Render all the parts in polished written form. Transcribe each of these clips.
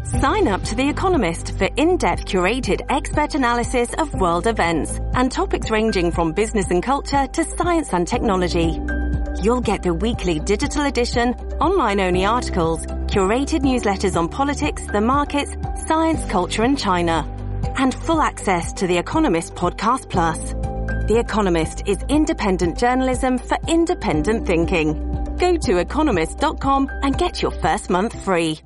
Sign up to The Economist for in-depth curated expert analysis of world events and topics ranging from business and culture to science and technology. You'll get the weekly digital edition, online-only articles, curated newsletters on politics, the markets, science, culture and China, and full access to The Economist Podcast Plus. The Economist is independent journalism for independent thinking. Go to economist.com and get your first month free.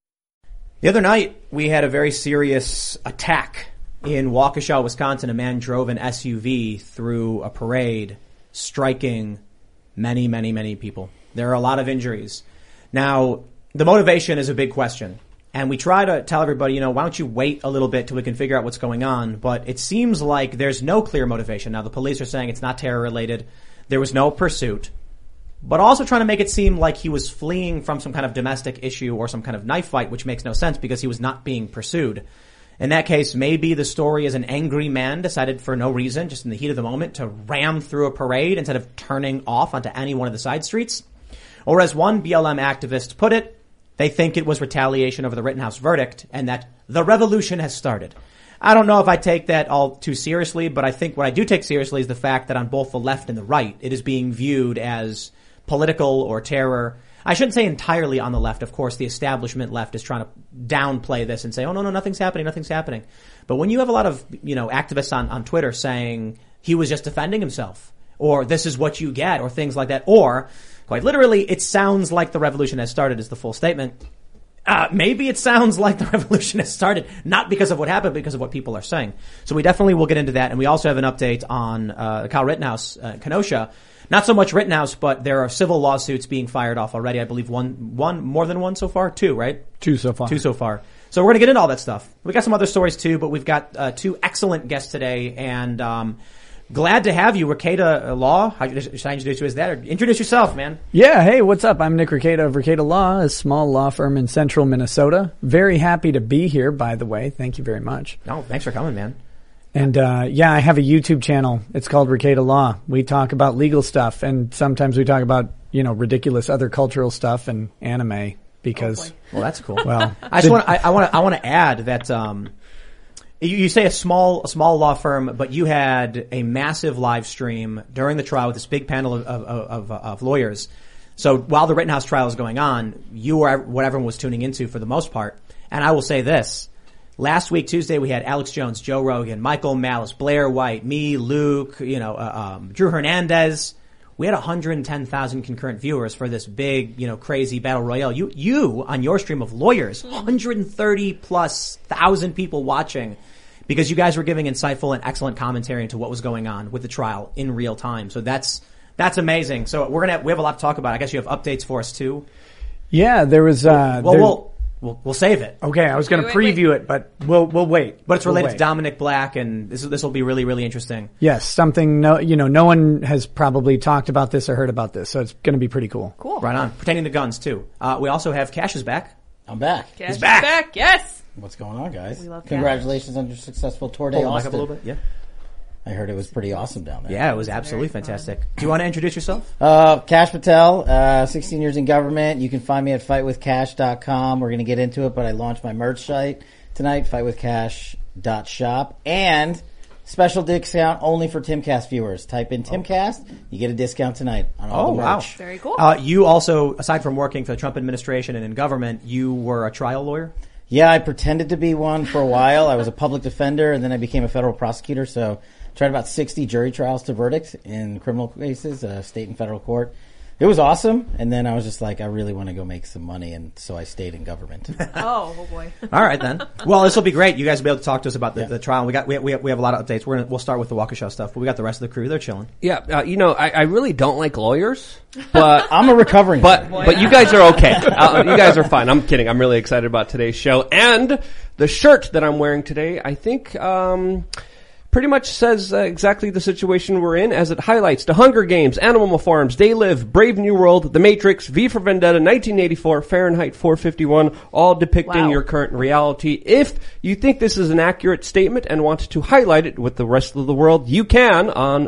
The other night, we had a very serious attack in Waukesha, Wisconsin. A man drove an SUV through a parade, striking many, many, many people. There are a lot of injuries. Now, the motivation is a big question. And we try to tell everybody, why don't you wait a little bit till we can figure out what's going on? But it seems like there's no clear motivation. Now, the police are saying it's not terror-related. There was no pursuit. But also trying to make it seem like he was fleeing from some kind of domestic issue or some kind of knife fight, which makes no sense because he was not being pursued. In that case, maybe the story is an angry man decided for no reason, just in the heat of the moment, to ram through a parade instead of turning off onto any one of the side streets. Or as one BLM activist put it, they think it was retaliation over the Rittenhouse verdict and that the revolution has started. I don't know if I take that all too seriously, but I think what I do take seriously is the fact that on both the left and the right, it is being viewed as political or terror. I shouldn't say entirely on the left. Of course, the establishment left is trying to downplay this and say, oh, no, nothing's happening. But when you have a lot of, activists on Twitter saying he was just defending himself or this is what you get or things like that, or quite literally, it sounds like the revolution has started is the full statement. Maybe it sounds like the revolution has started, not because of what happened, because of what people are saying. So we definitely will get into that. And we also have an update on Kyle Rittenhouse, Kenosha. Not so much Rittenhouse, but there are civil lawsuits being fired off already. I believe one, more than one so far? Two, right? Two so far. So we're going to get into all that stuff. We got some other stories too, but we've got two excellent guests today, and glad to have you, Rekieta Law. Should I introduce you as that? Or introduce yourself, man. Yeah, hey, what's up? I'm Nick Rekieta of Rekieta Law, a small law firm in central Minnesota. Very happy to be here, by the way. Thank you very much. Oh, thanks for coming, man. And I have a YouTube channel. It's called Rekieta Law. We talk about legal stuff, and sometimes we talk about, ridiculous other cultural stuff and anime because. Well, that's cool. Well, I want to add that you say a small law firm, but you had a massive live stream during the trial with this big panel of lawyers. So while the Rittenhouse trial is going on, you were what everyone was tuning into for the most part. And I will say this. Last week, Tuesday, we had Alex Jones, Joe Rogan, Michael Malice, Blair White, me, Luke, Drew Hernandez. We had 110,000 concurrent viewers for this big, crazy battle royale. You on your stream of lawyers, 130 plus thousand people watching because you guys were giving insightful and excellent commentary into what was going on with the trial in real time. So that's amazing. So we have a lot to talk about. I guess you have updates for us too. Yeah, there was, We'll save it. Okay, I was going to preview it, but we'll wait. But it's related to Dominic Black, and this will be really, really interesting. Yes, something no one has probably talked about this or heard about this, so it's going to be pretty cool. Cool. Right on. Pertaining to guns too. We also have Cash is back. I'm back. Cash He's back. is back. Yes. What's going on, guys? We love Congratulations on your successful tour day, Hold the mic Austin. up a little bit. Yeah. I heard it was pretty awesome down there. Yeah, it was absolutely fantastic. Do you want to introduce yourself? Cash Patel, 16 years in government. You can find me at fightwithcash.com. We're going to get into it, but I launched my merch site tonight, fightwithcash.shop. And special discount only for Timcast viewers. Type in Timcast, you get a discount tonight on all the merch. Wow. Very cool. You also, aside from working for the Trump administration and in government, you were a trial lawyer? Yeah, I pretended to be one for a while. I was a public defender, and then I became a federal prosecutor, so tried about 60 jury trials to verdict in criminal cases, state and federal court. It was awesome, and then I was just like, I really want to go make some money, and so I stayed in government. Oh boy. All right then. Well, this will be great. You guys will be able to talk to us about the trial. We have a lot of updates. We'll start with the Waukesha stuff, but we got the rest of the crew. They're chilling. Yeah, I really don't like lawyers, but I'm a recovering. But you guys are okay. You guys are fine. I'm kidding. I'm really excited about today's show, and the shirt that I'm wearing today, I think, pretty much says exactly the situation we're in, as it highlights The Hunger Games, Animal Farms, They Live, Brave New World, The Matrix, V for Vendetta, 1984, Fahrenheit 451, all depicting your current reality. If you think this is an accurate statement and want to highlight it with the rest of the world, you can on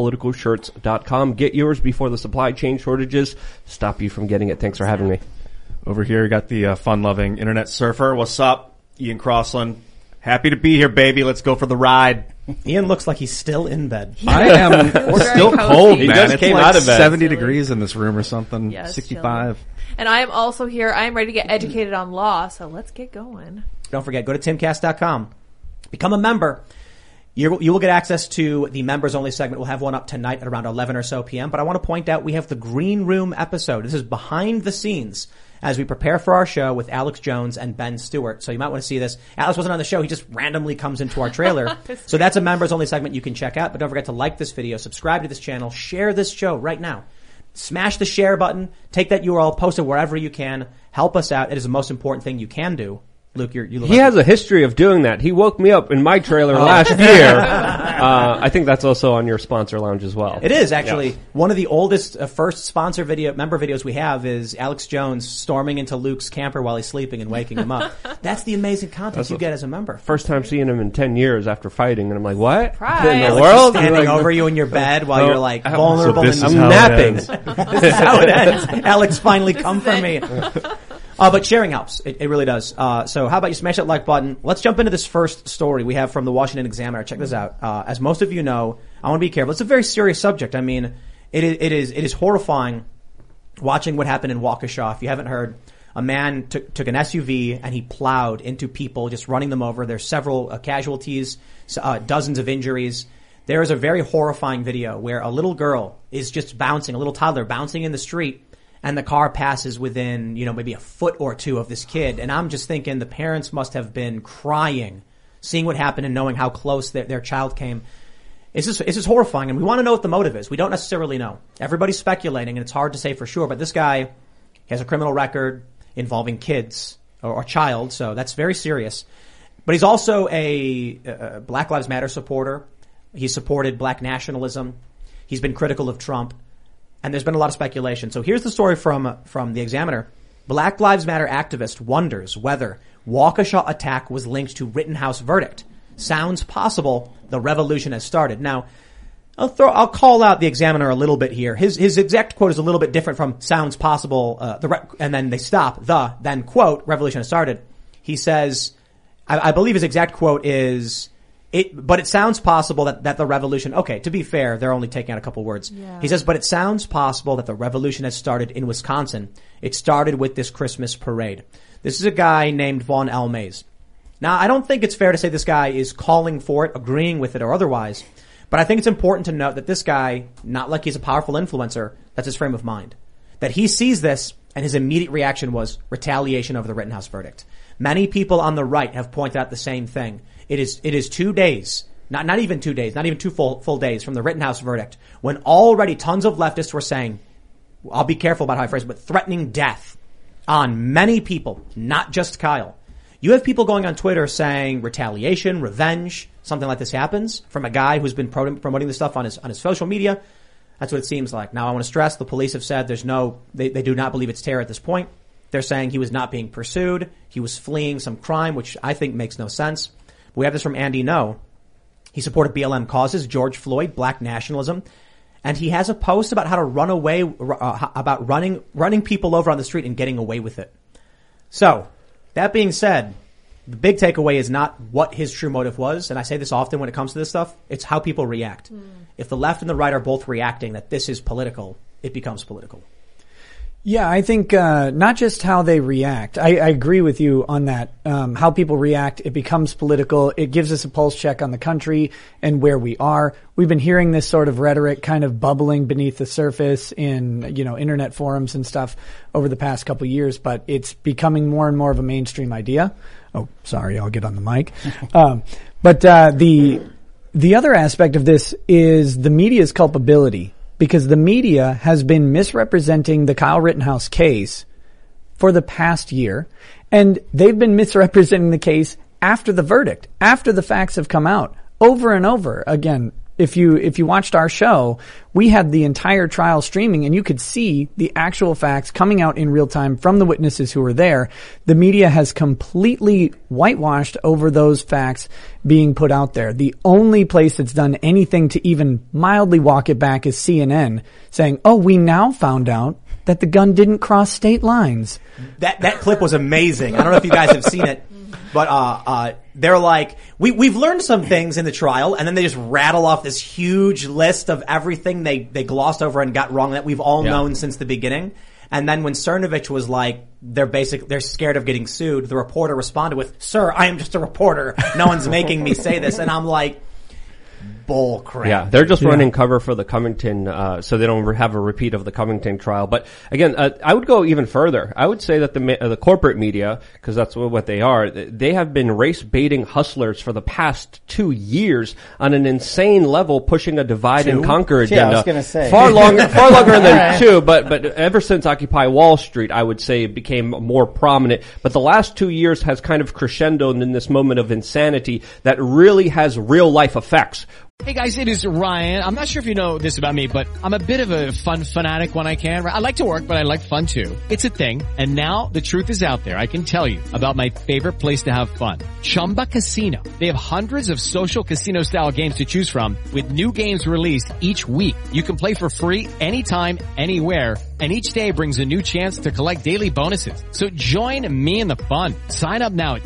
thebestpoliticalshirts.com. Get yours before the supply chain shortages stop you from getting it. Thanks for having me. Over here, you got the fun-loving internet surfer. What's up? Ian Crossland. Happy to be here, baby. Let's go for the ride. Ian looks like he's still in bed. I am still cozy. cold, He man. just It's came like out of bed. 70 degrees in this room or something. Yes, 65. And I am also here. I am ready to get educated on law, so let's get going. Don't forget, go to timcast.com. Become a member. You will get access to the members-only segment. We'll have one up tonight at around 11 or so p.m. But I want to point out we have the Green Room episode. This is behind the scenes as we prepare for our show with Alex Jones and Ben Stewart. So you might want to see this. Alex wasn't on the show. He just randomly comes into our trailer. So that's a members-only segment you can check out. But don't forget to like this video, subscribe to this channel, share this show right now. Smash the share button. Take that URL, post it wherever you can. Help us out. It is the most important thing you can do. Luke, you look He has a history of doing that. He woke me up in my trailer last year. I think that's also on your sponsor lounge as well. It is actually one of the oldest first sponsor member videos we have is Alex Jones storming into Luke's camper while he's sleeping and waking him up. That's the amazing content you get as a member. First time seeing him in 10 years after fighting, and I'm like, what? Surprise. In the Alex is world? Standing Like, over you in your bed while you're like vulnerable. So this and is I'm how it napping. ends. This is how it ends. Alex finally come for me. But sharing helps. It really does. So how about you smash that like button? Let's jump into this first story we have from the Washington Examiner. Check this out. As most of you know, I want to be careful. It's a very serious subject. I mean, it is horrifying watching what happened in Waukesha. If you haven't heard, a man took an SUV and he plowed into people, just running them over. There's several casualties, dozens of injuries. There is a very horrifying video where a little girl is just bouncing, a little toddler bouncing in the street, and the car passes within, maybe a foot or two of this kid. And I'm just thinking the parents must have been crying, seeing what happened and knowing how close their child came. It's just horrifying. And we want to know what the motive is. We don't necessarily know. Everybody's speculating, and it's hard to say for sure. But this guy has a criminal record involving kids or child, so that's very serious. But he's also a Black Lives Matter supporter. He's supported black nationalism. He's been critical of Trump. And there's been a lot of speculation. So here's the story from the Examiner. Black Lives Matter activist wonders whether Waukesha attack was linked to Rittenhouse verdict. Sounds possible the revolution has started. Now, I'll call out the Examiner a little bit here. His exact quote is a little bit different from sounds possible, and then they stop, then quote, revolution has started. He says, I believe his exact quote is, but it sounds possible that the revolution, okay, to be fair, they're only taking out a couple words. Yeah. He says, but it sounds possible that the revolution has started in Wisconsin. It started with this Christmas parade. This is a guy named Vaughn L. Mays. Now, I don't think it's fair to say this guy is calling for it, agreeing with it or otherwise, but I think it's important to note that this guy, not like he's a powerful influencer, that's his frame of mind. That he sees this and his immediate reaction was retaliation over the Rittenhouse verdict. Many people on the right have pointed out the same thing. It is 2 days, not even 2 days, not even two full days from the Rittenhouse verdict, when already tons of leftists were saying, I'll be careful about how I phrase it, but threatening death on many people, not just Kyle. You have people going on Twitter saying retaliation, revenge, something like this happens from a guy who's been promoting this stuff on his social media. That's what it seems like. Now I want to stress the police have said they do not believe it's terror at this point. They're saying he was not being pursued. He was fleeing some crime, which I think makes no sense. We have this from Andy No. He supported BLM causes, George Floyd, black nationalism, and he has a post about how to run away, about running people over on the street and getting away with it. So, that being said, the big takeaway is not what his true motive was, and I say this often when it comes to this stuff, it's how people react. If the left and the right are both reacting that this is political, it becomes political. Yeah, I think not just how they react. I agree with you on that. How people react, it becomes political. It gives us a pulse check on the country and where we are. We've been hearing this sort of rhetoric kind of bubbling beneath the surface in, internet forums and stuff over the past couple of years, but it's becoming more and more of a mainstream idea. Oh, sorry, I'll get on the mic. But the other aspect of this is the media's culpability. Because the media has been misrepresenting the Kyle Rittenhouse case for the past year, and they've been misrepresenting the case after the verdict, after the facts have come out, over and over again. If you watched our show, we had the entire trial streaming and you could see the actual facts coming out in real time from the witnesses who were there. The media has completely whitewashed over those facts being put out there. The only place that's done anything to even mildly walk it back is CNN saying, oh, we now found out that the gun didn't cross state lines. That clip was amazing. I don't know if you guys have seen it, but they're like, we've learned some things in the trial, and then they just rattle off this huge list of everything they glossed over and got wrong that we've all known since the beginning. And then when Cernovich was like, they're scared of getting sued, the reporter responded with, "Sir, I am just a reporter. No one's making me say this." And I'm like, bull crap. Yeah, they're just running cover for the Covington, so they don't have a repeat of the Covington trial. But again, I would go even further. I would say that the corporate media, because that's what they are, they have been race baiting hustlers for the past 2 years on an insane level, pushing a divide and conquer agenda. I was going to say far longer than 2. But ever since Occupy Wall Street, I would say it became more prominent. But the last 2 years has kind of crescendoed in this moment of insanity that really has real life effects. Hey guys, it is Ryan. I'm not sure if you know this about me, but I'm a bit of a fun fanatic when I can. I like to work, but I like fun too. It's a thing. And now the truth is out there. I can tell you about my favorite place to have fun. Chumba Casino. They have hundreds of social casino style games to choose from with new games released each week. You can play for free anytime, anywhere. And each day brings a new chance to collect daily bonuses. So join me in the fun. Sign up now at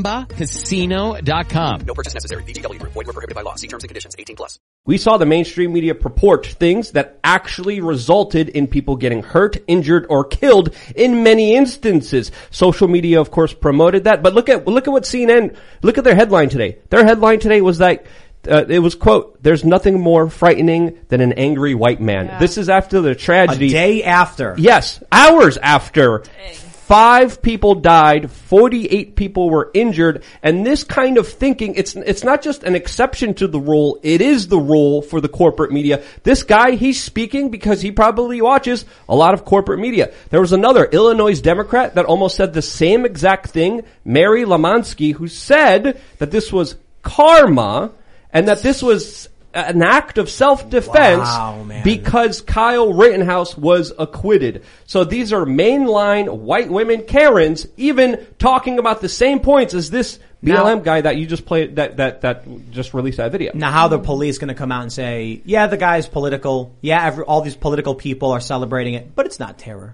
ChumbaCasino.com. No purchase necessary. VGW Group. Void where prohibited by law. See terms and conditions. 18+. We saw the mainstream media purport things that actually resulted in people getting hurt, injured, or killed in many instances. Social media, of course, promoted that. But look at what CNN, look at their headline today. Their headline today was like, it was, quote, "There's nothing more frightening than an angry white man." Yeah. This is after the tragedy. A day after. Yes, hours after. Dang. 5 people died, 48 people were injured, and this kind of thinking, it's not just an exception to the rule, it is the rule for the corporate media. This guy, he's speaking because he probably watches a lot of corporate media. There was another Illinois Democrat that almost said the same exact thing, Mary Lamansky, who said that this was karma, and that this was an act of self-defense because Kyle Rittenhouse was acquitted. So these are mainline white women Karens even talking about the same points as this BLM guy that you just played, that just released that video. Now how the police going to come out and say, yeah, the guy's political. Yeah, all these political people are celebrating it, but it's not terror.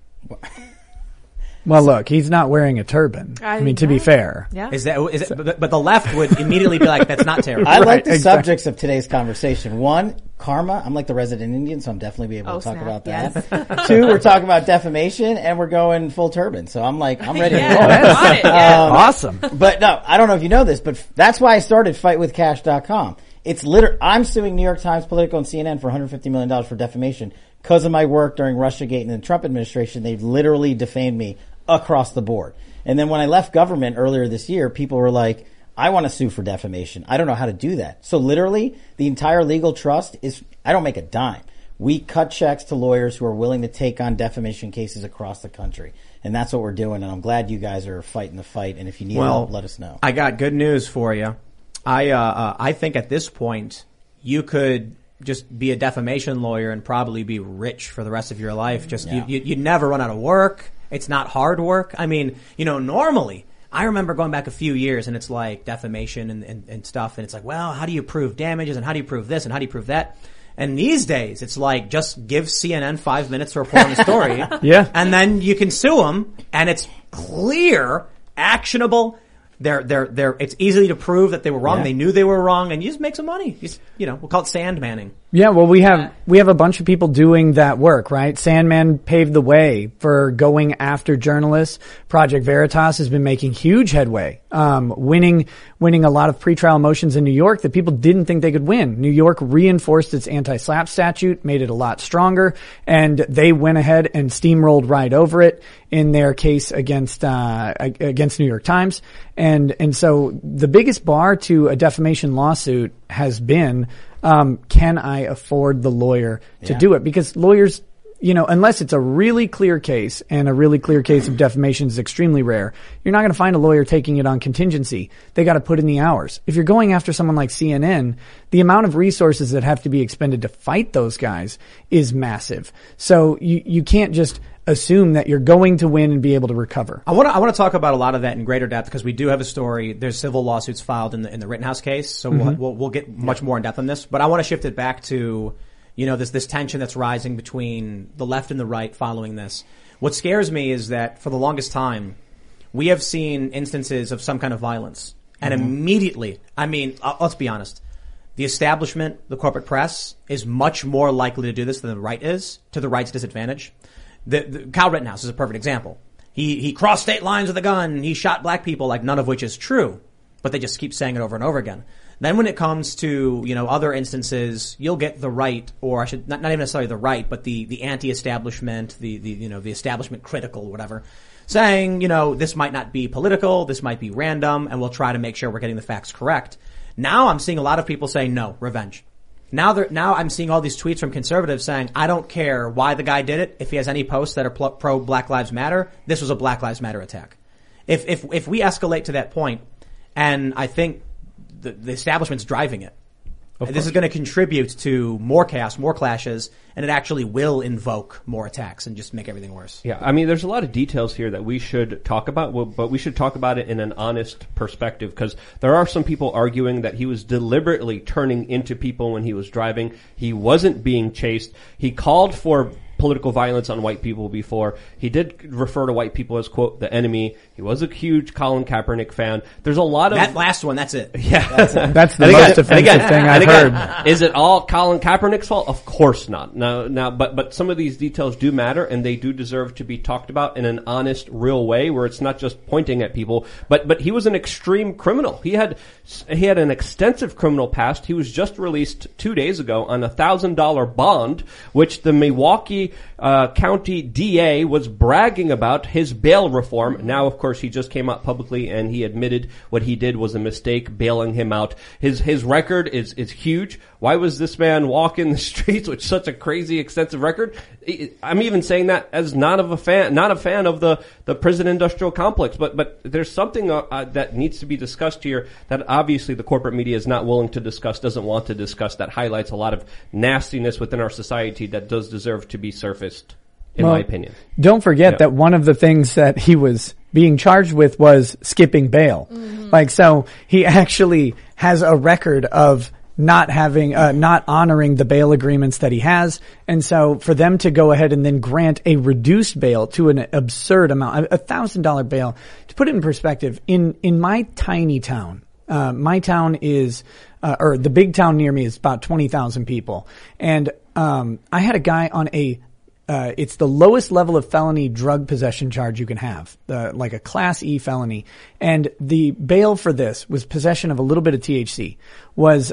Well, look, he's not wearing a turban. I mean, to be fair. Yeah. Is it, but the left would immediately be like, that's not terror. I like the subjects of today's conversation. 1, karma. I'm like the resident Indian, so I'm definitely be able to talk about that. Yes. 2, we're talking about defamation, and we're going full turban. So I'm like, I'm ready to go. Awesome. But no, I don't know if you know this, but that's why I started FightWithCash.com. It's I'm suing New York Times, Politico, and CNN for $150 million for defamation because of my work during Russiagate and the Trump administration. They've literally defamed me across the board. And then when I left government earlier this year, people were like, I want to sue for defamation. I don't know how to do that. So literally, the entire legal trust is, I don't make a dime. We cut checks to lawyers who are willing to take on defamation cases across the country. And that's what we're doing. And I'm glad you guys are fighting the fight. And if you need help, let us know. I got good news for you. I think at this point, you could just be a defamation lawyer and probably be rich for the rest of your life. You'd never run out of work. It's not hard work. I mean, normally, I remember going back a few years and it's like defamation and stuff. And it's like, well, how do you prove damages and how do you prove this and how do you prove that? And these days, it's like, just give CNN 5 minutes to report on the story. Yeah. And then you can sue them and it's clear, actionable. It's easy to prove that they were wrong. Yeah. They knew they were wrong and you just make some money. We'll call it sandmanning. Yeah, well, we have a bunch of people doing that work, right? Sandman paved the way for going after journalists. Project Veritas has been making huge headway, winning a lot of pretrial motions in New York that people didn't think they could win. New York reinforced its anti-SLAPP statute, made it a lot stronger, and they went ahead and steamrolled right over it in their case against New York Times. And so the biggest bar to a defamation lawsuit has been, can I afford the lawyer to do it? Because lawyers, unless it's a really clear case, and a really clear case of defamation is extremely rare, you're not going to find a lawyer taking it on contingency. They got to put in the hours. If you're going after someone like CNN, the amount of resources that have to be expended to fight those guys is massive. So you can't just assume that you're going to win and be able to recover. I want to talk about a lot of that in greater depth because we do have a story. There's civil lawsuits filed in the Rittenhouse case, so we'll get much more in depth on this. But I want to shift it back to, There's this tension that's rising between the left and the right following this. What scares me is that for the longest time, we have seen instances of some kind of violence. And immediately, let's be honest, the establishment, the corporate press, is much more likely to do this than the right is, to the right's disadvantage. Kyle Rittenhouse is a perfect example. He crossed state lines with a gun, he shot black people, like none of which is true, but they just keep saying it over and over again. Then when it comes to, other instances, you'll get the right, or I should, not even necessarily the right, but the anti-establishment, the establishment critical, whatever, saying, this might not be political, this might be random, and we'll try to make sure we're getting the facts correct. Now I'm seeing a lot of people say no, revenge. Now I'm seeing all these tweets from conservatives saying, I don't care why the guy did it. If he has any posts that are pro Black Lives Matter, this was a Black Lives Matter attack. If we escalate to that point, and I think the establishment's driving it, this is going to contribute to more chaos, more clashes, and it actually will invoke more attacks and just make everything worse. Yeah, there's a lot of details here that we should talk about, but we should talk about it in an honest perspective, because there are some people arguing that he was deliberately turning into people when he was driving. He wasn't being chased. He called for political violence on white people before. He did refer to white people as, quote, the enemy. He was a huge Colin Kaepernick fan. There's a lot of... That last one, that's it. Yeah. That's the most offensive thing I've heard. Is it all Colin Kaepernick's fault? Of course not. Now, but some of these details do matter, and they do deserve to be talked about in an honest, real way, where it's not just pointing at people. But he was an extreme criminal. He had an extensive criminal past. He was just released 2 days ago on a $1,000 bond, which the Milwaukee County DA was bragging about his bail reform. Now, of course, he just came out publicly and he admitted what he did was a mistake, bailing him out. His record is huge. Why was this man walking the streets with such a crazy, extensive record? I'm even saying that as not a fan of the prison industrial complex. But there's something that needs to be discussed here that obviously the corporate media is not willing to discuss, doesn't want to discuss, that highlights a lot of nastiness within our society that does deserve to be surfaced, in my opinion. Don't forget that one of the things that he was being charged with was skipping bail. Mm-hmm. So he actually has a record of not honoring the bail agreements that he has. And so for them to go ahead and then grant a reduced bail to an absurd amount, $1,000 bail, to put it in perspective, in my tiny town, my town is, or the big town near me is about 20,000 people. And, I had a guy on it's the lowest level of felony drug possession charge you can have, like a Class E felony. And the bail for this was possession of a little bit of THC, was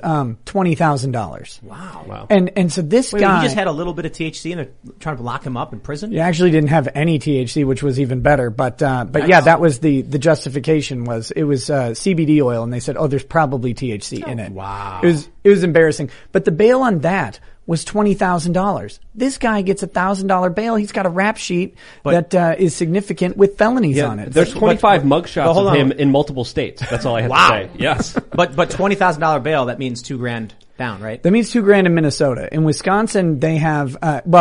$20,000. Wow. And so this guy... he just had a little bit of THC and they're trying to lock him up in prison? He actually didn't have any THC, which was even better. But yeah, that was the justification was, it was CBD oil, and they said, there's probably THC in it. Wow. It was embarrassing. But the bail on that was $20,000. This guy gets $1,000 bail. He's got a rap sheet that is significant with felonies on it. There's 25 mugshots of him in multiple states. That's all I have to say. Yes. But $20,000 bail, that means $2,000 down, right? That means $2,000 in Minnesota. In Wisconsin, they have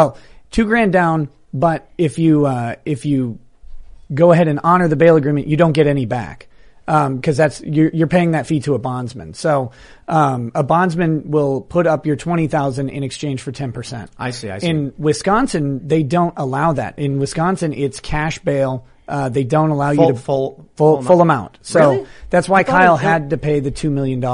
$2,000 down. But if you go ahead and honor the bail agreement, you don't get any back. Cause you're paying that fee to a bondsman. So, a bondsman will put up your $20,000 in exchange for 10%. I see. In Wisconsin, they don't allow that. In Wisconsin, it's cash bail. They don't allow you to full amount. So really? That's why Kyle had to pay the $2 million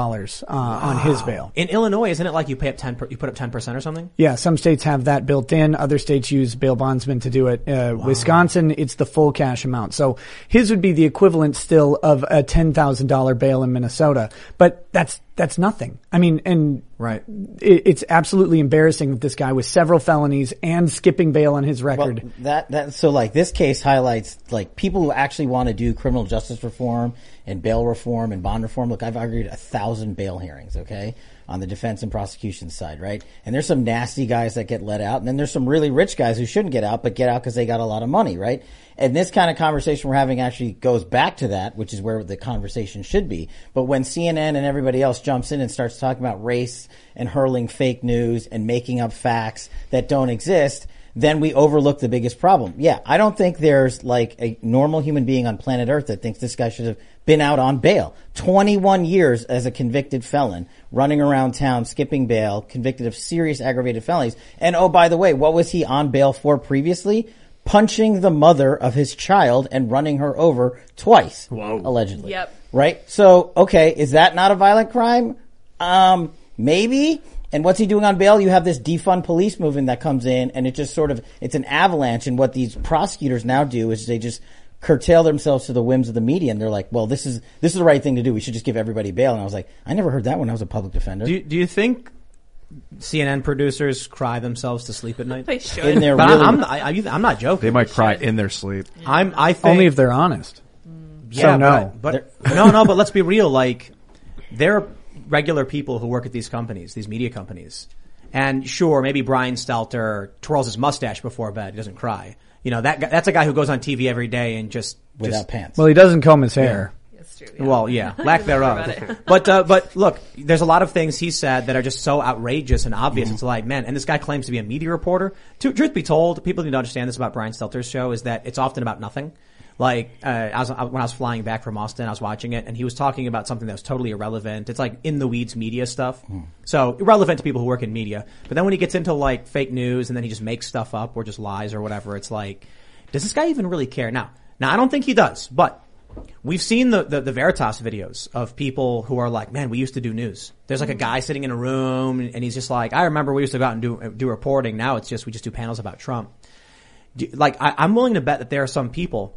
on his bail. In Illinois, isn't it like you put up 10% or something? Yeah, some states have that built in. Other states use bail bondsmen to do it. Wisconsin, it's the full cash amount. So his would be the equivalent still of a $10,000 bail in Minnesota. But that's nothing. I mean, and right. It's absolutely embarrassing that this guy with several felonies and skipping bail on his record. Well, so like this case highlights like people who actually want to do criminal justice reform and bail reform and bond reform. Look, I've argued 1,000 bail hearings, okay, on the defense and prosecution side, right? And there's some nasty guys that get let out, and then there's some really rich guys who shouldn't get out, but get out because they got a lot of money, right? And this kind of conversation we're having actually goes back to that, which is where the conversation should be. But when CNN and everybody else jumps in and starts talking about race and hurling fake news and making up facts that don't exist, then we overlook the biggest problem. Yeah, I don't think there's like a normal human being on planet Earth that thinks this guy should have been out on bail. 21 years as a convicted felon, running around town, skipping bail, convicted of serious aggravated felonies. And oh, by the way, what was he on bail for previously? Punching the mother of his child and running her over twice. Whoa. Allegedly. Yep. Right? So, okay, is that not a violent crime? Maybe. And what's he doing on bail? You have this defund police movement that comes in, and it just sort of, it's an avalanche. And what these prosecutors now do is they just curtail themselves to the whims of the media, and they're like, well, this is the right thing to do. We should just give everybody bail. And I was like, I never heard that when I was a public defender. Do you think CNN producers cry themselves to sleep at night? They should. In their But really, I'm not joking. They might cry in their sleep. I think Only if they're honest. yeah, so no. but no, but let's be real. Like, there are regular people who work at these companies, these media companies. And sure, maybe Brian Stelter twirls his mustache before bed. He doesn't cry. You know, that's a guy who goes on TV every day and just without pants. Well, he doesn't comb his hair. That's true. Well, yeah, lack thereof. But look, there's a lot of things he said that are just so outrageous and obvious. It's like, man, and this guy claims to be a media reporter. Truth be told, people need to understand this about Brian Stelter's show is that it's often about nothing. Like, when I was flying back from Austin, I was watching it, and he was talking about something that was totally irrelevant. It's like in the weeds media stuff. So irrelevant to people who work in media. But then when he gets into like fake news and then he just makes stuff up or just lies or whatever, it's like, does this guy even really care? Now I don't think he does, but we've seen the Veritas videos of people who are like, man, we used to do news. There's like a guy sitting in a room and he's just like, I remember we used to go out and do reporting. Now it's just, we just do panels about Trump. Like, I'm willing to bet that there are some people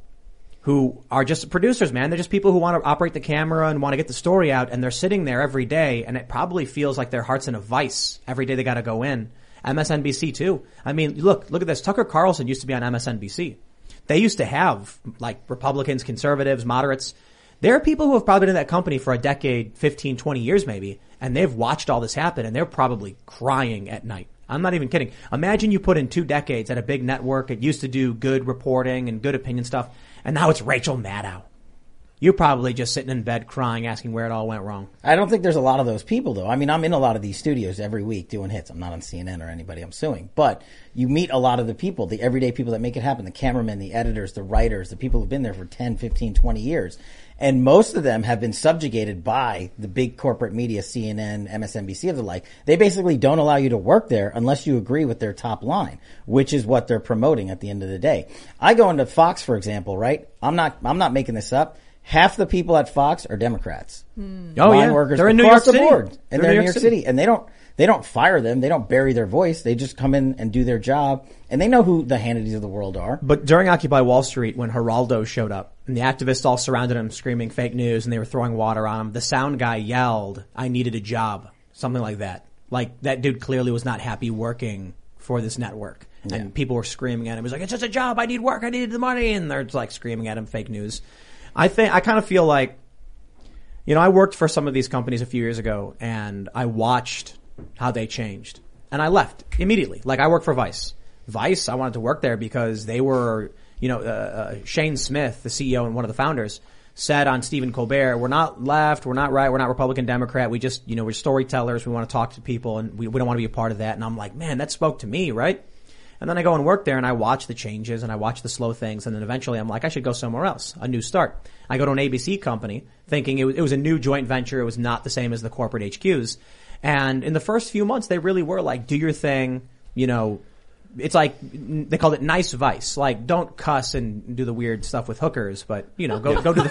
who are just producers, man. They're just people who want to operate the camera and want to get the story out, and they're sitting there every day, and it probably feels like their heart's in a vice every day they got to go in. MSNBC too. I mean, look at this. Tucker Carlson used to be on MSNBC. They used to have like Republicans, conservatives, moderates. There are people who have probably been in that company for a decade, 15, 20 years maybe, and they've watched all this happen, and they're probably crying at night. I'm not even kidding. Imagine you put in 2 decades at a big network. It used to do good reporting and good opinion stuff. And now it's Rachel Maddow. You're probably just sitting in bed crying, asking where it all went wrong. I don't think there's a lot of those people, though. I mean, I'm in a lot of these studios every week doing hits. I'm not on CNN or anybody I'm suing. But you meet a lot of the people, the everyday people that make it happen, the cameramen, the editors, the writers, the people who've been there for 10, 15, 20 years. And most of them have been subjugated by the big corporate media, CNN, MSNBC of the like. They basically don't allow you to work there unless you agree with their top line, which is what they're promoting at the end of the day. I go into Fox, for example, right? I'm not making this up. Half the people at Fox are Democrats. Line workers they're in New across York the City. board. And they're in New York City. And they don't fire them. They don't bury their voice. They just come in and do their job. And they know who the Hannitys of the world are. But during Occupy Wall Street, when Geraldo showed up and the activists all surrounded him screaming fake news and they were throwing water on him, the sound guy yelled, I needed a job. Something like that. Like, that dude clearly was not happy working for this network. Yeah. And people were screaming at him. He was like, it's just a job. I need work. I need the money. And they're like screaming at him fake news. I kind of feel like, you know, I worked for some of these companies a few years ago and I watched how they changed. And I left immediately. Like, I worked for Vice. Vice, I wanted to work there because they were, you know, Shane Smith, the CEO and one of the founders, said on Stephen Colbert, we're not left, we're not right, we're not Republican, Democrat, we just, you know, we're storytellers, we want to talk to people and we don't want to be a part of that. And I'm like, man, that spoke to me, right? And then I go and work there and I watch the changes and I watch the slow things and then eventually I'm like, I should go somewhere else, a new start. I go to an ABC company thinking it was a new joint venture, it was not the same as the corporate HQs. And in the first few months they really were like, do your thing, you know, it's like, they called it nice Vice. Like, don't cuss and do the weird stuff with hookers, but, you know, go do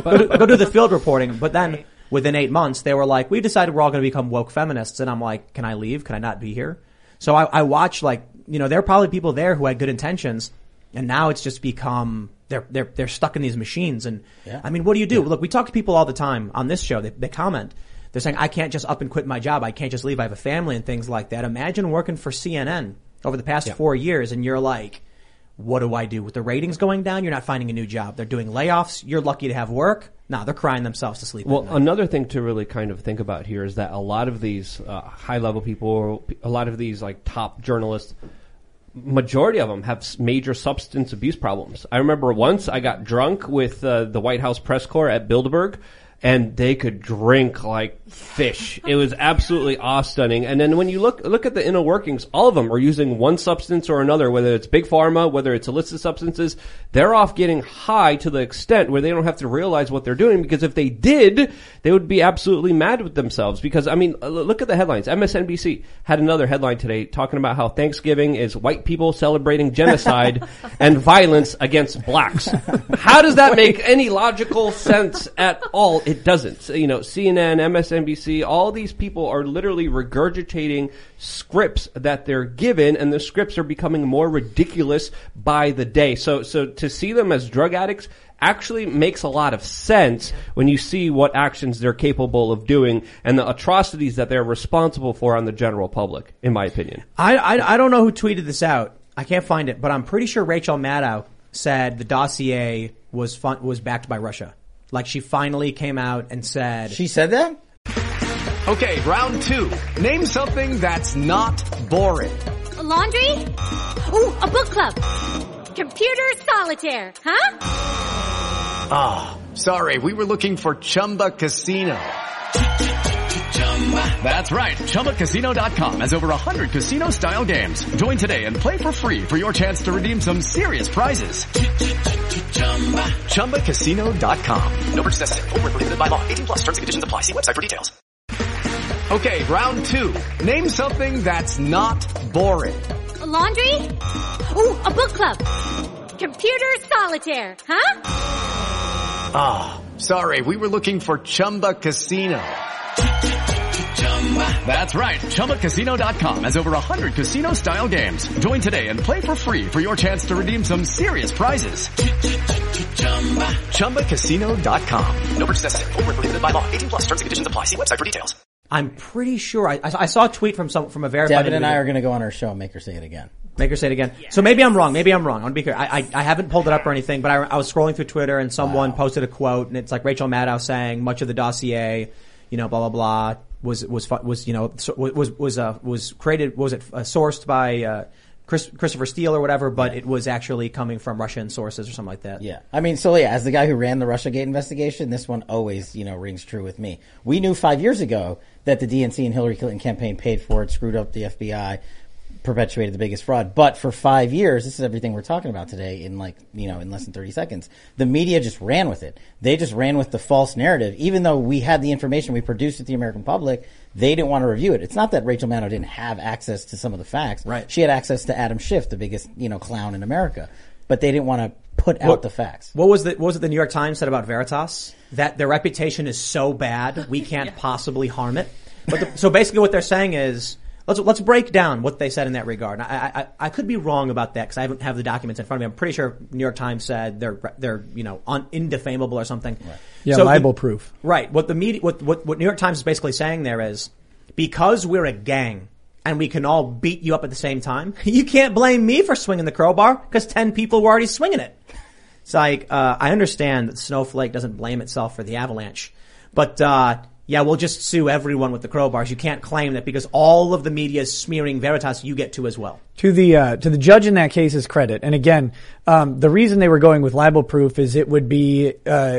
the field reporting. But then within 8 months they were like, we decided we're all going to become woke feminists. And I'm like, can I leave? Can I not be here? So I watch, like, you know, there are probably people there who had good intentions and now it's just become, they're stuck in these machines. And I mean, what do you do? Look, we talk to people all the time on this show. They comment. They're saying, I can't just up and quit my job. I can't just leave. I have a family and things like that. Imagine working for CNN over the past 4 years and you're like, what do I do? With the ratings going down, you're not finding a new job. They're doing layoffs. You're lucky to have work. Nah, they're crying themselves to sleep. Well, another thing to really kind of think about here is that a lot of these high-level people, a lot of these like top journalists, majority of them have major substance abuse problems. I remember once I got drunk with the White House press corps at Bilderberg, and they could drink like fish. It was absolutely awe-stunning. And then when you look at the inner workings, all of them are using one substance or another, whether it's big pharma, whether it's illicit substances. They're off getting high to the extent where they don't have to realize what they're doing, because if they did, they would be absolutely mad with themselves. Because, I mean, look at the headlines. MSNBC had another headline today talking about how Thanksgiving is white people celebrating genocide and violence against blacks. How does that make any logical sense at all? It doesn't. You know, CNN, MSNBC, all these people are literally regurgitating scripts that they're given, and the scripts are becoming more ridiculous by the day. So to see them as drug addicts actually makes a lot of sense when you see what actions they're capable of doing and the atrocities that they're responsible for on the general public, in my opinion. I don't know who tweeted this out. I can't find it, but I'm pretty sure Rachel Maddow said the dossier was backed by Russia. Like, she finally came out and said... She said that? Okay, round 2. Name something that's not boring. A laundry? Ooh, a book club. Computer solitaire, huh? Ah, sorry, we were looking for Chumba Casino. That's right, ChumbaCasino.com has over 100 casino-style games. Join today and play for free for your chance to redeem some serious prizes. ChumbaCasino.com. No purchase necessary. Void where prohibited by law. 18+ terms and conditions apply. See website for details. Okay, round 2. Name something that's not boring. A laundry? Ooh, a book club. Computer solitaire, huh? Ah, sorry, we were looking for Chumba Casino. That's right, ChumbaCasino.com has over 100 casino-style games. Join today and play for free for your chance to redeem some serious prizes. ChumbaCasino.com. No purchase necessary. Void where prohibited by law. 18+ terms and conditions apply. See website for details. I'm pretty sure I saw a tweet from a verified... Devin and I are going to go on our show and make her say it again. Make her say it again. So maybe I'm wrong. I want to be clear. I haven't pulled it up or anything, but I was scrolling through Twitter and someone posted a quote, and it's like Rachel Maddow saying much of the dossier, you know, blah blah blah, was created, sourced by Christopher Steele or whatever, but it was actually coming from Russian sources or something like that. Yeah. I mean, so yeah, as the guy who ran the Russiagate investigation, this one always, you know, rings true with me. We knew 5 years ago that the DNC and Hillary Clinton campaign paid for it, screwed up the FBI, perpetuated the biggest fraud. But for 5 years, this is everything we're talking about today in like, you know, in less than 30 seconds. The media just ran with it. They just ran with the false narrative. Even though we had the information, we produced it to the American public, they didn't want to review it. It's not that Rachel Maddow didn't have access to some of the facts. Right. She had access to Adam Schiff, the biggest, you know, clown in America. But they didn't want to put out the facts. What was it the New York Times said about Veritas? That their reputation is so bad, we can't possibly harm it. But so basically what they're saying is, let's break down what they said in that regard. I could be wrong about that because I haven't have the documents in front of me. I'm pretty sure New York Times said they're you know indefamable or something. Right. Yeah, so libel proof. Right. What the media, what New York Times is basically saying there is, because we're a gang and we can all beat you up at the same time, you can't blame me for swinging the crowbar because 10 people were already swinging it. It's like I understand that Snowflake doesn't blame itself for the avalanche, but yeah, we'll just sue everyone with the crowbars. You can't claim that because all of the media is smearing Veritas, you get to as well. To the judge in that case's credit, and again, the reason they were going with libel proof is it would be,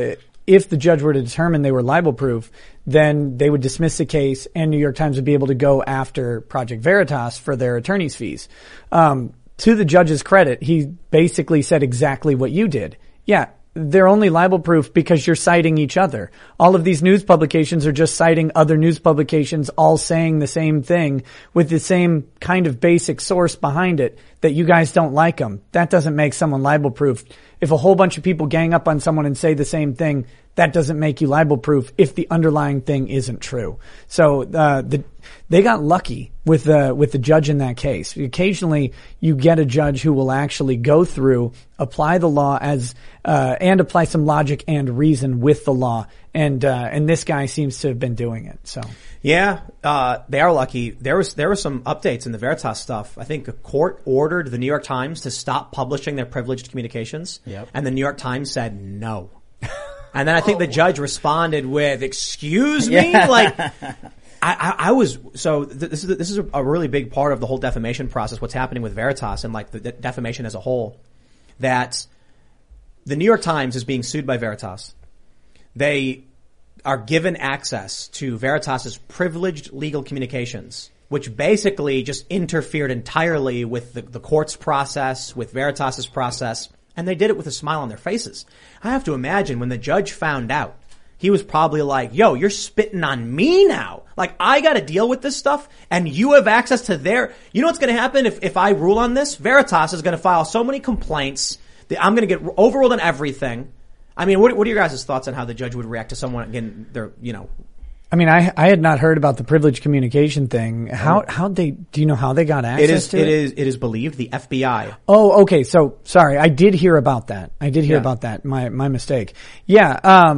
if the judge were to determine they were libel proof, then they would dismiss the case and New York Times would be able to go after Project Veritas for their attorney's fees. To the judge's credit, he basically said exactly what you did. Yeah. They're only libel proof because you're citing each other. All of these news publications are just citing other news publications all saying the same thing with the same kind of basic source behind it that you guys don't like them. That doesn't make someone libel proof. If a whole bunch of people gang up on someone and say the same thing, that doesn't make you libel proof if the underlying thing isn't true. So they got lucky with the judge in that case. Occasionally you get a judge who will actually go through, apply the law and apply some logic and reason with the law. And this guy seems to have been doing it. So. Yeah, they are lucky. There were some updates in the Veritas stuff. I think a court ordered the New York Times to stop publishing their privileged communications. Yep. And the New York Times said no. And then I think the judge responded with, "Excuse me?" Yeah. Like, I was, so this is a really big part of the whole defamation process, what's happening with Veritas and like the defamation as a whole, that the New York Times is being sued by Veritas. They are given access to Veritas's privileged legal communications, which basically just interfered entirely with the court's process, with Veritas's process, and they did it with a smile on their faces. I have to imagine when the judge found out, he was probably like, yo, you're spitting on me now. Like, I gotta deal with this stuff, and you have access to you know what's gonna happen if I rule on this? Veritas is gonna file so many complaints that I'm gonna get overruled on everything. I mean, what are your guys' thoughts on how the judge would react to someone, again, I mean, I had not heard about the privileged communication thing. Do you know how they got access to it? It is believed the FBI. Oh, okay. So, sorry. I did hear about that. About that. My mistake. Yeah.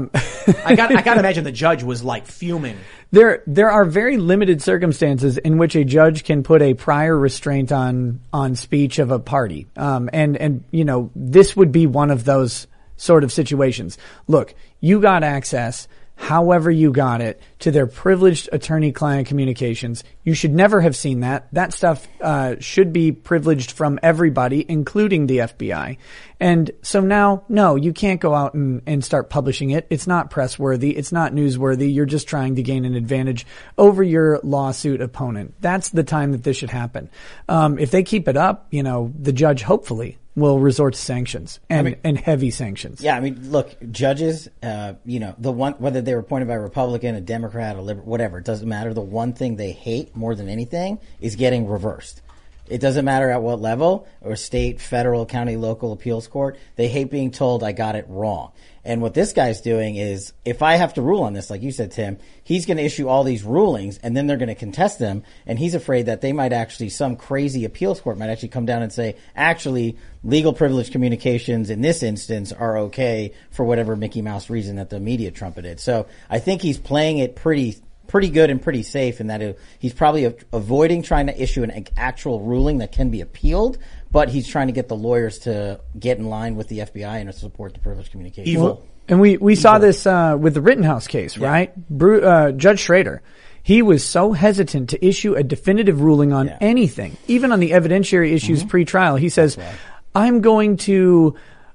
I gotta imagine the judge was like fuming. There are very limited circumstances in which a judge can put a prior restraint on speech of a party. And this would be one of those sort of situations. Look, you got access, however you got it, to their privileged attorney-client communications. You should never have seen that. That stuff should be privileged from everybody, including the FBI. And so now, no, you can't go out and start publishing it. It's not press-worthy. It's not newsworthy. You're just trying to gain an advantage over your lawsuit opponent. That's the time that this should happen. If they keep it up, the judge hopefully will resort to sanctions and heavy sanctions. Yeah, I mean, look, judges, whether they were appointed by a Republican, a Democrat, a Liberal, whatever, it doesn't matter. The one thing they hate more than anything is getting reversed. It doesn't matter at what level, or state, federal, county, local appeals court. They hate being told I got it wrong. And what this guy's doing is, if I have to rule on this, like you said, Tim, he's going to issue all these rulings, and then they're going to contest them, and he's afraid that they might actually, some crazy appeals court might actually come down and say, actually, legal privilege communications in this instance are okay for whatever Mickey Mouse reason that the media trumpeted. So I think he's playing it pretty good and pretty safe in that he's probably avoiding trying to issue an actual ruling that can be appealed, but he's trying to get the lawyers to get in line with the FBI and to support the privileged communication. Evil. And we saw this with the Rittenhouse case, right? Judge Schrader, he was so hesitant to issue a definitive ruling on anything, even on the evidentiary issues pre-trial. He says, I'm going to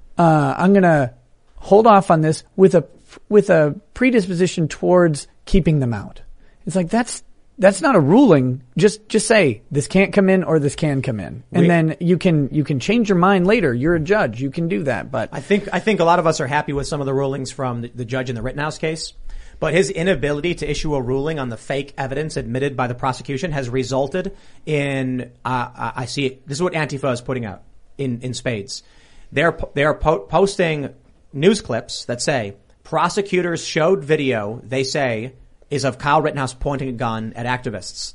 hold off on this with a predisposition towards keeping them out. It's like, that's not a ruling. Just say this can't come in or this can come in. And then you can change your mind later. You're a judge. You can do that. But I think a lot of us are happy with some of the rulings from the judge in the Rittenhouse case. But his inability to issue a ruling on the fake evidence admitted by the prosecution has resulted in, I see it. This is what Antifa is putting out in spades. They're posting news clips that say prosecutors showed video, they say, is of Kyle Rittenhouse pointing a gun at activists.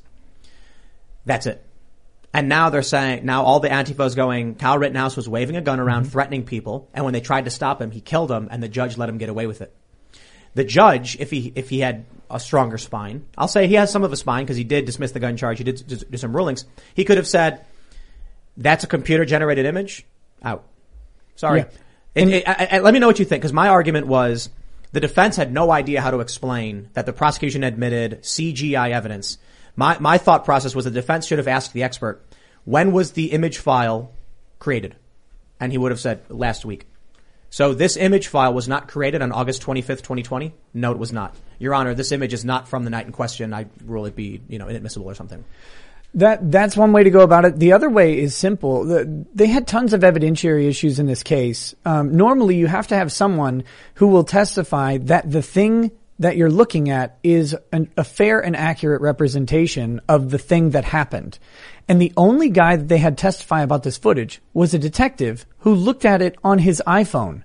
That's it. And now they're saying, now all the Antifa is going, Kyle Rittenhouse was waving a gun around, threatening people, and when they tried to stop him, he killed them, and the judge let him get away with it. The judge, if he had a stronger spine, I'll say he has some of a spine because he did dismiss the gun charge, he did do some rulings, he could have said, that's a computer-generated image, out. Sorry. Yeah. Let me know what you think, because my argument was, the defense had no idea how to explain that the prosecution admitted CGI evidence. My thought process was the defense should have asked the expert, when was the image file created? And he would have said last week. So this image file was not created on August 25th, 2020? No, it was not. Your Honor, this image is not from the night in question. I rule it be, inadmissible or something. That's one way to go about it. The other way is simple. They had tons of evidentiary issues in this case. Normally you have to have someone who will testify that the thing that you're looking at is a fair and accurate representation of the thing that happened. And the only guy that they had testify about this footage was a detective who looked at it on his iPhone.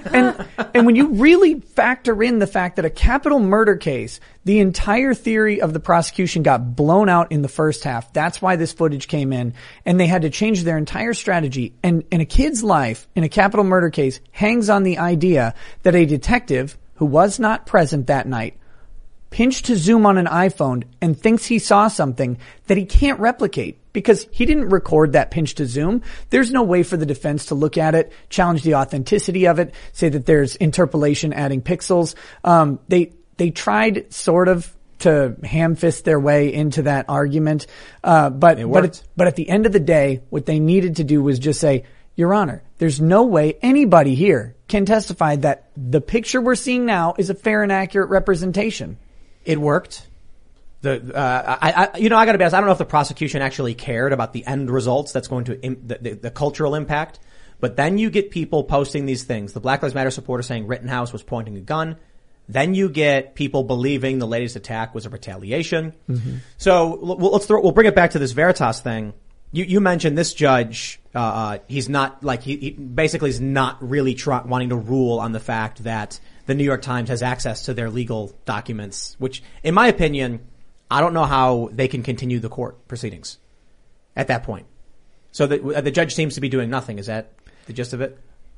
And when you really factor in the fact that a capital murder case, the entire theory of the prosecution got blown out in the first half. That's why this footage came in, and they had to change their entire strategy. And a kid's life in a capital murder case hangs on the idea that a detective who was not present that night pinched to zoom on an iPhone and thinks he saw something that he can't replicate because he didn't record that pinch to zoom. There's no way for the defense to look at it, challenge the authenticity of it, say that there's interpolation adding pixels. They tried sort of to ham-fist their way into that argument. But at the end of the day, what they needed to do was just say, Your Honor, There's no way anybody here can testify that the picture we're seeing now is a fair and accurate representation. It worked. I got to be honest. I don't know if the prosecution actually cared about the end results. That's going to the cultural impact. But then you get people posting these things. The Black Lives Matter supporter saying Rittenhouse was pointing a gun. Then you get people believing the latest attack was a retaliation. Mm-hmm. So we'll bring it back to this Veritas thing. You mentioned this judge. He's not like he basically is not really wanting to rule on the fact that the New York Times has access to their legal documents, which, in my opinion, I don't know how they can continue the court proceedings at that point. So the judge seems to be doing nothing. Is that the gist of it?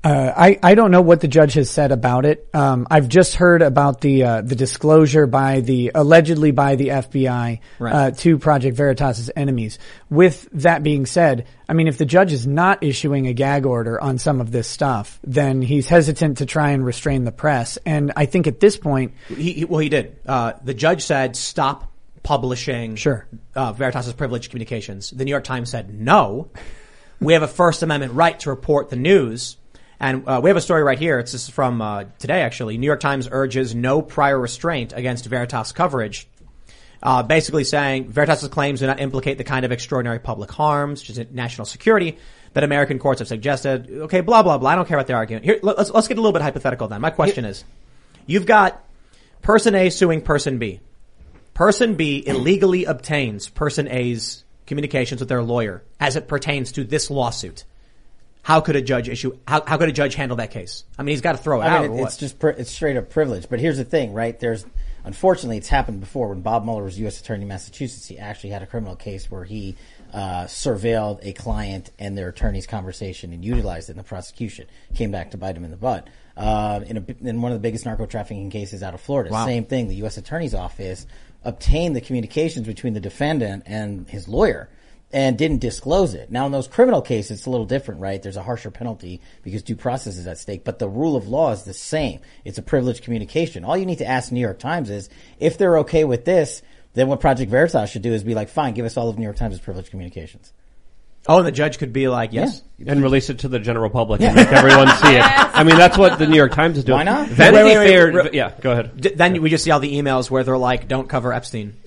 I don't know what the judge has said about it. I've just heard about the disclosure allegedly by the FBI, right, to Project Veritas's enemies. With that being said, I mean, if the judge is not issuing a gag order on some of this stuff, then he's hesitant to try and restrain the press. And I think at this point, he did. The judge said, stop publishing Veritas's privileged communications. The New York Times said, no, we have a First Amendment right to report the news. And we have a story right here. This is from today, actually. New York Times urges no prior restraint against Veritas coverage, basically saying Veritas's claims do not implicate the kind of extraordinary public harms, such as national security, that American courts have suggested. Okay, blah, blah, blah. I don't care about the argument. Here, let's get a little bit hypothetical then. My question is, you've got person A suing person B. Person B illegally obtains person A's communications with their lawyer as it pertains to this lawsuit. How could a judge how could a judge handle that case? I mean, he's got to throw it out. It's just it's straight up privilege. But here's the thing, right? Unfortunately, it's happened before. When Bob Mueller was U.S. Attorney in Massachusetts, he actually had a criminal case where he surveilled a client and their attorney's conversation and utilized it in the prosecution. Came back to bite him in the butt. In one of the biggest narco trafficking cases out of Florida. Wow. Same thing. The U.S. Attorney's Office obtained the communications between the defendant and his lawyer and didn't disclose it. Now, in those criminal cases, it's a little different, right? There's a harsher penalty because due process is at stake, but the rule of law is the same. It's a privileged communication. All you need to ask New York Times is, if they're okay with this, then what Project Veritas should do is be like, fine, give us all of New York Times' privileged communications. Oh, and the judge could be like, yes. Yeah. And release it to the general public and make everyone see it. I mean, that's what the New York Times is doing. Why not? Vanity Fair. Yeah, go ahead. Then we just see all the emails where they're like, don't cover Epstein.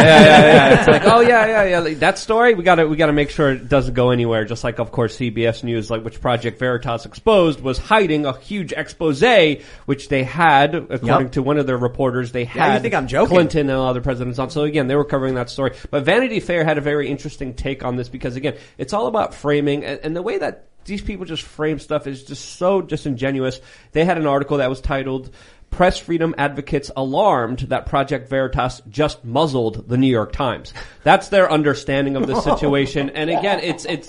Yeah. It's like, oh, yeah. That story, we gotta make sure it doesn't go anywhere. Just like, of course, CBS News, like, which Project Veritas exposed, was hiding a huge expose, which they had, according to one of their reporters, they had you think I'm joking? Clinton and other presidents on. So again, they were covering that story. But Vanity Fair had a very interesting take on this because, again, it's all about framing, and the way that these people just frame stuff is just so disingenuous. They had an article that was titled, "Press Freedom Advocates Alarmed That Project Veritas Just Muzzled the New York Times." That's their understanding of the situation. And again,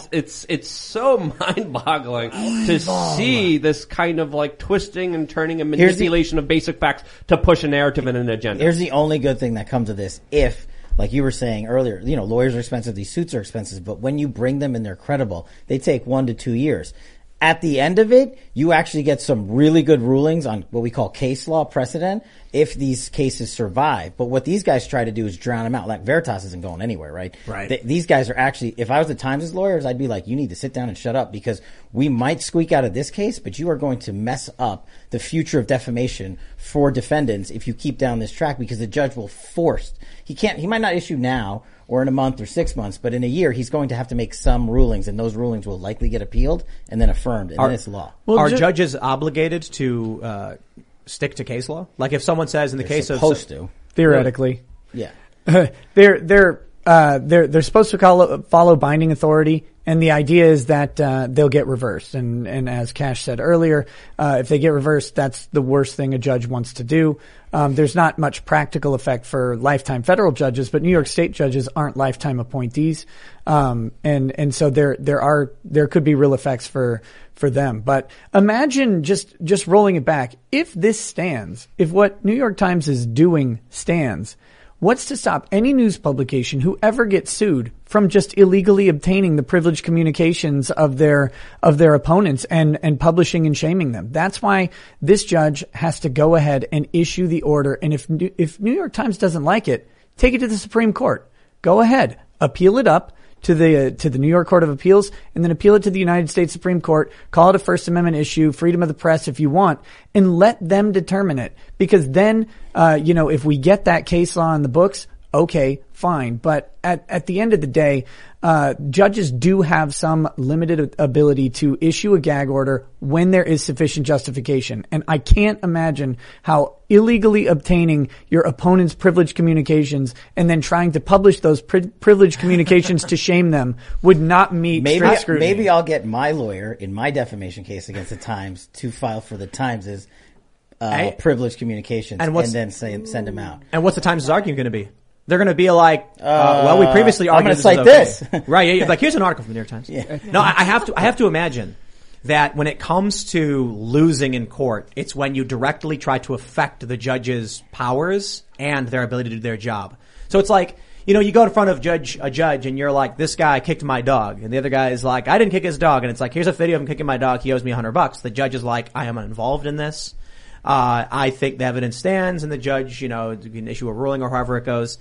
it's so mind-boggling to see this kind of like twisting and turning and manipulation of basic facts to push a narrative and an agenda. Here's the only good thing that comes of this. If, like you were saying earlier, lawyers are expensive, these suits are expensive, but when you bring them and they're credible, they take 1 to 2 years. At the end of it, you actually get some really good rulings on what we call case law precedent if these cases survive. But what these guys try to do is drown them out. Like, Veritas isn't going anywhere, right? Right. These guys are actually, if I was the Times' lawyers, I'd be like, you need to sit down and shut up, because we might squeak out of this case, but you are going to mess up the future of defamation for defendants if you keep down this track, because the judge will force. He might not issue now or in a month or 6 months, but in a year, he's going to have to make some rulings, and those rulings will likely get appealed and then affirmed, and then it's law. Are judges obligated to stick to case law? Like, if someone says in the case supposed to. Theoretically. Yeah. They're supposed to follow binding authority, and the idea is that they'll get reversed. And as Cash said earlier, if they get reversed, that's the worst thing a judge wants to do. There's not much practical effect for lifetime federal judges, but New York State judges aren't lifetime appointees. And so there could be real effects for them. But imagine just rolling it back. If this stands, if what New York Times is doing stands, what's to stop any news publication who ever gets sued from just illegally obtaining the privileged communications of their opponents and publishing and shaming them? That's why this judge has to go ahead and issue the order. And if New York Times doesn't like it, take it to the Supreme Court. Go ahead, appeal it up to the New York Court of Appeals, and then appeal it to the United States Supreme Court, call it a First Amendment issue, freedom of the press if you want, and let them determine it. Because then, if we get that case law in the books, okay, fine. But at the end of the day, judges do have some limited ability to issue a gag order when there is sufficient justification. And I can't imagine how illegally obtaining your opponent's privileged communications and then trying to publish those privileged communications to shame them would not meet strict scrutiny. Maybe I'll get my lawyer in my defamation case against the Times to file for the Times' privileged communications and then send them out. And what's the Times' argument going to be? They're going to be like, well, we previously argued I'm going to cite this. Right. Yeah, like, here's an article from the New York Times. Yeah. No, I have to imagine that when it comes to losing in court, it's when you directly try to affect the judge's powers and their ability to do their job. So it's like, you go in front of a judge and you're like, this guy kicked my dog. And the other guy is like, I didn't kick his dog. And it's like, here's a video of him kicking my dog. He owes me $100. The judge is like, I am involved in this. I think the evidence stands, and the judge, can issue a ruling or however it goes.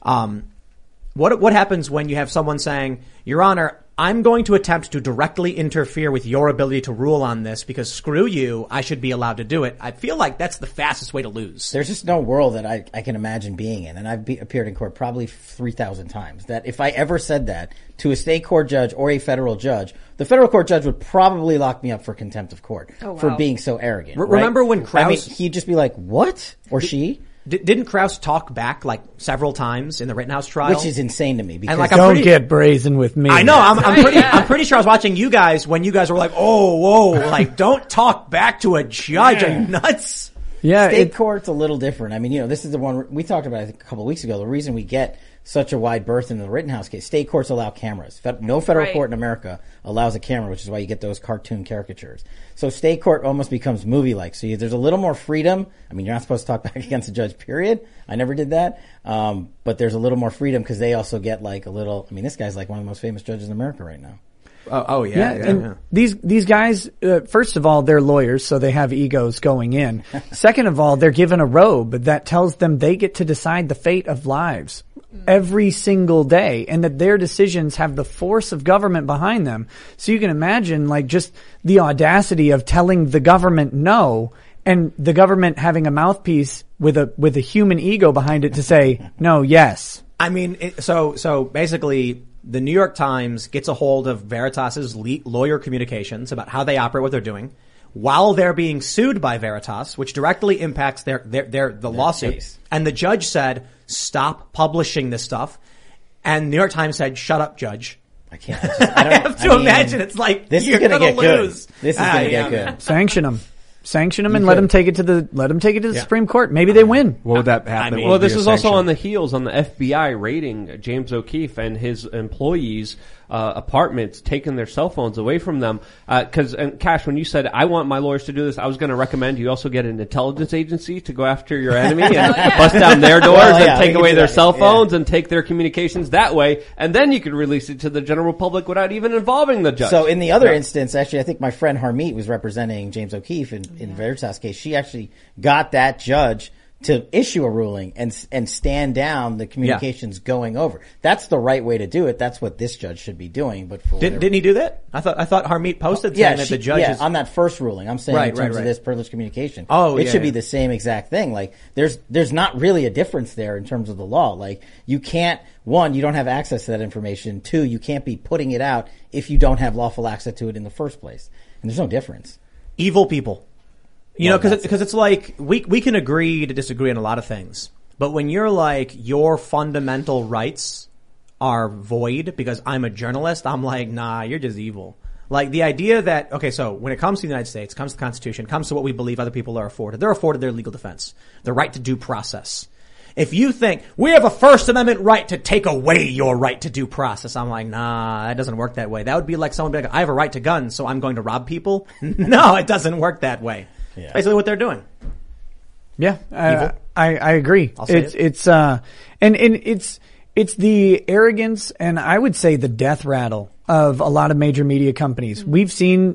What happens when you have someone saying, Your Honor, I'm going to attempt to directly interfere with your ability to rule on this because screw you, I should be allowed to do it. I feel like that's the fastest way to lose. There's just no world that I can imagine being in, and I've appeared in court probably 3,000 times, that if I ever said that to a state court judge or a federal judge, the federal court judge would probably lock me up for contempt of court for being so arrogant. Remember when Krauss... he'd just be like, what? Or she... Didn't Krauss talk back like several times in the Rittenhouse trial? Which is insane to me. Because and, like, don't get brazen with me. I know. I'm pretty sure I was watching you guys when you guys were like, oh, whoa, like, don't talk back to a judge. Are you nuts? Yeah. State court's a little different. I mean, this is the one we talked about, I think, a couple of weeks ago. The reason we get such a wide berth in the Rittenhouse case, state courts allow cameras. No federal court in America allows a camera, which is why you get those cartoon caricatures. So state court almost becomes movie-like. So there's a little more freedom. I mean, you're not supposed to talk back against a judge, period. I never did that. But there's a little more freedom because they also get like a little, I mean, this guy's like one of the most famous judges in America right now. Oh yeah. And these guys, first of all, they're lawyers, so they have egos going in. Second of all, they're given a robe that tells them they get to decide the fate of lives every single day, and that their decisions have the force of government behind them. So you can imagine, like, just the audacity of telling the government no, and the government having a mouthpiece with a human ego behind it to say no, yes. I mean, so basically, the New York Times gets a hold of Veritas's lawyer communications about how they operate, what they're doing, while they're being sued by Veritas, which directly impacts the lawsuit. Case. And the judge said, stop publishing this stuff. And New York Times said, shut up, judge. I can't. I have to imagine it's like, this you're is going to get lose. good. This is going to get good. Sanction them and let them take it to the Supreme Court. Maybe they win. What would that happen? Well, this is also on the heels on the FBI raiding James O'Keefe and his employees' apartments, taking their cell phones away from them. And Cash, when you said, I want my lawyers to do this, I was going to recommend you also get an intelligence agency to go after your enemy and bust down their doors and take away their cell phones and take their communications that way. And then you could release it to the general public without even involving the judge. So in the other instance, actually, I think my friend Harmeet was representing James O'Keefe in Veritas case. She actually got that judge to issue a ruling and stand down the communications going over. That's the right way to do it. That's what this judge should be doing. But for didn't he do that? I thought Harmeet posted saying that the judge is on that first ruling. I'm saying in terms of this privileged communication. It should be the same exact thing. Like there's not really a difference there in terms of the law. Like you can't, one, you don't have access to that information. Two, you can't be putting it out if you don't have lawful access to it in the first place. And there's no difference. Evil people. Because it's like we can agree to disagree on a lot of things, but when you're like your fundamental rights are void because I'm a journalist, I'm like, nah, you're just evil. Like the idea that so when it comes to the United States, it comes to the Constitution, it comes to what we believe other people are afforded. They're afforded their legal defense, the right to due process. If you think we have a First Amendment right to take away your right to due process, I'm like, nah, that doesn't work that way. That would be like someone being like, I have a right to guns, so I'm going to rob people. No, it doesn't work that way. Yeah. Basically what they're doing. Yeah. I agree. It's the arrogance and I would say the death rattle of a lot of major media companies. We've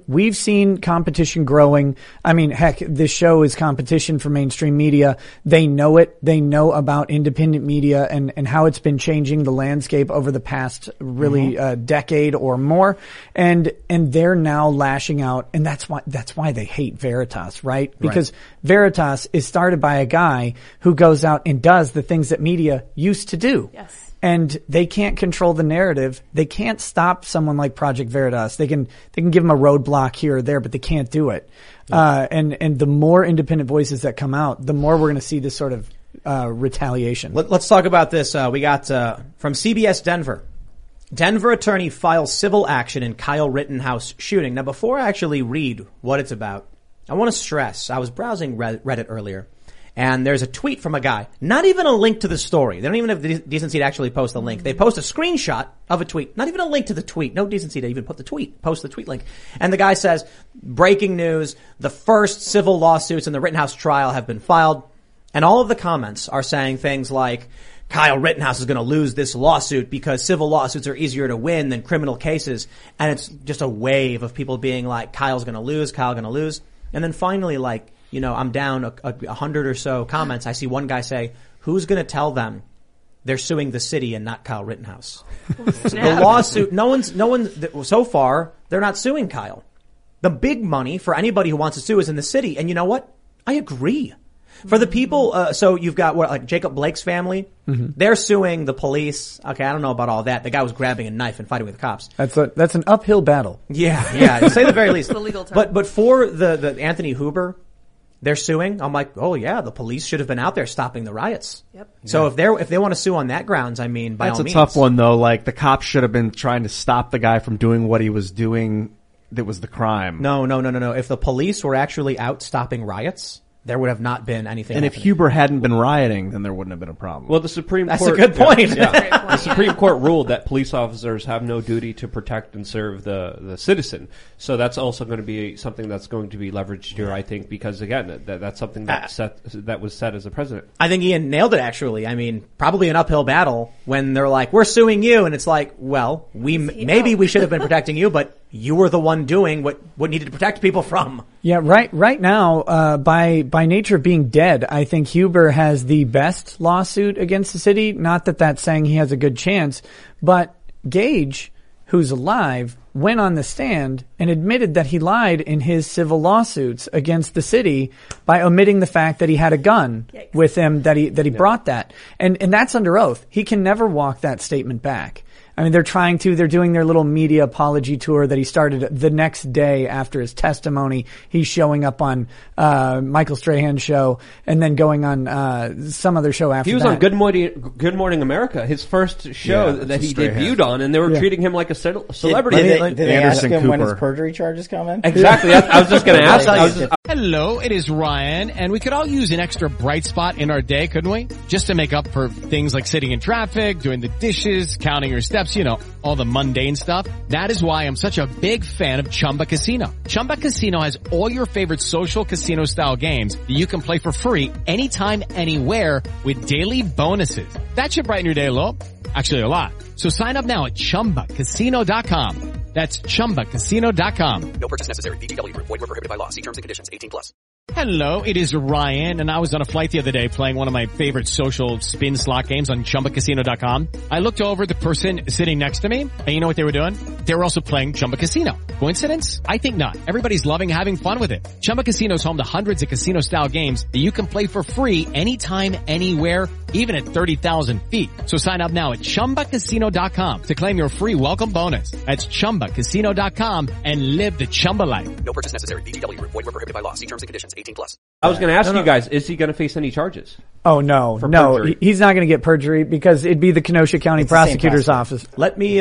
seen competition growing. I mean, heck, this show is competition for mainstream media. They know it. They know about independent media and how it's been changing the landscape over the past really decade or more. And they're now lashing out. And that's why they hate Veritas, right? Because Veritas is started by a guy who goes out and does the things that media used to do. Yes. And they can't control the narrative. They can't stop someone like Project Veritas. They can give them a roadblock here or there, but they can't do it. Yeah. And the more independent voices that come out, the more we're going to see this sort of retaliation. Let's talk about this. We got from CBS Denver. Denver attorney files civil action in Kyle Rittenhouse shooting. Now, before I actually read what it's about, I want to stress, I was browsing Reddit earlier, and there's a tweet from a guy, not even a link to the story. They don't even have the decency to actually post a link. They post a screenshot of a tweet, not even a link to the tweet. No decency to even post the tweet link. And the guy says, breaking news, the first civil lawsuits in the Rittenhouse trial have been filed. And all of the comments are saying things like, Kyle Rittenhouse is going to lose this lawsuit because civil lawsuits are easier to win than criminal cases. And it's just a wave of people being like, Kyle's going to lose. And then finally, like, you know, I'm down 100 or so comments. I see one guy say, who's going to tell them they're suing the city and not Kyle Rittenhouse? The lawsuit, no one, so far, they're not suing Kyle. The big money for anybody who wants to sue is in the city. And you know what? I agree. For the people, so you've got like Jacob Blake's family. Mm-hmm. They're suing the police. Okay, I don't know about all that. The guy was grabbing a knife and fighting with the cops. That's an uphill battle. Yeah, to say the very least. It's the legal term. But for the Anthony Huber, they're suing. I'm like, oh yeah, the police should have been out there stopping the riots. Yep. So if they want to sue on that grounds, I mean, by all means. That's a tough one though. Like the cops should have been trying to stop the guy from doing what he was doing. That was the crime. No. If the police were actually out stopping riots, there would have not been anything. And happening. if Huber hadn't been rioting, then there wouldn't have been a problem. Well, the Supreme Court... That's a good point. The Supreme Court ruled that police officers have no duty to protect and serve the citizen. So that's also going to be something that's going to be leveraged here, I think, because, again, that's something that was said as a president. I think Ian nailed it, actually. I mean, probably an uphill battle when they're like, we're suing you. And it's like, well, maybe we should have been protecting you, but you were the one doing what needed to protect people from. Yeah, right now, by nature of being dead, I think Huber has the best lawsuit against the city. Not that that's saying he has a good chance, but Gage, who's alive, went on the stand and admitted that he lied in his civil lawsuits against the city by omitting the fact that he had a gun with him, that he brought that. And that's under oath. He can never walk that statement back. I mean, they're doing their little media apology tour that he started the next day after his testimony. He's showing up on, Michael Strahan's show and then going on, some other show after that. He was on Good Morning America, his first show that he debuted on, and they were treating him like a celebrity. Did they ask him when his perjury charges come in? Exactly. I was just going to ask. Hello, it is Ryan, and we could all use an extra bright spot in our day, couldn't we? Just to make up for things like sitting in traffic, doing the dishes, counting your steps, you know, all the mundane stuff. That is why I'm such a big fan of Chumba Casino. Chumba Casino has all your favorite social casino style games that you can play for free anytime, anywhere with daily bonuses. That should brighten your day a little. Actually, a lot. So sign up now at ChumbaCasino.com. That's ChumbaCasino.com. No purchase necessary. VGW Group. Void where prohibited by law. See terms and conditions. 18+. Hello, it is Ryan, and I was on a flight the other day playing one of my favorite social spin slot games on ChumbaCasino.com. I looked over at the person sitting next to me, and you know what they were doing? They were also playing Chumba Casino. Coincidence? I think not. Everybody's loving having fun with it. Chumba Casino is home to hundreds of casino-style games that you can play for free anytime, anywhere, even at 30,000 feet. So sign up now at ChumbaCasino.com to claim your free welcome bonus. That's ChumbaCasino.com and live the Chumba life. No purchase necessary. VGW Group. Void where prohibited by law. See terms and conditions. 18+. I was going to ask you guys, is he going to face any charges? Oh, no. He's not going to get perjury because it'd be the Kenosha County Prosecutor's Office. Let me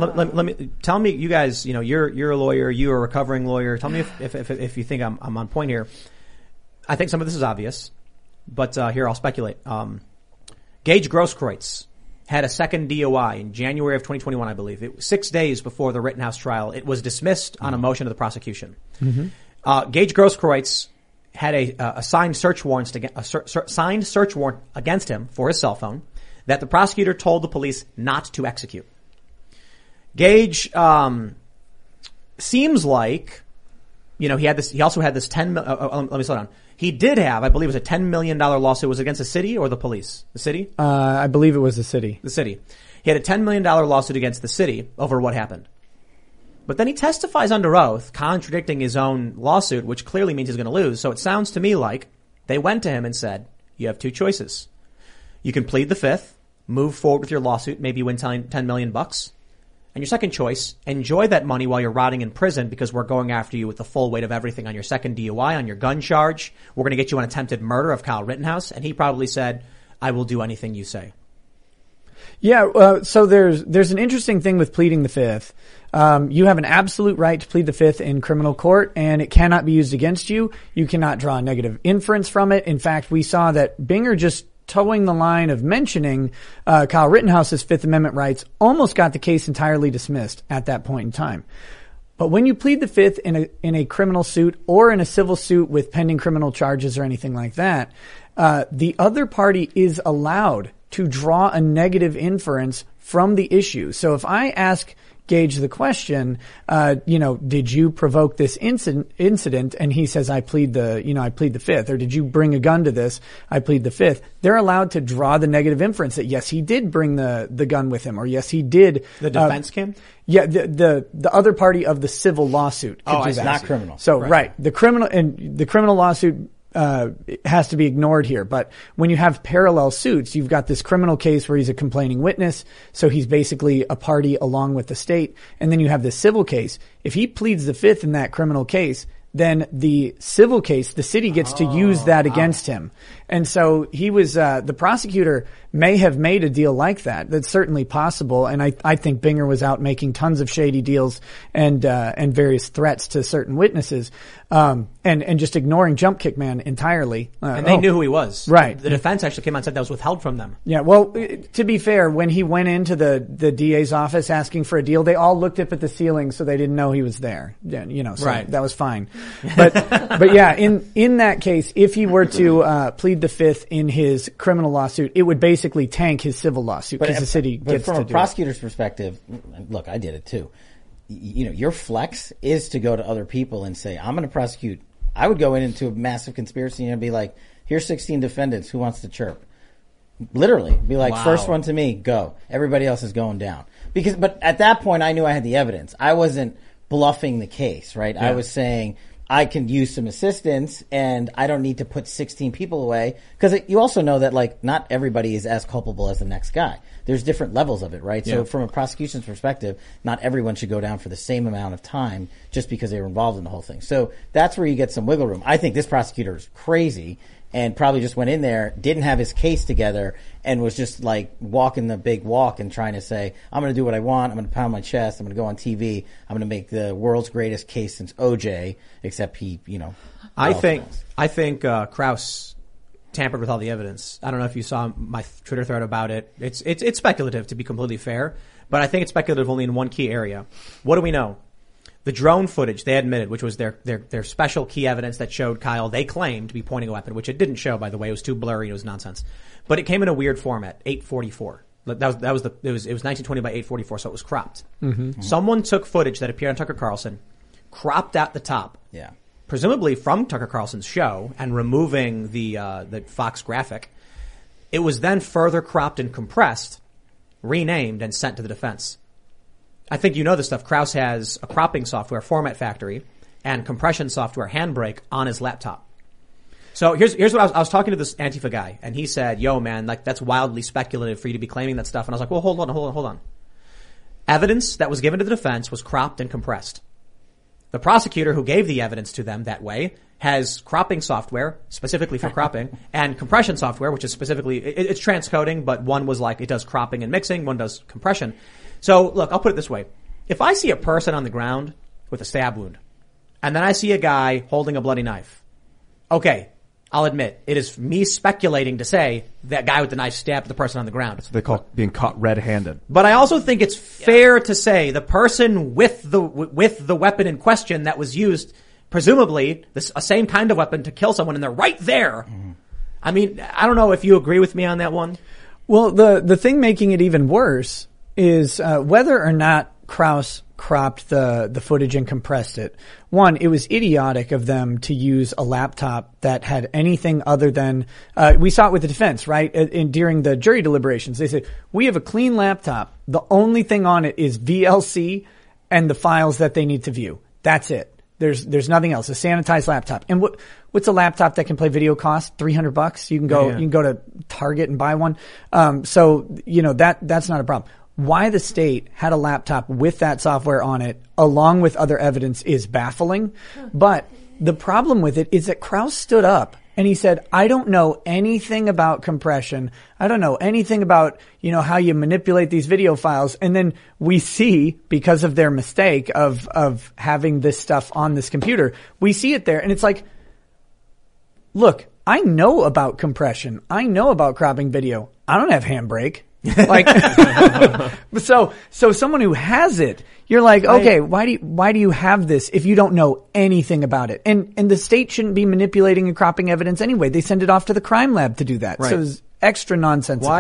tell me, you guys, you know, you're a lawyer, you're a recovering lawyer. Tell me if you think I'm on point here. I think some of this is obvious, but here I'll speculate. Gage Grosskreutz had a second DOI in January of 2021, I believe. It was 6 days before the Rittenhouse trial. It was dismissed on a motion of the prosecution. Mm-hmm. Gage Grosskreutz had a signed search warrant against him for his cell phone that the prosecutor told the police not to execute. Gage, seems like, he also had this let me slow down. He did have, I believe it was a $10 million lawsuit. Was it against the city or the police? The city? I believe it was the city. The city. He had a $10 million lawsuit against the city over what happened. But then he testifies under oath, contradicting his own lawsuit, which clearly means he's going to lose. So it sounds to me like they went to him and said, you have two choices. You can plead the fifth, move forward with your lawsuit, maybe win $10 million bucks. And your second choice, enjoy that money while you're rotting in prison because we're going after you with the full weight of everything on your second DUI, on your gun charge. We're going to get you on attempted murder of Kyle Rittenhouse. And he probably said, I will do anything you say. Yeah, so there's an interesting thing with pleading the fifth. You have an absolute right to plead the fifth in criminal court, and it cannot be used against you. You cannot draw a negative inference from it. In fact, we saw that Binger just towing the line of mentioning Kyle Rittenhouse's Fifth Amendment rights almost got the case entirely dismissed at that point in time. But when you plead the fifth in a criminal suit or in a civil suit with pending criminal charges or anything like that, the other party is allowed to draw a negative inference from the issue. So if I ask Gage the question, did you provoke this incident? And he says, I plead the fifth. Or did you bring a gun to this? I plead the fifth. They're allowed to draw the negative inference that yes, he did bring the gun with him, or yes, he did. The defense can? Yeah, the other party of the civil lawsuit. It's not criminal. So right. The criminal lawsuit has to be ignored here. But when you have parallel suits, you've got this criminal case where he's a complaining witness. So he's basically a party along with the state. And then you have this civil case. If he pleads the fifth in that criminal case, then the civil case, the city gets to use that against him. And so he was, the prosecutor may have made a deal like that. That's certainly possible. And I think Binger was out making tons of shady deals and various threats to certain witnesses. And just ignoring Jump Kick Man entirely. And they knew who he was. Right. The defense actually came out and said that was withheld from them. Yeah. Well, to be fair, when he went into the DA's office asking for a deal, they all looked up at the ceiling so they didn't know he was there. So right. That was fine. But yeah, in that case, if he were to plead the fifth in his criminal lawsuit, it would basically tank his civil lawsuit because the city gets to do it. But from a prosecutor's perspective, look, I did it too. Your flex is to go to other people and say, I'm going to prosecute. I would go into a massive conspiracy and be like, here's 16 defendants. Who wants to chirp? Literally. Be like, wow. First one to me, go. Everybody else is going down. But at that point, I knew I had the evidence. I wasn't bluffing the case, right? Yeah. I was saying, I can use some assistance and I don't need to put 16 people away. Cause you also know that not everybody is as culpable as the next guy. There's different levels of it, right? Yeah. So from a prosecution's perspective, not everyone should go down for the same amount of time just because they were involved in the whole thing. So that's where you get some wiggle room. I think this prosecutor is crazy and probably just went in there, didn't have his case together, and was just walking the big walk and trying to say, I'm going to do what I want. I'm going to pound my chest. I'm going to go on TV. I'm going to make the world's greatest case since OJ, except he, I think Krause tampered with all the evidence. I don't know if you saw my Twitter thread about it. It's speculative, to be completely fair, but I think it's speculative only in one key area. What do we know? The drone footage they admitted, which was their special key evidence that showed Kyle, they claimed to be pointing a weapon, which it didn't show, by the way. It was too blurry. It was nonsense. But it came in a weird format, 844. It was 1920 by 844, so it was cropped. Mm-hmm. Someone took footage that appeared on Tucker Carlson, cropped out the top. Yeah. Presumably from Tucker Carlson's show, and removing the Fox graphic. It was then further cropped and compressed, renamed, and sent to the defense. I think you know this stuff. Krause has a cropping software, Format Factory, and compression software, Handbrake, on his laptop. So here's what I was talking to this Antifa guy, and he said, yo, man, that's wildly speculative for you to be claiming that stuff. And I was like, well, hold on. Evidence that was given to the defense was cropped and compressed. The prosecutor who gave the evidence to them that way has cropping software, specifically for cropping, and compression software, which is specifically, it's transcoding, but one was it does cropping and mixing, one does compression. So, look, I'll put it this way. If I see a person on the ground with a stab wound, and then I see a guy holding a bloody knife, okay, I'll admit, it is me speculating to say that guy with the knife stabbed the person on the ground. That's what they call being caught red-handed. But I also think it's fair to say the person with the weapon in question that was used, presumably, a same kind of weapon to kill someone, and they're right there. Mm-hmm. I mean, I don't know if you agree with me on that one. Well, the thing making it even worse is whether or not Krause cropped the footage and compressed it. One, it was idiotic of them to use a laptop that had anything other than, we saw it with the defense, right? During the jury deliberations, they said, we have a clean laptop. The only thing on it is VLC and the files that they need to view. That's it. There's nothing else. A sanitized laptop. And what's a laptop that can play video cost? $300. You can go to Target and buy one. So, that's not a problem. Why the state had a laptop with that software on it, along with other evidence, is baffling. But the problem with it is that Krause stood up and he said, I don't know anything about compression. I don't know anything about, how you manipulate these video files. And then we see, because of their mistake of having this stuff on this computer, we see it there and it's like, look, I know about compression. I know about cropping video. I don't have Handbrake. So someone who has it, you're like, okay, why do you have this if you don't know anything about it? And the state shouldn't be manipulating and cropping evidence anyway. They send it off to the crime lab to do that. Right. So it's extra nonsensical.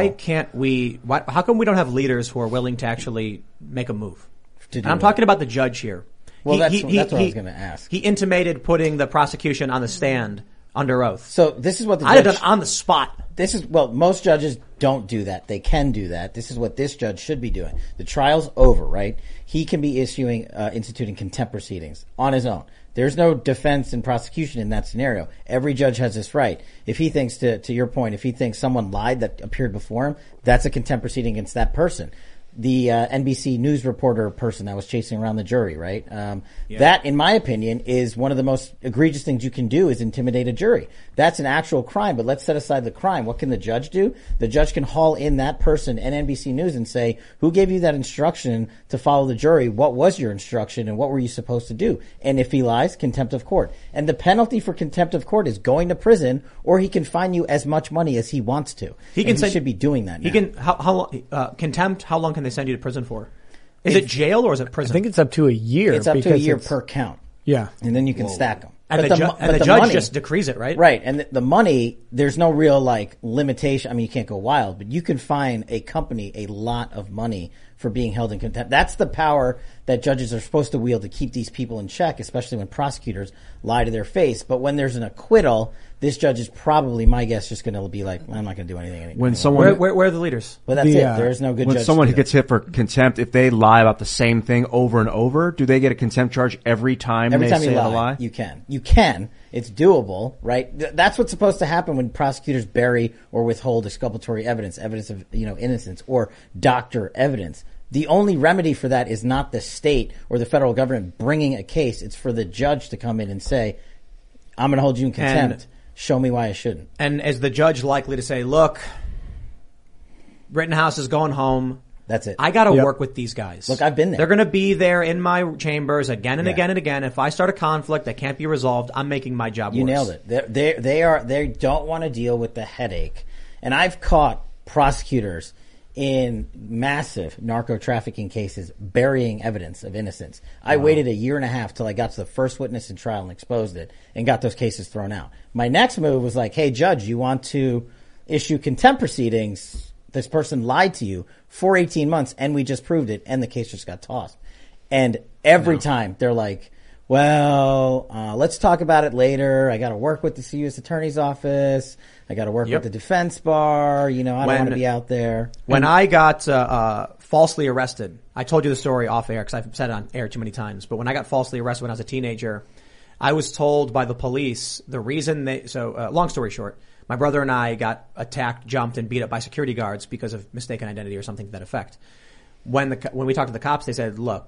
How come we don't have leaders who are willing to actually make a move? I'm talking about the judge here. Well, that's what I was going to ask. He intimated putting the prosecution on the stand under oath. So this is what I'd have done on the spot. Most judges don't do that. They can do that. This is what this judge should be doing. The trial's over, right? He can be instituting contempt proceedings on his own. There's no defense and prosecution in that scenario. Every judge has this right. If he thinks, to your point, if he thinks someone lied that appeared before him, that's a contempt proceeding against that person. The NBC News reporter person that was chasing around the jury, right? That, in my opinion, is one of the most egregious things you can do is intimidate a jury. That's an actual crime, but let's set aside the crime. What can the judge do? The judge can haul in that person and NBC News and say, who gave you that instruction to follow the jury? What was your instruction and what were you supposed to do? And if he lies, contempt of court. And the penalty for contempt of court is going to prison, or he can fine you as much money as he wants to. He should be doing that now. Contempt, how long can they send you to prison for? Is it jail or is it prison? I think it's up to a year. It's up to a year per count. Yeah. And then you can stack them. And the judge just decrees it, right? Right. And the money, there's no real limitation. I mean, you can't go wild, but you can fine a company a lot of money for being held in contempt. That's the power that judges are supposed to wield to keep these people in check, especially when prosecutors lie to their face. But when there's an acquittal, this judge is probably, my guess, just going to be like, I'm not going to do anything anymore. When someone, where are the leaders? But that's it. There's no good judge. When someone who gets hit for contempt, if they lie about the same thing over and over, do they get a contempt charge every time they say the lie? You can. It's doable, right? That's what's supposed to happen when prosecutors bury or withhold exculpatory evidence of, innocence or doctor evidence. The only remedy for that is not the state or the federal government bringing a case. It's for the judge to come in and say, I'm going to hold you in contempt. Show me why I shouldn't. And is the judge likely to say, look, Rittenhouse is going home. That's it. I got to work with these guys. Look, I've been there. They're going to be there in my chambers again and again and again. If I start a conflict that can't be resolved, I'm making my job worse. You nailed it. They don't want to deal with the headache. And I've caught prosecutors in massive narco trafficking cases burying evidence of innocence. I waited a year and a half till I got to the first witness in trial and exposed it and got those cases thrown out. My next move was like, hey, judge, you want to issue contempt proceedings? This person lied to you for 18 months and we just proved it and the case just got tossed. And every time they're like, well, let's talk about it later. I got to work with the U.S. Attorney's Office. I got to work with the defense bar. I don't want to be out there. When I got falsely arrested, I told you the story off air because I've said it on air too many times. But when I got falsely arrested when I was a teenager, I was told by the police the reason long story short, my brother and I got attacked, jumped, and beat up by security guards because of mistaken identity or something to that effect. When we talked to the cops, they said, look,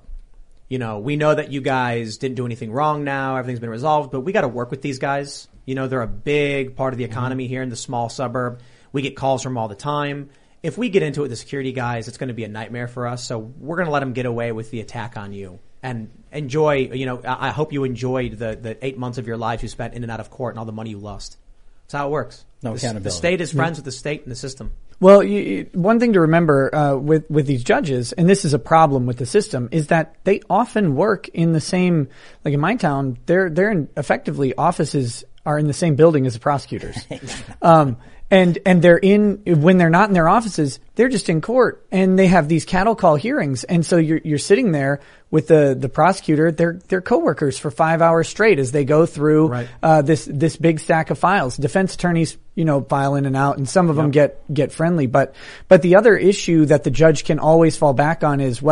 we know that you guys didn't do anything wrong now. Everything's been resolved, but we got to work with these guys. They're a big part of the economy here in the small suburb. We get calls from them all the time. If we get into it with the security guys, it's going to be a nightmare for us. So we're going to let them get away with the attack on you and enjoy, I hope you enjoyed the 8 months of your lives you spent in and out of court and all the money you lost. That's how it works. No accountability. The state is friends with the state and the system. Well, one thing to remember with these judges, and this is a problem with the system, is that they often work in the same. Like in my town, they're effectively offices are in the same building as the prosecutors, And they're when they're not in their offices, they're just in court and they have these cattle call hearings. And so you're sitting there with the prosecutor, they're coworkers for 5 hours straight as they go through, this big stack of files. Defense attorneys, file in and out, and some of them get friendly. But the other issue that the judge can always fall back on is,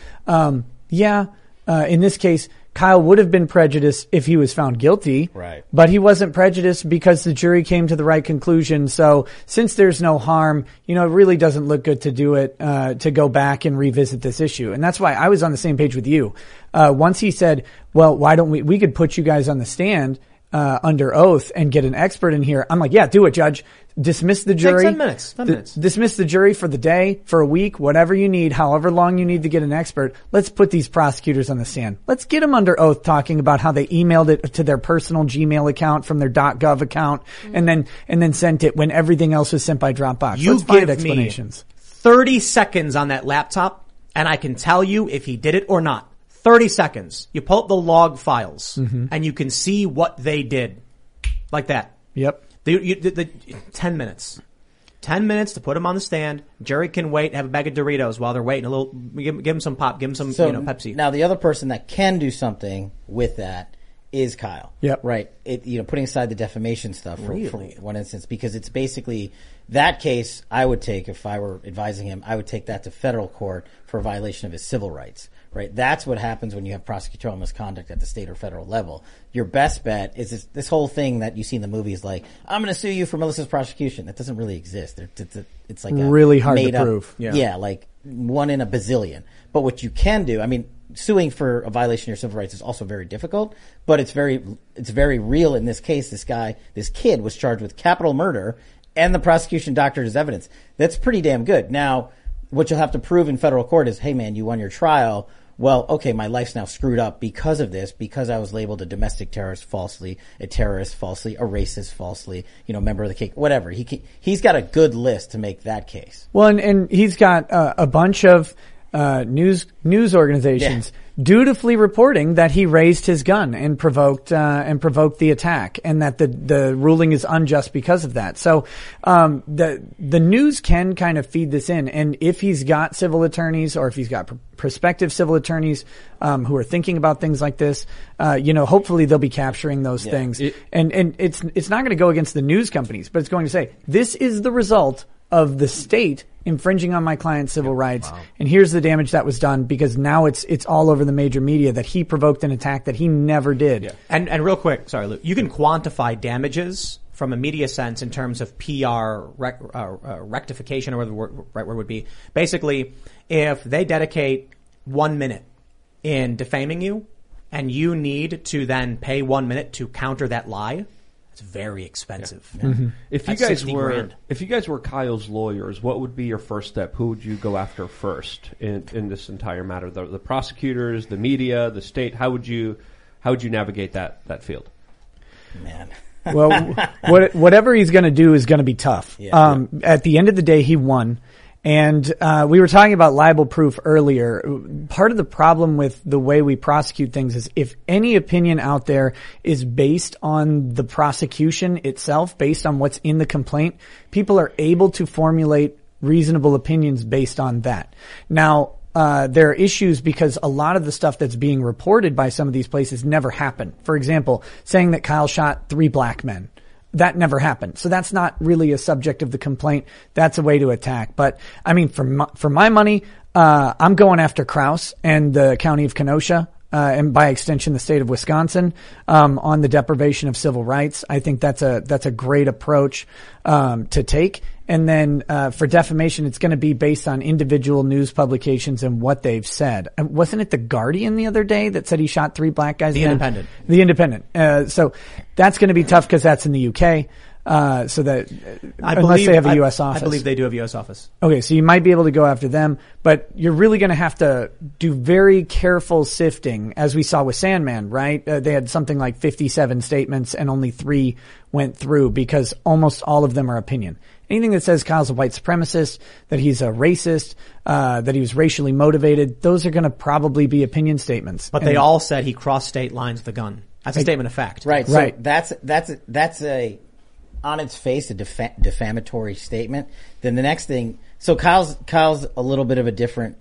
in this case, Kyle would have been prejudiced if he was found guilty. Right. But he wasn't prejudiced because the jury came to the right conclusion. So since there's no harm, it really doesn't look good to do it, to go back and revisit this issue. And that's why I was on the same page with you. Once he said, well, why don't we could put you guys on the stand, under oath and get an expert in here. I'm like, yeah, do it, Judge. Dismiss the jury. Take 10 minutes. 10 minutes. Dismiss the jury for the day, for a week, whatever you need, however long you need to get an expert. Let's put these prosecutors on the stand. Let's get them under oath talking about how they emailed it to their personal Gmail account from their .gov account and then sent it when everything else was sent by Dropbox. You Let's find give explanations. me 30 seconds on that laptop and I can tell you if he did it or not. 30 seconds. You pull up the log files and you can see what they did. Like that. Yep. The 10 minutes. 10 minutes to put him on the stand. Jury can wait, have a bag of Doritos while they're waiting. Give him some pop, give him some, Pepsi. Now the other person that can do something with that is Kyle. Yep. Right. Putting aside the defamation stuff for one instance, because it's basically that case I would take, if I were advising him, I would take that to federal court for a violation of his civil rights. Right. That's what happens when you have prosecutorial misconduct at the state or federal level. Your best bet is this whole thing that you see in the movies, like, I'm going to sue you for malicious prosecution. That doesn't really exist. It's like really hard to prove. Yeah, like one in a bazillion. But what you can do, suing for a violation of your civil rights is also very difficult, but it's very real in this case. This kid was charged with capital murder and the prosecution doctored his evidence. That's pretty damn good. Now, what you'll have to prove in federal court is, hey man, you won your trial. Well, okay, my life's now screwed up because of this, because I was labeled a domestic terrorist falsely, a terrorist falsely, a racist falsely, member of the cake, whatever. He's got a good list to make that case. Well, and he's got a bunch of news organizations dutifully reporting that he raised his gun and provoked the attack, and that the ruling is unjust because of that. So the news can kind of feed this in, and if he's got civil attorneys or if he's got prospective civil attorneys who are thinking about things like this, hopefully they'll be capturing those things. And it's not going to go against the news companies, but it's going to say this is the result of the state infringing on my client's civil rights. Wow. And here's the damage that was done, because now it's all over the major media that he provoked an attack that he never did. Yeah. And real quick, sorry, Lou, you can quantify damages from a media sense in terms of PR rectification, or whatever the right word would be. Basically, if they dedicate 1 minute in defaming you and you need to then pay 1 minute to counter that lie, it's very expensive. Yeah. Mm-hmm. If you guys were Kyle's lawyers, what would be your first step? Who would you go after first in this entire matter? The prosecutors, the media, the state. How would you navigate that field? Man. Well, whatever he's going to do is going to be tough. Yeah. At the end of the day, he won. And we were talking about libel proof earlier. Part of the problem with the way we prosecute things is if any opinion out there is based on the prosecution itself, based on what's in the complaint, people are able to formulate reasonable opinions based on that. Now, there are issues because a lot of the stuff that's being reported by some of these places never happened. For example, saying that Kyle shot 3 black men. That never happened. So that's not really a subject of the complaint. That's a way to attack. But for my money, I'm going after Krause and the county of Kenosha, and by extension, the state of Wisconsin, on the deprivation of civil rights. I think that's a great approach, to take. And then, for defamation, it's going to be based on individual news publications and what they've said. Wasn't it The Guardian the other day that said he shot 3 black guys? The Independent. The Independent. So that's going to be tough because that's in the UK. So that unless they have a U.S. office. I believe they do have a U.S. office. Okay, so you might be able to go after them, but you're really going to have to do very careful sifting, as we saw with Sandman, right? They had something like 57 statements and only 3 went through because almost all of them are opinion. Anything that says Kyle's a white supremacist, that he's a racist, that he was racially motivated, those are going to probably be opinion statements. But they all said he crossed state lines with a gun. That's a statement of fact. Right. So that's on its face a defamatory statement, then the next thing. So Kyle's a little bit of a different.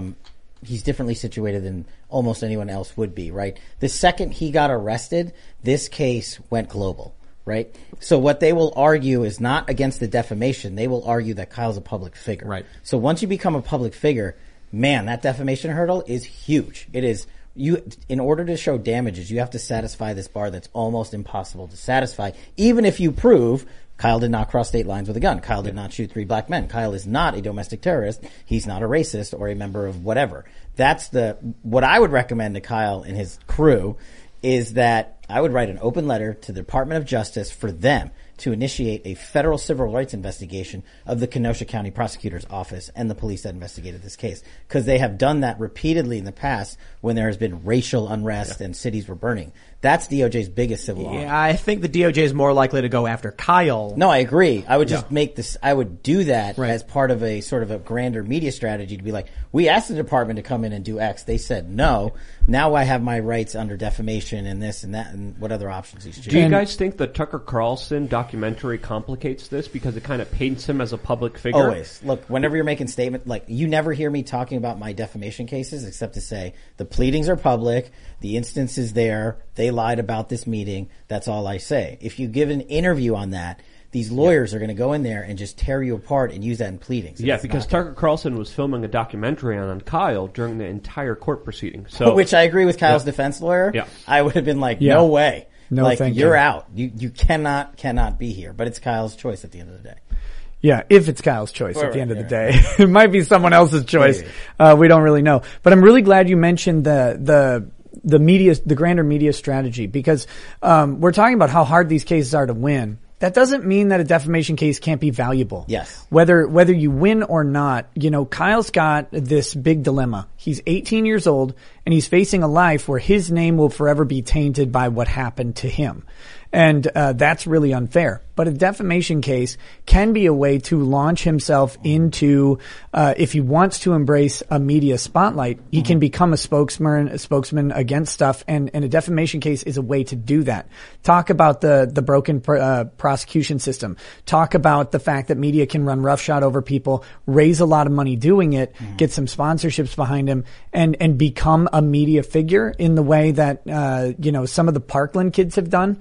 He's differently situated than almost anyone else would be, right? The second he got arrested, this case went global, right? So what they will argue is not against the defamation. They will argue that Kyle's a public figure. Right. So once you become a public figure, man, that defamation hurdle is huge. It is. In order to show damages, you have to satisfy this bar that's almost impossible to satisfy, even if you prove Kyle did not cross state lines with a gun. Kyle did not shoot 3 black men. Kyle is not a domestic terrorist. He's not a racist or a member of whatever. That's what I would recommend to Kyle and his crew is that I would write an open letter to the Department of Justice for them to initiate a federal civil rights investigation of the Kenosha County Prosecutor's Office and the police that investigated this case. Because they have done that repeatedly in the past when there has been racial unrest and cities were burning. That's DOJ's biggest civil harm. Yeah, I think the DOJ is more likely to go after Kyle. No, I agree. I would just make this, I would do that as part of a sort of a grander media strategy to be like, we asked the department to come in and do X. They said no. Now I have my rights under defamation and this and that and what other options he's choosing. Do you guys think the Tucker Carlson documentary complicates this because it kind of paints him as a public figure? Always. Look, whenever you're making statements, like you never hear me talking about my defamation cases except to say the pleadings are public, the instance is there, they lied about this meeting. That's all I say. If you give an interview on that, these lawyers are going to go in there and just tear you apart and use that in pleadings. Yeah, because Tucker Carlson was filming a documentary on Kyle during the entire court proceeding. So, which I agree with Kyle's defense lawyer. Yeah. I would have been like, no way. No, like, thank you're you. out. You cannot be here. But it's Kyle's choice at the end of the day. Yeah, if it's Kyle's choice at the end of the right. day. It might be someone else's choice. We don't really know. But I'm really glad you mentioned the media, the grander media strategy, because we're talking about how hard these cases are to win. That doesn't mean that a defamation case can't be valuable. Yes. Whether you win or not, Kyle's got this big dilemma. He's 18 years old and he's facing a life where his name will forever be tainted by what happened to him. And that's really unfair. But a defamation case can be a way to launch himself into, if he wants to embrace a media spotlight, he can become a spokesman against stuff, and a defamation case is a way to do that. Talk about the broken prosecution system. Talk about the fact that media can run roughshod over people, raise a lot of money doing it, get some sponsorships behind him, and become a media figure in the way that some of the Parkland kids have done.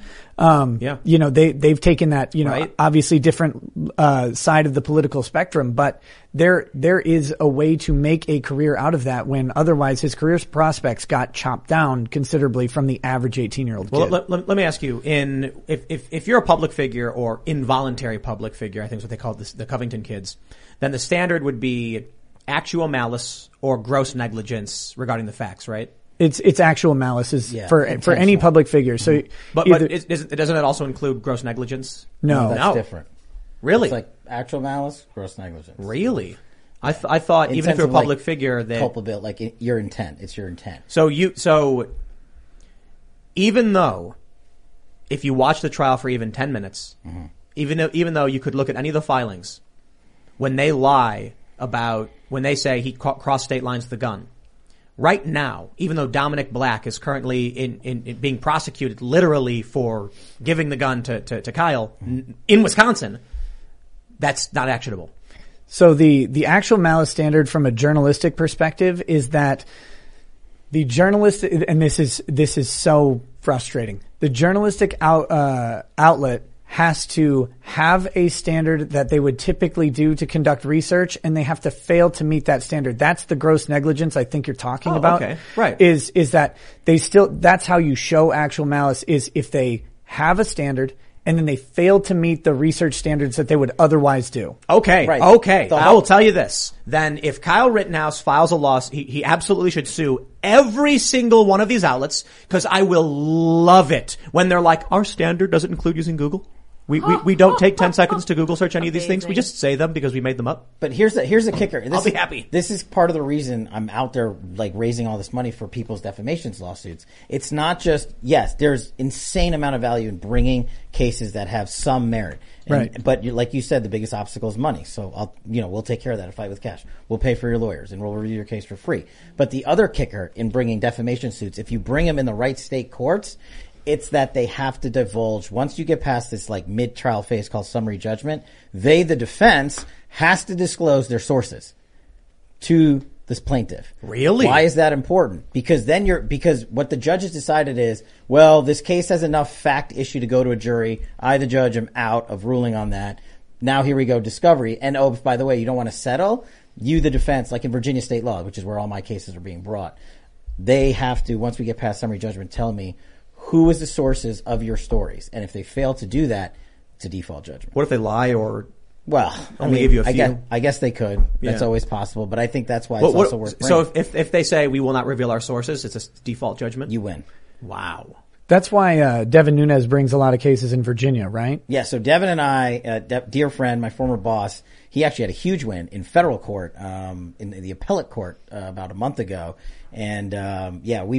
They've taken that, obviously different side of the political spectrum, but there is a way to make a career out of that when otherwise his career prospects got chopped down considerably from the average 18-year-old kid. Well, let me ask you, if you're a public figure or involuntary public figure, I think is what they call this, the Covington kids, then the standard would be actual malice or gross negligence regarding the facts, right? It's actual malice for any public figure. So, but doesn't it also include gross negligence? No, that's different. Really? It's like actual malice, gross negligence. Really? I thought even if you're a public figure, that culpable, like your intent, it's your intent. So even though if you watch the trial for even 10 minutes, even though you could look at any of the filings, when they lie about when they say he crossed state lines with the gun. Right now, even though Dominic Black is currently in being prosecuted literally for giving the gun to Kyle in Wisconsin, that's not actionable. So the actual malice standard from a journalistic perspective is that the journalist, and this is so frustrating. The journalistic outlet has to have a standard that they would typically do to conduct research, and they have to fail to meet that standard. That's the gross negligence I think you're talking about. Okay. Right. Is that that's how you show actual malice, is if they have a standard and then they fail to meet the research standards that they would otherwise do. Okay. Right. Okay. I will tell you this. Then if Kyle Rittenhouse files a lawsuit, he absolutely should sue every single one of these outlets, because I will love it when they're like, our standard doesn't include using Google. We don't take 10 seconds to Google search any of these things. We just say them because we made them up. But here's the kicker. I'll be happy. This is part of the reason I'm out there like raising all this money for people's defamations lawsuits. It's not just, yes, there's insane amount of value in bringing cases that have some merit. Right. But like you said, the biggest obstacle is money. So we'll take care of that at Fight with Cash. We'll pay for your lawyers and we'll review your case for free. But the other kicker in bringing defamation suits, if you bring them in the right state courts, It's that they have to divulge, once you get past this like mid-trial phase called summary judgment, the defense, has to disclose their sources to this plaintiff. Really? Why is that important? Because because what the judge has decided is, well, this case has enough fact issue to go to a jury. I, the judge, am out of ruling on that. Now here we go, discovery. And oh, by the way, you don't want to settle? You, the defense, like in Virginia state law, which is where all my cases are being brought, they have to, once we get past summary judgment, tell me who is the sources of your stories. And if they fail to do that, it's a default judgment. What if they lie or Well, only give you a few? I guess they could. That's Yeah. always possible. But I think that's why it's also worth So bringing. if they say we will not reveal our sources, it's a default judgment? You win. Wow. That's why Devin Nunes brings a lot of cases in Virginia, right? Yeah, so Devin and I, dear friend, my former boss, he actually had a huge win in federal court, in the appellate court, about a month ago. And, we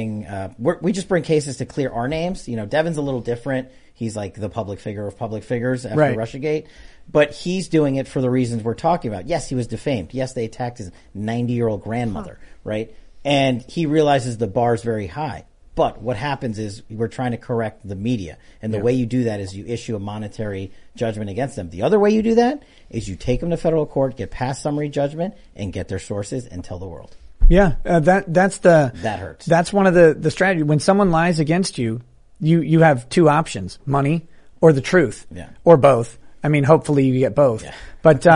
we just bring cases to clear our names. You know, Devin's a little different. He's like the public figure of public figures after Right. Russiagate. But he's doing it for the reasons we're talking about. Yes, he was defamed. Yes, they attacked his 90-year-old grandmother, right? And he realizes the bar's very high. But what happens is we're trying to correct the media. And the way you do that is you issue a monetary judgment against them. The other way you do that is you take them to federal court, get past summary judgment, and get their sources and tell the world. Yeah, that hurts. That's one of the strategy. When someone lies against you, you have two options: money or the truth, or both. I mean, hopefully you get both. Yeah. But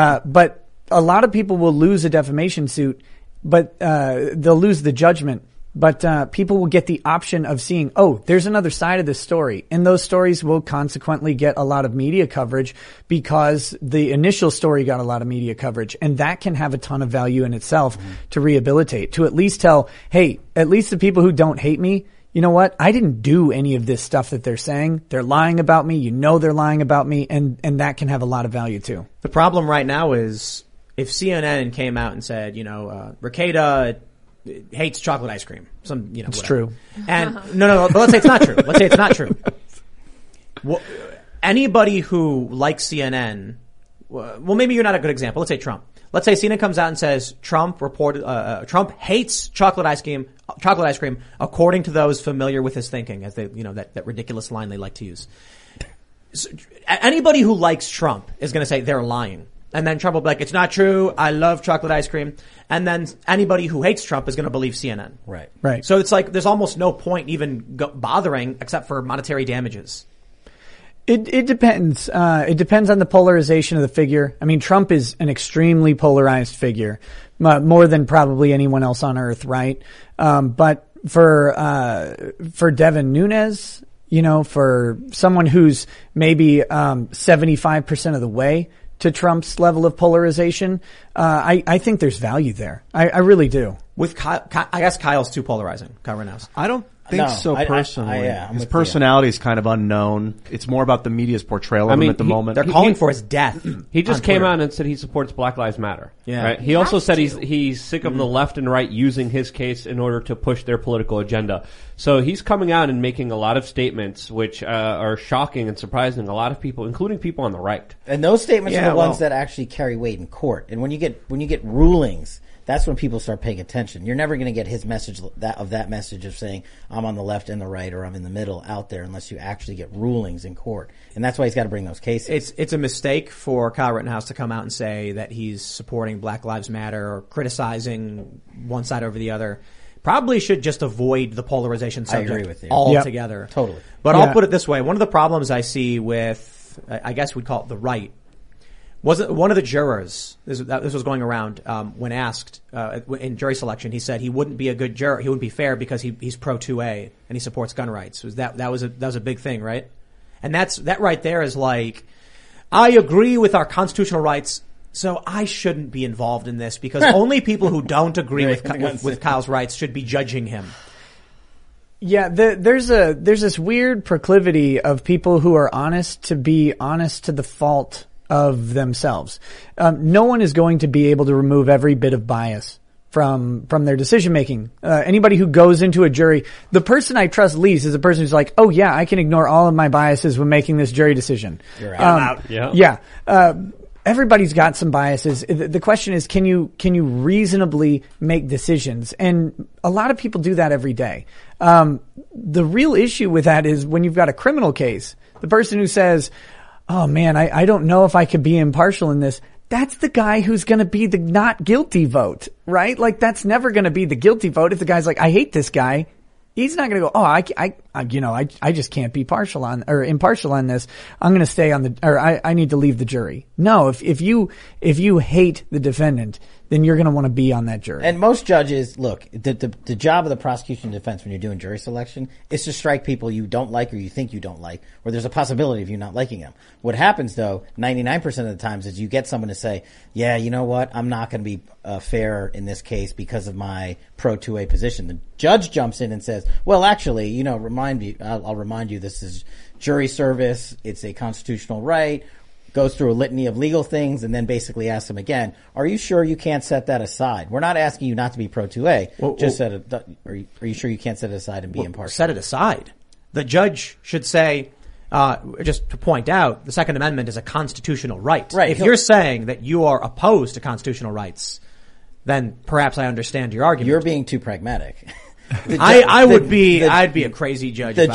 a lot of people will lose a defamation suit, but they'll lose the judgment. But people will get the option of seeing, oh, there's another side of this story. And those stories will consequently get a lot of media coverage because the initial story got a lot of media coverage. And that can have a ton of value in itself to rehabilitate, to at least tell, hey, at least the people who don't hate me, you know what? I didn't do any of this stuff that they're saying. They're lying about me. You know they're lying about me. And that can have a lot of value too. The problem right now is if CNN came out and said, Rekieta hates chocolate ice cream. It's whatever. true. And no, but let's say it's not true. Let's say it's not true. Well, anybody who likes CNN, well, maybe you're not a good example. Let's say Trump. Let's say CNN comes out and says Trump hates chocolate ice cream according to those familiar with his thinking, as they, that ridiculous line they like to use. So, anybody who likes Trump is going to say they're lying. And then Trump will be like, it's not true. I love chocolate ice cream. And then anybody who hates Trump is going to believe CNN. Right. So it's like there's almost no point even bothering except for monetary damages. It depends. It depends on the polarization of the figure. I mean, Trump is an extremely polarized figure, more than probably anyone else on earth, right? But for Devin Nunes, for someone who's maybe 75% of the way to Trump's level of polarization, I think there's value there. I really do. With Kyle, I guess Kyle's too polarizing. Kyle Rittenhouse. I don't think so personally. His personality is kind of unknown. It's more about the media's portrayal of him at the moment. They're calling for his death. He just came out and said he supports Black Lives Matter. Yeah. Right? He also said he's sick of the left and right using his case in order to push their political agenda. So he's coming out and making a lot of statements which are shocking and surprising a lot of people, including people on the right. And those statements are the ones that actually carry weight in court. And when you get rulings, that's when people start paying attention. You're never going to get his message, that message of saying, I'm on the left and the right or I'm in the middle out there unless you actually get rulings in court. And that's why he's got to bring those cases. It's a mistake for Kyle Rittenhouse to come out and say that he's supporting Black Lives Matter or criticizing one side over the other. Probably should just avoid the polarization subject I agree with you. altogether. Yep. Totally. But I'll put it this way. One of the problems I see with, I guess we'd call it the right, wasn't one of the jurors, this was going around, when asked, in jury selection, he said he wouldn't be a good juror, he wouldn't be fair because he's pro 2A and he supports gun rights. That was a big thing, right? And that right there is like, I agree with our constitutional rights, so I shouldn't be involved in this because only people who don't agree with Kyle's rights should be judging him. Yeah, there's this weird proclivity of people who are honest to be honest to the fault of themselves. No one is going to be able to remove every bit of bias from their decision making. Anybody who goes into a jury, the person I trust least is a person who's like, oh yeah, I can ignore all of my biases when making this jury decision. You're out. Yeah. Everybody's got some biases. The question is, can you reasonably make decisions? And a lot of people do that every day. The real issue with that is when you've got a criminal case, the person who says, oh man, I don't know if I could be impartial in this. That's the guy who's going to be the not guilty vote, right? Like that's never going to be the guilty vote. If the guy's like, I hate this guy, he's not going to go, oh, I just can't be impartial on this. I'm going to stay on I need to leave the jury. No, if you hate the defendant, then you're going to want to be on that jury. And most judges, look, the job of the prosecution and defense when you're doing jury selection is to strike people you don't like or you think you don't like, or there's a possibility of you not liking them. What happens though, 99% of the times is you get someone to say, yeah, you know what, I'm not going to be fair in this case because of my pro 2A position. The judge jumps in and says, well, actually, I'll remind you, this is jury service. It's a constitutional right. Goes through a litany of legal things and then basically asks him again, are you sure you can't set that aside? We're not asking you not to be pro 2A. Are you sure you can't set it aside and be impartial? Set it aside. The judge should say, just to point out, the Second Amendment is a constitutional right. Right. If you're saying that you are opposed to constitutional rights, then perhaps I understand your argument. You're being too pragmatic. I'd be a crazy judge. What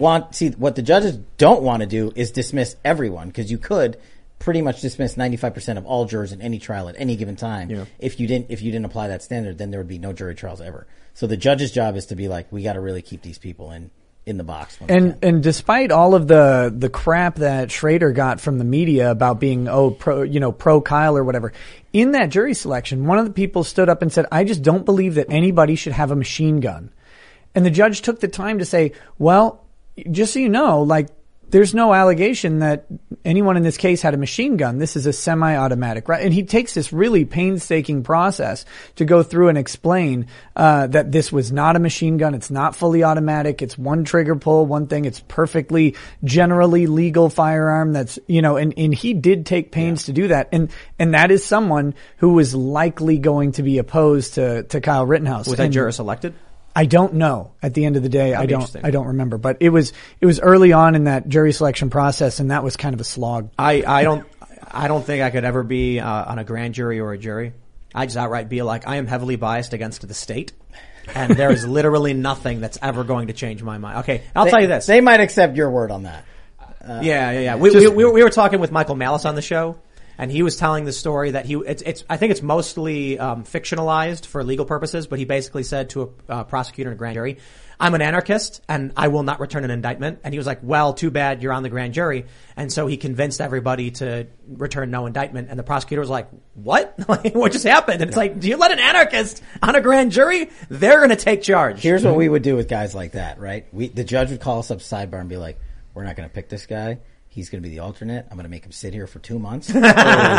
the judges don't want to do is dismiss everyone, because you could pretty much dismiss 95% of all jurors in any trial at any given time. Yeah. If you didn't apply that standard, then there would be no jury trials ever. So the judge's job is to be like, we got to really keep these people in the box. And despite all of the crap that Schrader got from the media about being pro Kyle or whatever, in that jury selection, one of the people stood up and said, I just don't believe that anybody should have a machine gun. And the judge took the time to say, well, just so you know, like, there's no allegation that anyone in this case had a machine gun. This is a semi-automatic, right? And he takes this really painstaking process to go through and explain that this was not a machine gun. It's not fully automatic. It's one trigger pull, one thing. It's perfectly generally legal firearm. That's, and he did take pains to do that. And that is someone who was likely going to be opposed to Kyle Rittenhouse. Was that juror selected? I don't know. At the end of the day, I don't remember. But it was early on in that jury selection process, and that was kind of a slog. I don't think I could ever be on a grand jury or a jury. I just outright be like, I am heavily biased against the state, and there is literally nothing that's ever going to change my mind. Okay, I'll tell you this. They might accept your word on that. Yeah. We were talking with Michael Malice on the show, and he was telling the story that I think it's mostly fictionalized for legal purposes, but he basically said to a prosecutor in a grand jury, I'm an anarchist and I will not return an indictment. And he was like, well, too bad you're on the grand jury. And so he convinced everybody to return no indictment. And the prosecutor was like, what? What just happened? And it's like, do you let an anarchist on a grand jury? They're going to take charge. Here's what we would do with guys like that, right? The judge would call us up sidebar and be like, we're not going to pick this guy. He's going to be the alternate. I'm going to make him sit here for 2 months. And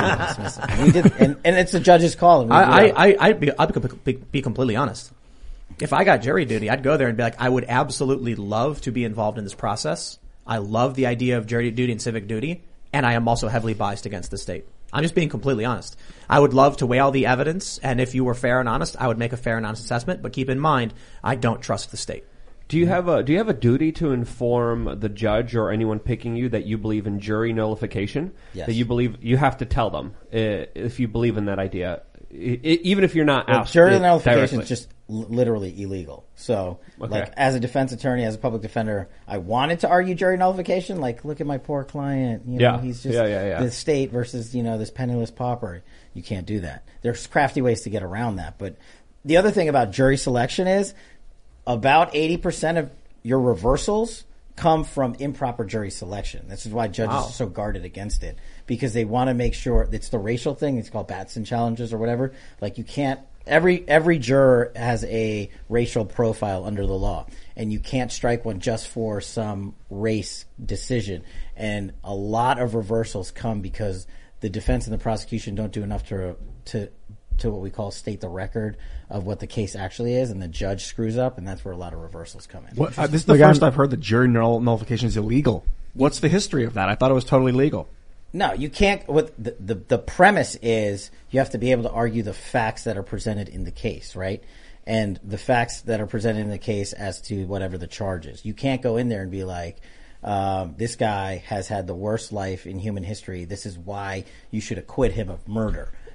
it's the judge's call. I'd be completely honest. If I got jury duty, I'd go there and be like, I would absolutely love to be involved in this process. I love the idea of jury duty and civic duty, and I am also heavily biased against the state. I'm just being completely honest. I would love to weigh all the evidence, and if you were fair and honest, I would make a fair and honest assessment. But keep in mind, I don't trust the state. Do you have a duty to inform the judge or anyone picking you that you believe in jury nullification? Yes. That you have to tell them if you believe in that idea, even if you're not asked. Jury nullification is just literally illegal. So, like, as a defense attorney, as a public defender, I wanted to argue jury nullification. Like, look at my poor client. He's just the state versus this penniless pauper. You can't do that. There's crafty ways to get around that. But the other thing about jury selection is, about 80% of your reversals come from improper jury selection. This is why judges are so guarded against it, because they want to make sure it's the racial thing. It's called Batson challenges or whatever. Like, you can't, every juror has a racial profile under the law, and you can't strike one just for some race decision. And a lot of reversals come because the defense and the prosecution don't do enough to what we call state the record of what the case actually is, and the judge screws up, and that's where a lot of reversals come in. This is the first I've heard that jury nullification is illegal. What's the history of that? I thought it was totally legal. No, you can't. What the premise is, you have to be able to argue the facts that are presented in the case, right? And the facts that are presented in the case as to whatever the charge is. You can't go in there and be like, this guy has had the worst life in human history. This is why you should acquit him of murder.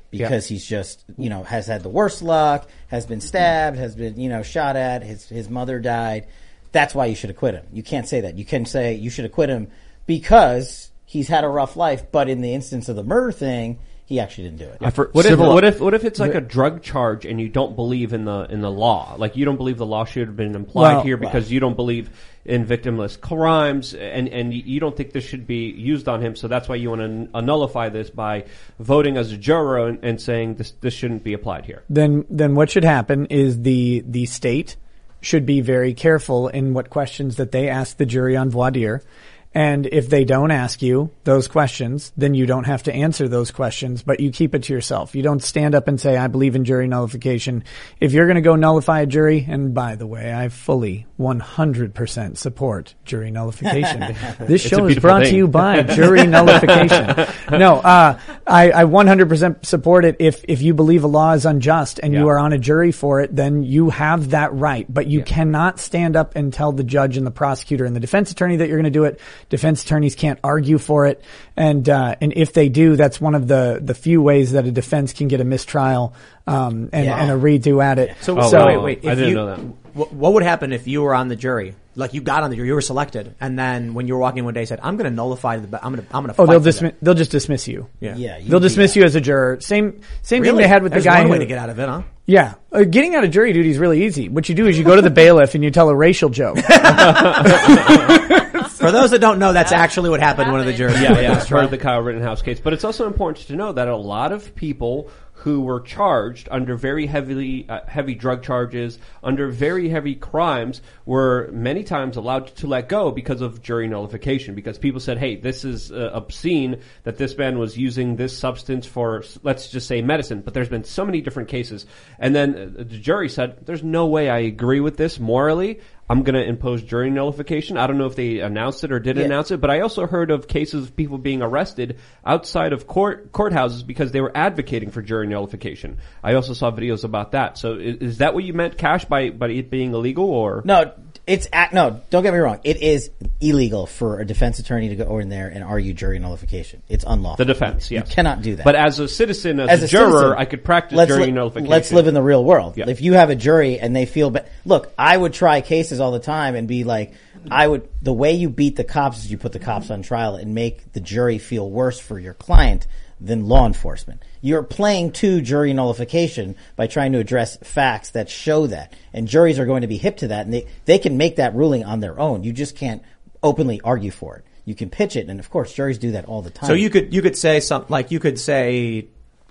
because he's just, has had the worst luck, has been stabbed, has been, shot at, his mother died. That's why you should acquit him. You can't say that. You can say you should acquit him because he's had a rough life, but in the instance of the murder thing, he actually didn't do it. What if it's like a drug charge and you don't believe in the law? Like you don't believe the law should have been implied here because you don't believe in victimless crimes and you don't think this should be used on him. So that's why you want to nullify this by voting as a juror and saying this shouldn't be applied here. Then what should happen is the state should be very careful in what questions that they ask the jury on voir dire. And if they don't ask you those questions, then you don't have to answer those questions, but you keep it to yourself. You don't stand up and say, I believe in jury nullification. If you're going to go nullify a jury, and by the way, I fully 100% support jury nullification. This show is brought to you by jury nullification. No, I 100% support it. If you believe a law is unjust and you are on a jury for it, then you have that right. But you cannot stand up and tell the judge and the prosecutor and the defense attorney that you're going to do it. Defense attorneys can't argue for it, and if they do, that's one of the few ways that a defense can get a mistrial and a redo at it. So wait, I didn't know that. What would happen if you were on the jury? Like you got on the jury, you were selected, and then when you were walking one day, you said, "I'm going to nullify I'm going to." Oh, they'll just dismiss you. Yeah, they'll dismiss you as a juror. Same thing they had with the guy. One way to get out of it, huh? Yeah, getting out of jury duty is really easy. What you do is you go to the bailiff and you tell a racial joke. For those that don't know, that's actually what happened. One of the jurors. Yeah, it's part of the Kyle Rittenhouse case. But it's also important to know that a lot of people who were charged under very heavy drug charges, under very heavy crimes, were many times allowed to let go because of jury nullification. Because people said, hey, this is obscene that this man was using this substance for, let's just say, medicine. But there's been so many different cases. And then the jury said, there's no way I agree with this morally. I'm going to impose jury nullification. I don't know if they announced it or didn't announce it, but I also heard of cases of people being arrested outside of courthouses because they were advocating for jury nullification. I also saw videos about that. So is that what you meant, Cash, by it being illegal, or? No, don't get me wrong. It is illegal for a defense attorney to go in there and argue jury nullification. It's unlawful. The defense, yes. You cannot do that. But as a citizen, as a juror, citizen, I could practice jury nullification. Let's live in the real world. Yeah. If you have a jury and they feel look, I would try cases all the time and be like, the way you beat the cops is you put the cops on trial and make the jury feel worse for your client than law enforcement. You're playing to jury nullification by trying to address facts that show that. And juries are going to be hip to that, and they can make that ruling on their own. You just can't openly argue for it. You can pitch it, and of course juries do that all the time. So you could say something like, you could say,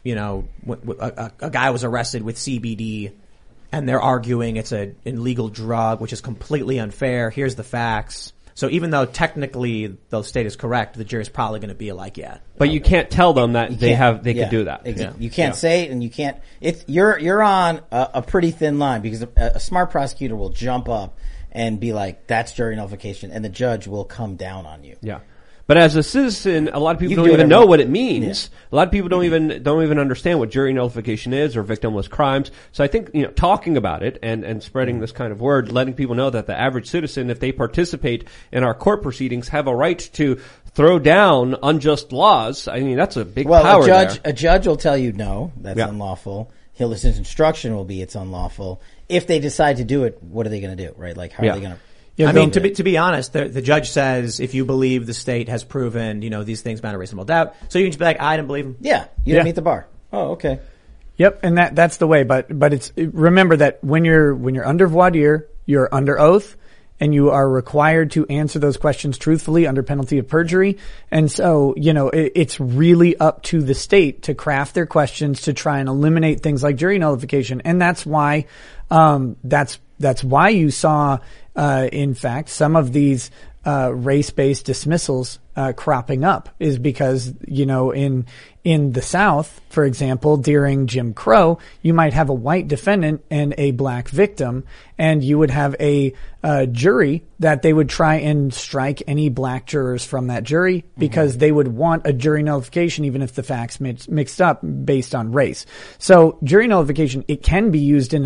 a guy was arrested with CBD and they're arguing it's an illegal drug, which is completely unfair. Here's the facts. So even though technically the state is correct, the jury's probably going to be like, But you can't tell them that they could do that. Exactly. You can't say it, and you can't. You're on a pretty thin line, because a smart prosecutor will jump up and be like, "That's jury nullification," and the judge will come down on you. Yeah. But as a citizen, a lot of people don't even know what it means. Yeah. A lot of people don't even understand what jury nullification is or victimless crimes. So I think, talking about it and spreading this kind of word, letting people know that the average citizen, if they participate in our court proceedings, have a right to throw down unjust laws. I mean, that's a big power there. A judge will tell you no, that's unlawful. His instruction will be it's unlawful. If they decide to do it, what are they going to do, right? Like, how are they going to? Yeah, I mean, to be honest, the judge says if you believe the state has proven, these things beyond a reasonable doubt, so you can just be like, I didn't believe him. Yeah, you didn't meet the bar. Oh, okay. Yep, and that's the way. But remember that when you're under voir dire, you're under oath, and you are required to answer those questions truthfully under penalty of perjury. And so, it's really up to the state to craft their questions to try and eliminate things like jury nullification. And that's why, that's why you saw, in fact, some of these race-based dismissals cropping up, is because, in the South, for example, during Jim Crow, you might have a white defendant and a black victim, and you would have a jury that they would try and strike any black jurors from that jury because they would want a jury nullification even if the facts mixed up based on race. So jury nullification, it can be used in an inappropriate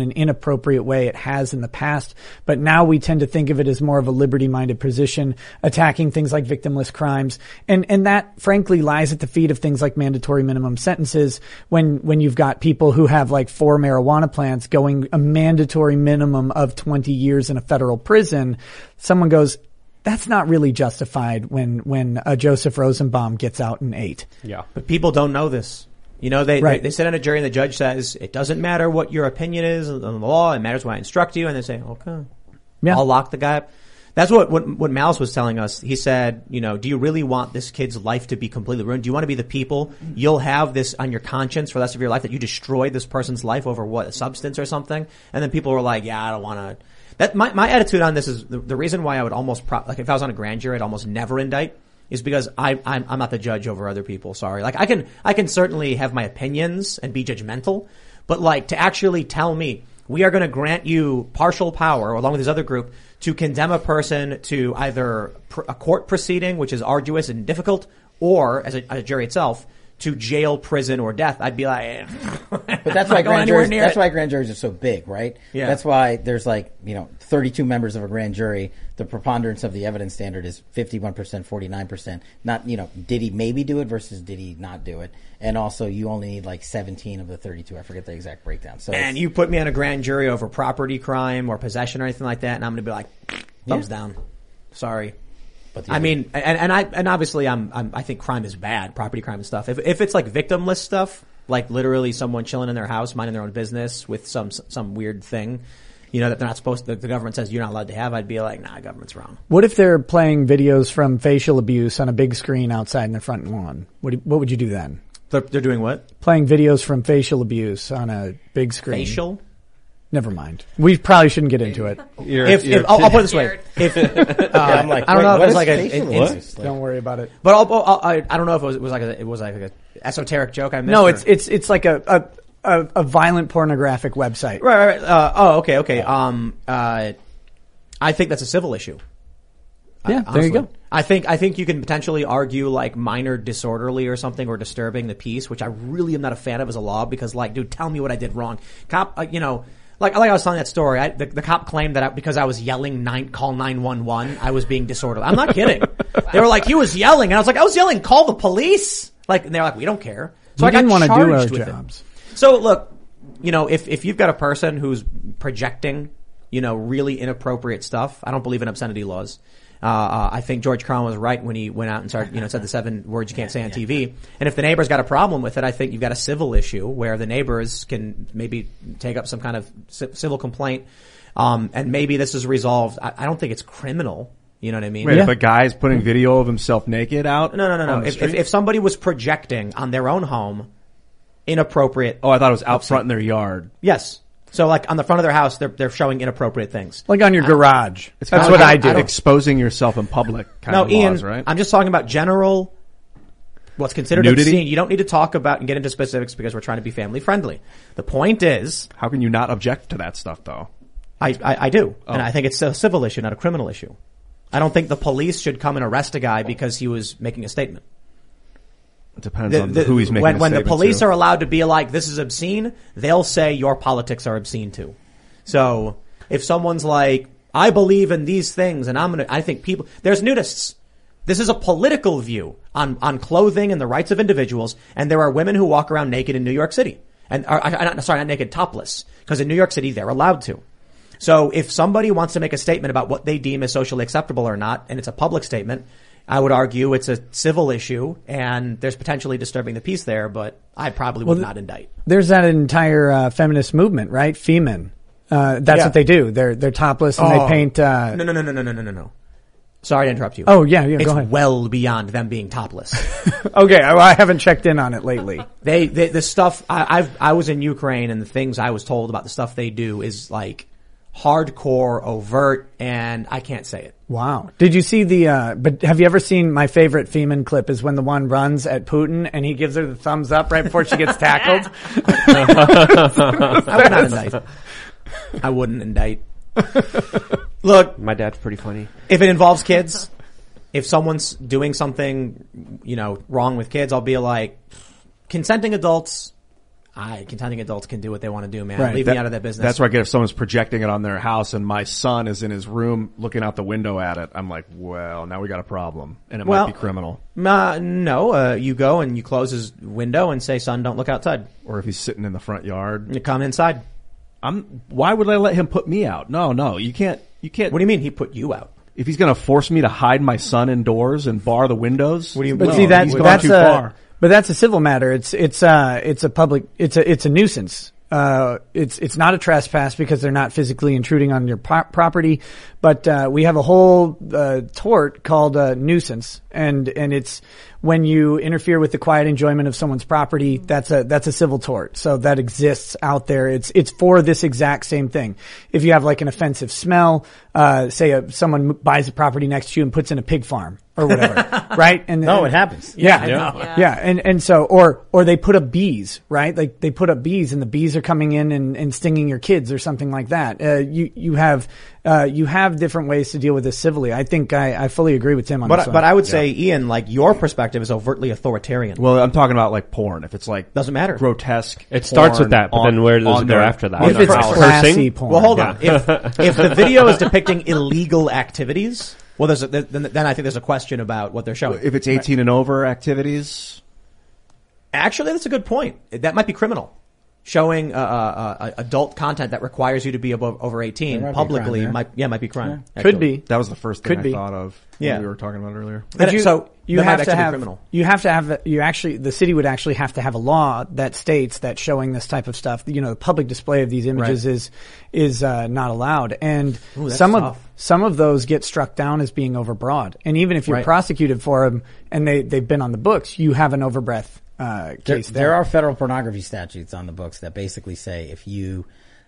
appropriate way. It has in the past, but now we tend to think of it as more of a liberty-minded position, attacking things like victimless crimes. And that frankly lies at the feet of things like mandatory minimum sentences when you've got people who have like 4 marijuana plants going a mandatory minimum of 20 years in a federal prison. Someone goes, that's not really justified when Joseph Rosenbaum gets out in 8. Yeah. But people don't know this. You know, they sit on a jury and the judge says, it doesn't matter what your opinion is on the law, it matters when I instruct you, and they say, okay, I'll lock the guy up. That's what Malice was telling us. He said, you know, do you really want this kid's life to be completely ruined? Do you want to be the people? You'll have this on your conscience for the rest of your life that you destroyed this person's life over what, a substance or something? And then people were like, yeah, I don't want to. That my attitude on this is the reason why I would almost like if I was on a grand jury, I'd almost never indict is because I'm not the judge over other people. Sorry, like I can certainly have my opinions and be judgmental, but like to actually tell me we are going to grant you partial power along with this other group to condemn a person to either a court proceeding, which is arduous and difficult, or as a jury itself, to jail, prison, or death, I'd be like, but that's why grand juries are so big, right? Yeah. That's why there's 32 members of a grand jury. The preponderance of the evidence standard is 51%, 49%. Not, did he maybe do it versus did he not do it? And also you only need 17 of the 32. I forget the exact breakdown. So and you put me on a grand jury over property crime or possession or anything like that, and I'm going to be like, thumbs down. Sorry. I mean, and obviously I think crime is bad, property crime and stuff. If it's like victimless stuff, like literally someone chilling in their house, minding their own business with some weird thing, that they're not supposed to, the government says you're not allowed to have, I'd be like, nah, government's wrong. What if they're playing videos from facial abuse on a big screen outside in the front lawn? What would you do then? They're doing what? Playing videos from facial abuse on a big screen. Facial? Never mind. We probably shouldn't get into it. I'll put it this way. I'm like, I don't know if it's like don't worry about it. But I don't know if it was like a esoteric joke I missed. No, it's like a violent pornographic website. Right. Okay. I think that's a civil issue. Yeah, there you go. I think you can potentially argue like minor disorderly or something or disturbing the peace, which I really am not a fan of as a law because dude, tell me what I did wrong. Cop, like I was telling that story, the cop claimed that because I was yelling call 911, I was being disorderly. I'm not kidding. They were like, he was yelling, and I was like, I was yelling, call the police. And they're like, we don't care. So I didn't want to do our with jobs. It. So look, if you've got a person who's projecting, really inappropriate stuff, I don't believe in obscenity laws. I think George Carlin was right when he went out and started, said the 7 words you can't say on TV. And if the neighbor's got a problem with it, I think you've got a civil issue where the neighbors can maybe take up some kind of civil complaint. And maybe this is resolved. I don't think it's criminal. You know what I mean? Wait, if a guy's putting video of himself naked out? No. If somebody was projecting on their own home inappropriate. Oh, I thought it was out front in their yard. Yes. So on the front of their house, they're showing inappropriate things. Like on your garage. That's what I do. Exposing yourself in public kind of Ian, laws, right? I'm just talking about general, what's considered nudity? obscene. You don't need to talk about and get into specifics because we're trying to be family friendly. The point is. How can you not object to that stuff though? I do. Oh. And I think it's a civil issue, not a criminal issue. I don't think the police should come and arrest a guy because he was making a statement. It depends on who he's making when the police are allowed to be like, this is obscene, they'll say your politics are obscene too. So if someone's like, I believe in these things and I think there's nudists. This is a political view on clothing and the rights of individuals. And there are women who walk around naked in New York City not naked, topless, because in New York City they're allowed to. So if somebody wants to make a statement about what they deem as socially acceptable or not, and it's a public statement, I would argue it's a civil issue and there's potentially disturbing the peace there, but I probably would not indict. There's that entire feminist movement, right? Femen. That's what they do. They're topless and they paint. No. Sorry to interrupt you. Oh yeah, go ahead. It's well beyond them being topless. Okay, I haven't checked in on it lately. The stuff I was in Ukraine and the things I was told about the stuff they do is like hardcore, overt, and I can't say it. Wow. Did you see but have you ever seen my favorite Femen clip is when the one runs at Putin and he gives her the thumbs up right before she gets tackled? I wouldn't indict. Look. My dad's pretty funny. If it involves kids, if someone's doing something, wrong with kids, I'll be like, consenting adults, Consenting adults can do what they want to do, man. Right. Leave me out of that business. That's where I get if someone's projecting it on their house and my son is in his room looking out the window at it. I'm like, well, now we got a problem, and it might be criminal. No, you go and you close his window and say, son, don't look outside. Or if he's sitting in the front yard. You come inside. Why would I let him put me out? No, you can't. What do you mean he put you out? If he's going to force me to hide my son indoors and bar the windows. What do you But mean? see, he's gone too far. But that's a civil matter. It's a nuisance. It's not a trespass because they're not physically intruding on your property, but we have a whole tort called nuisance, and it's when you interfere with the quiet enjoyment of someone's property. That's a civil tort. So that exists out there. It's for this exact same thing. If you have like an offensive smell, say someone buys a property next to you and puts in a pig farm or whatever, right? And it happens. Yeah. And so, or they put up bees, right? Like they put up bees and the bees are coming in and stinging your kids or something like that. You have different ways to deal with this civilly. I think I fully agree with Tim on this one. But I would say, Ian, like your perspective is overtly authoritarian. Well, I'm talking about like porn. If it's like doesn't matter, grotesque. It starts with that, but then where does it go after that? If it's classy porn. Well, hold on. If the video is depicting illegal activities, well, then I think there's a question about what they're showing. If it's 18 and over activities, actually, that's a good point. That might be criminal. Showing adult content that requires you to be over 18 publicly might be crime. Yeah. Could be. That was the first thing I thought of when we were talking about it earlier. The city would actually have to have a law that states that showing this type of stuff, the public display of these images is not allowed. And some of those get struck down as being overbroad. And even if you're prosecuted for them and they've been on the books, you have an overbreadth case. There are federal pornography statutes on the books that basically say if you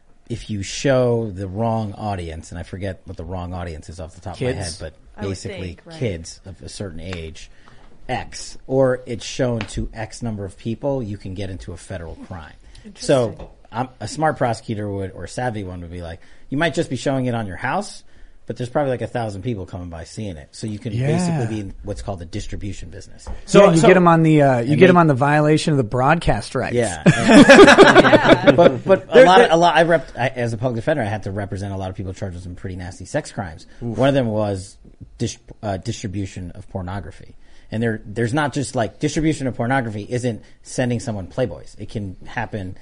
show the wrong audience, and I forget what the wrong audience is off the top of my head, but basically kids of a certain age, X, or it's shown to X number of people, you can get into a federal crime. So a smart prosecutor or a savvy one would be like, you might just be showing it on your house, but there's probably like 1,000 people coming by seeing it. So you can basically be in what's called the distribution business. So you get them on the violation of the broadcast rights. Yeah. But as a public defender, I had to represent a lot of people charged with some pretty nasty sex crimes. Oof. One of them was distribution of pornography. And there's not just like distribution of pornography isn't sending someone Playboys. It can happen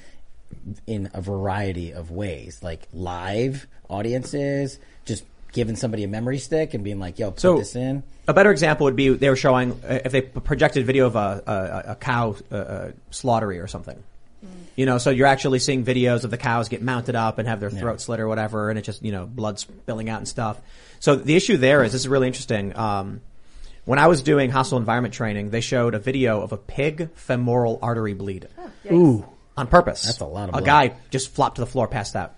in a variety of ways, like live audiences, just giving somebody a memory stick and being like, yo, put this in. A better example would be they were showing, if they projected video of a cow slaughtery or something. So you're actually seeing videos of the cows get mounted up and have their throat slit or whatever, and it's just, blood spilling out and stuff. So the issue there is, this is really interesting. When I was doing hostile environment training, they showed a video of a pig femoral artery bleed. Ooh. On purpose. That's a lot of blood. A guy just flopped to the floor, passed out.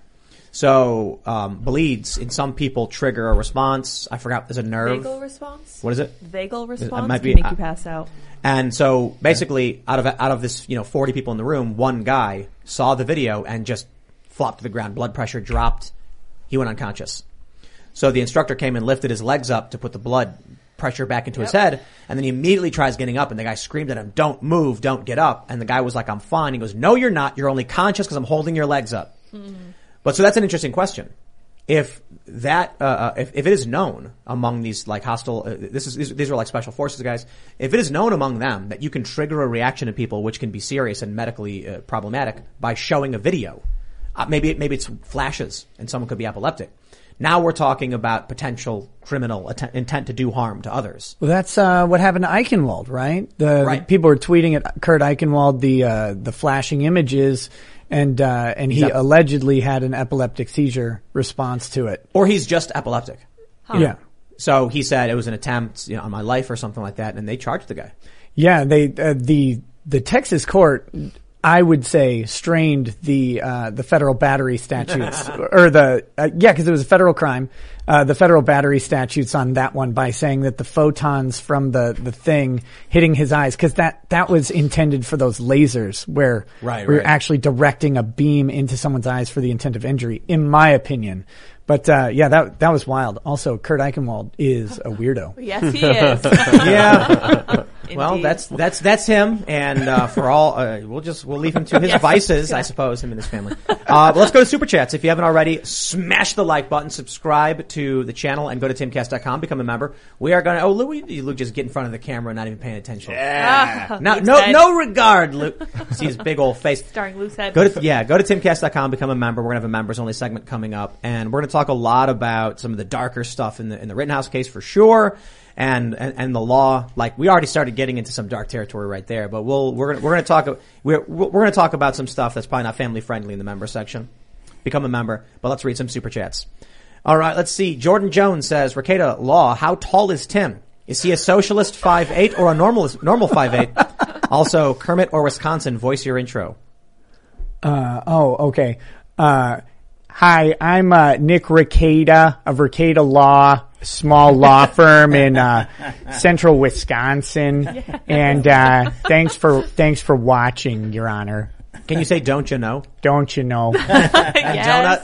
So, bleeds in some people trigger a response. I forgot, there's a nerve. Vagal response? What is it? Vagal response might can make you pass out. And so basically out of this, 40 people in the room, one guy saw the video and just flopped to the ground. Blood pressure dropped. He went unconscious. So the instructor came and lifted his legs up to put the blood pressure back into his head, and then he immediately tries getting up, and the guy screamed at him, "Don't move, don't get up." And the guy was like, "I'm fine." He goes, "No, you're not. You're only conscious because I'm holding your legs up." Mm-hmm. But so that's an interesting question. If that, if it is known among these like hostile, these are like special forces guys. If it is known among them that you can trigger a reaction in people which can be serious and medically problematic by showing a video, maybe it's flashes and someone could be epileptic. Now we're talking about potential criminal intent to do harm to others. Well, that's what happened to Eichenwald, right? The people were tweeting at Kurt Eichenwald the flashing images, and he allegedly had an epileptic seizure response to it. Or he's just epileptic. Huh. Yeah. So he said it was an attempt, on my life or something like that, and they charged the guy. Yeah, the Texas court, I would say, strained the federal battery statutes, or because it was a federal crime, the federal battery statutes on that one by saying that the photons from the thing hitting his eyes, because that was intended for those lasers where we're actually directing a beam into someone's eyes for the intent of injury, in my opinion. But that was wild. Also, Kurt Eichenwald is a weirdo. Yes, he is. Yeah. well, Indeed. that's him. And for all, we'll leave him to his vices, I suppose, him and his family. But let's go to Super Chats. If you haven't already, smash the like button, subscribe to the channel, and go to timcast.com, become a member. We are going to, Luke just get in front of the camera and not even paying attention. Yeah. No regard, Luke. See his big old face. Starring Loose Head. Go to timcast.com, become a member. We're going to have a members only segment coming up, and we're going to talk a lot about some of the darker stuff in the Rittenhouse case for sure. And the law, like we already started getting into some dark territory right there, but we're going to talk about some stuff that's probably not family friendly in the member section. Become a member, but let's read some super chats. All right, let's see. Jordan Jones says, Rekieta, Law, how tall is Tim? Is he a socialist 5'8" or a normal 5'8"? Also, Kermit or Wisconsin, voice your intro. Okay. Hi, I'm Nick Rekieta of Rekieta Law, small law firm in central Wisconsin. And thanks for watching, Your Honor. Can you say don't you know? Don't you know? Yes.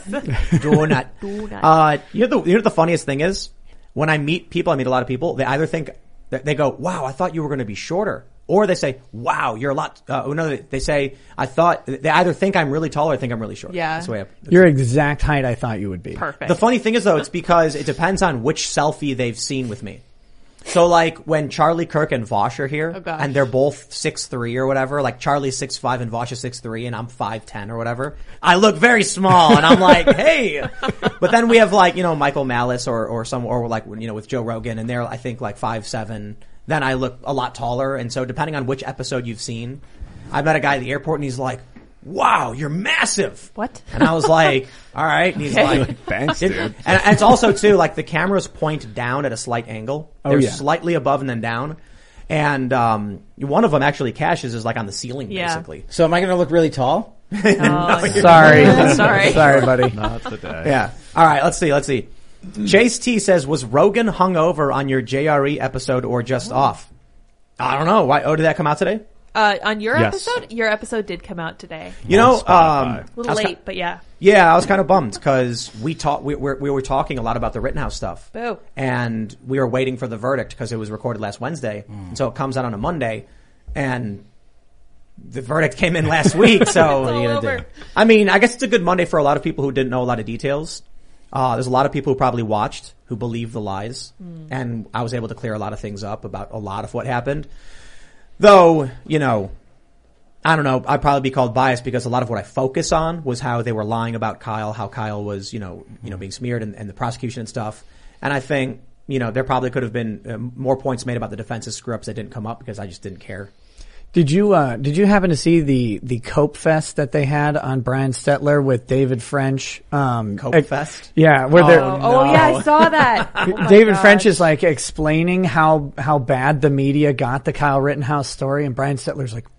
Donut. You know the funniest thing is? When I meet people, I meet a lot of people, they either think, they go, wow, I thought you were going to be shorter. Or they say, wow, you're a lot, they say, they either think I'm really tall or I think I'm really short. Yeah. That's the way Your exact height I thought you would be. Perfect. The funny thing is though, it's because it depends on which selfie they've seen with me. So like when Charlie Kirk and Vosh are here, and they're both 6'3" or whatever, like Charlie's 6'5" and Vosh is 6'3" and I'm 5'10" or whatever, I look very small and I'm like, hey. But then we have like, Michael Malice or like, with Joe Rogan and they're, I think like 5'7". Then I look a lot taller. And so depending on which episode you've seen, I met a guy at the airport and he's like, wow, you're massive. What? And I was like, all right. And he's like, thanks, dude. And it's also too, like the cameras point down at a slight angle. They're slightly above and then down. And, one of them actually Cash's is like on the ceiling basically. So am I going to look really tall? Oh, sorry, buddy. Not today. Yeah. All right. Let's see. Chase T says, was Rogan hungover on your JRE episode or just off? I don't know. Why? Oh, did that come out today? On your episode? Your episode did come out today. A little late, but yeah. Yeah, I was kind of bummed because we were talking a lot about the Rittenhouse stuff. Boo. And we were waiting for the verdict because it was recorded last Wednesday. And so it comes out on a Monday and the verdict came in last week. So what are you going to do? I mean, I guess it's a good Monday for a lot of people who didn't know a lot of details. There's a lot of people who probably watched who believe the lies. And I was able to clear a lot of things up about a lot of what happened. Though, I don't know, I'd probably be called biased because a lot of what I focus on was how they were lying about Kyle, how Kyle was, being smeared and the prosecution and stuff. And I think, there probably could have been more points made about the defense's screw-ups that didn't come up because I just didn't care. Did you happen to see the Cope Fest that they had on Brian Stetler with David French? Cope Fest? Yeah, where they're yeah, I saw that. David French is like explaining how bad the media got the Kyle Rittenhouse story, and Brian Stetler's like,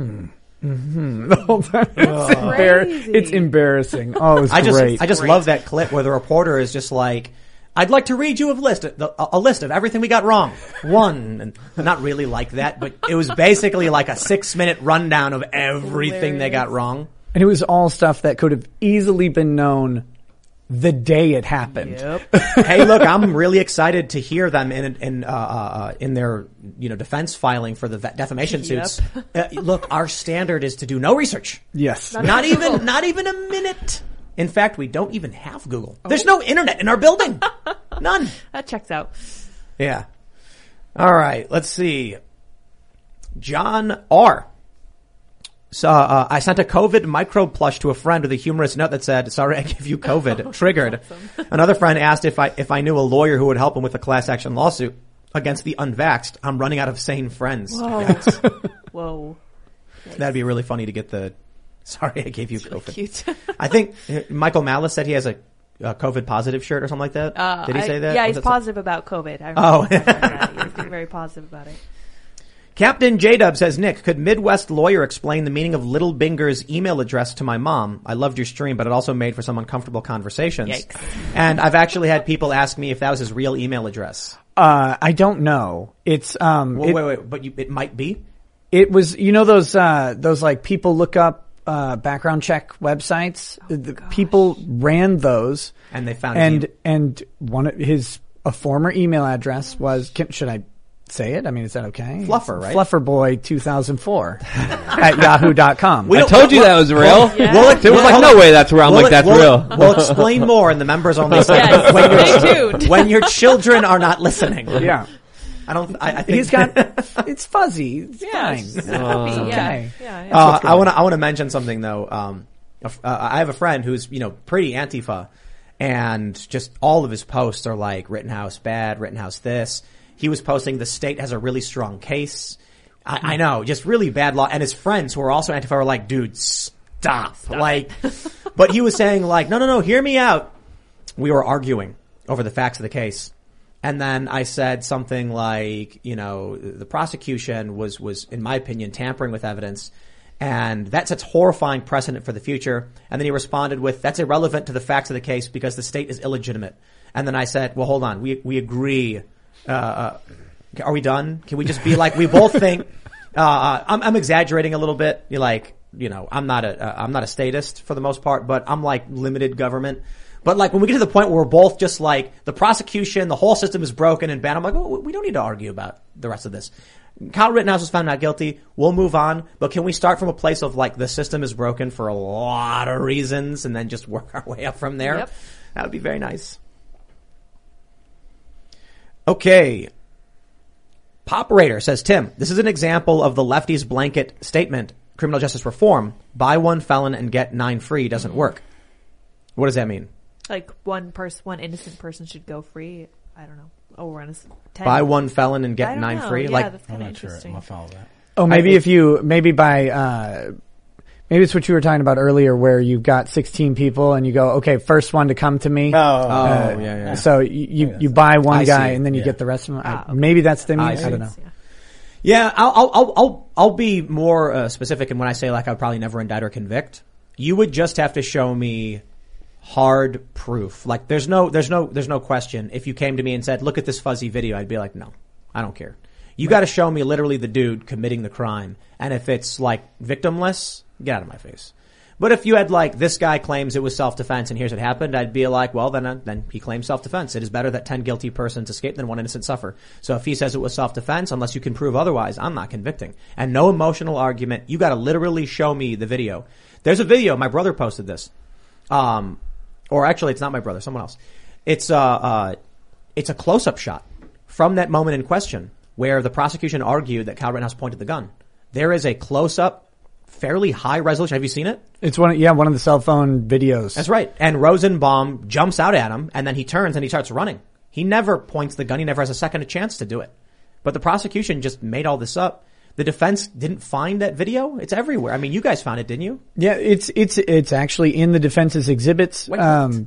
the whole time. It's embarrassing. Oh, it was great. I just love that clip where the reporter is just like, I'd like to read you a list of everything we got wrong. One, and not really like that, but it was basically like a 6-minute rundown of everything they got wrong. And it was all stuff that could have easily been known the day it happened. Yep. Hey, look, I'm really excited to hear them in their defense filing for the defamation suits. Look, our standard is to do no research. Yes, not even a minute. In fact, we don't even have Google. There's no internet in our building. None. That checks out. Yeah. All right. Let's see. John R. So, I sent a COVID microbe plush to a friend with a humorous note that said, sorry, I gave you COVID. Triggered. Awesome. Another friend asked if I knew a lawyer who would help him with a class action lawsuit against the unvaxxed. I'm running out of sane friends. Whoa. Whoa. That'd be really funny to get the, sorry, I gave you COVID. Really cute. I think Michael Malice said he has a COVID positive shirt or something like that. Did he say that? Yeah, he's positive about COVID. He's being very positive about it. Captain J-Dub says, Nick, could Midwest lawyer explain the meaning of Little Binger's email address to my mom? I loved your stream, but it also made for some uncomfortable conversations. Yikes. And I've actually had people ask me if that was his real email address. I don't know. It's, wait, but it might be? It was, those like people look up, background check websites. People ran those. And they found and one of a former email address was, should I say it? I mean, is that okay? Fluffer, right? Flufferboy 2004 at yahoo.com. I told you that was real. Yeah. There was like, no way that's real. I'm like, that's real. We'll explain more in the members only segment Stay tuned. when your children are not listening. Yeah. I think He's got, it's fuzzy. It's fine. It's It's happy, okay. Yeah. I want to mention something though. I have a friend who's, pretty Antifa, and just all of his posts are like Rittenhouse bad, Rittenhouse this. He was posting the state has a really strong case. I know, just really bad law. And his friends who are also Antifa were like, dude, stop. Like, but he was saying like, no, hear me out. We were arguing over the facts of the case. And then I said something like, the prosecution was, in my opinion, tampering with evidence. And that sets horrifying precedent for the future. And then he responded with, that's irrelevant to the facts of the case because the state is illegitimate. And then I said, well, hold on. We agree. Are we done? Can we just be like, we both think, I'm exaggerating a little bit. I'm not a statist for the most part, but I'm like limited government. But like when we get to the point where we're both just like the prosecution, the whole system is broken and bad, I'm like, oh, we don't need to argue about the rest of this. Kyle Rittenhouse was found not guilty. We'll move on. But can we start from a place of like the system is broken for a lot of reasons and then just work our way up from there? Yep. That would be very nice. Okay. Poperator says, Tim, this is an example of the lefty's blanket statement. Criminal justice reform, buy one felon and get 9 free doesn't work. What does that mean? Like one innocent person should go free. I don't know. Oh, we're on a 10. Buy one felon and get 9 free? Yeah, like, that's kind of interesting. I'll follow that. Oh, maybe maybe it's what you were talking about earlier where you've got 16 people and you go, okay, first one to come to me. yeah. So you buy one guy and then you Yeah. get the rest of them. Maybe that's the mean. I don't know. Yeah, I'll be more specific in when I say like I would probably never indict or convict. You would just have to show me hard proof. Like there's no question. If you came to me and said, "Look at this fuzzy video," I'd be like, "No, I don't care." You got to show me literally the dude committing the crime, and if it's like victimless, get out of my face. But if you had like this guy claims it was self-defense and here's what happened, I'd be like, well, then he claims self-defense. It is better that 10 guilty persons escape than 1 innocent suffer. So if he says it was self-defense, unless you can prove otherwise, I'm not convicting. And no emotional argument. You got to literally show me the video. There's a video. My brother posted this. Or actually, it's not my brother. Someone else. It's a close-up shot from that moment in question where the prosecution argued that Kyle Rittenhouse pointed the gun. There is a close-up, fairly high resolution. Have you seen it? It's one of the cell phone videos. That's right. And Rosenbaum jumps out at him and then he turns and he starts running. He never points the gun. He never has a second chance to do it. But the prosecution just made all this up. The defense didn't find that video. It's everywhere. I mean, you guys found it, didn't you? Yeah, it's actually in the defense's exhibits. Wait,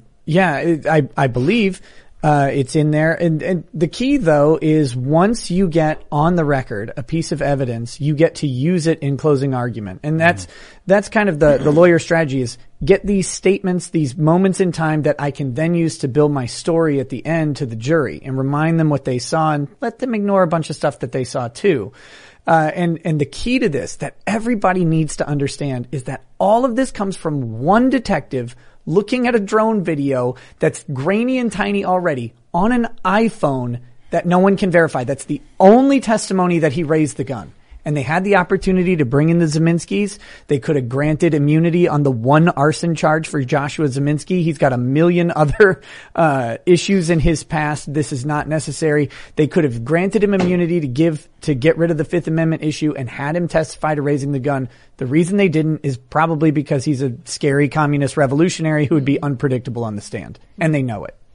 I believe it's in there. And the key though is once you get on the record a piece of evidence, you get to use it in closing argument. And that's kind of the lawyer strategy is get these statements, these moments in time that I can then use to build my story at the end to the jury and remind them what they saw and let them ignore a bunch of stuff that they saw too. And the key to this that everybody needs to understand is that all of this comes from one detective looking at a drone video that's grainy and tiny already on an iPhone that no one can verify. That's the only testimony that he raised the gun. And they had the opportunity to bring in the Zeminskis. They could have granted immunity on the one arson charge for Joshua Zeminski. He's got a million other issues in his past. This is not necessary. They could have granted him immunity to get rid of the Fifth Amendment issue and had him testify to raising the gun. The reason they didn't is probably because he's a scary communist revolutionary who would be unpredictable on the stand. And they know it.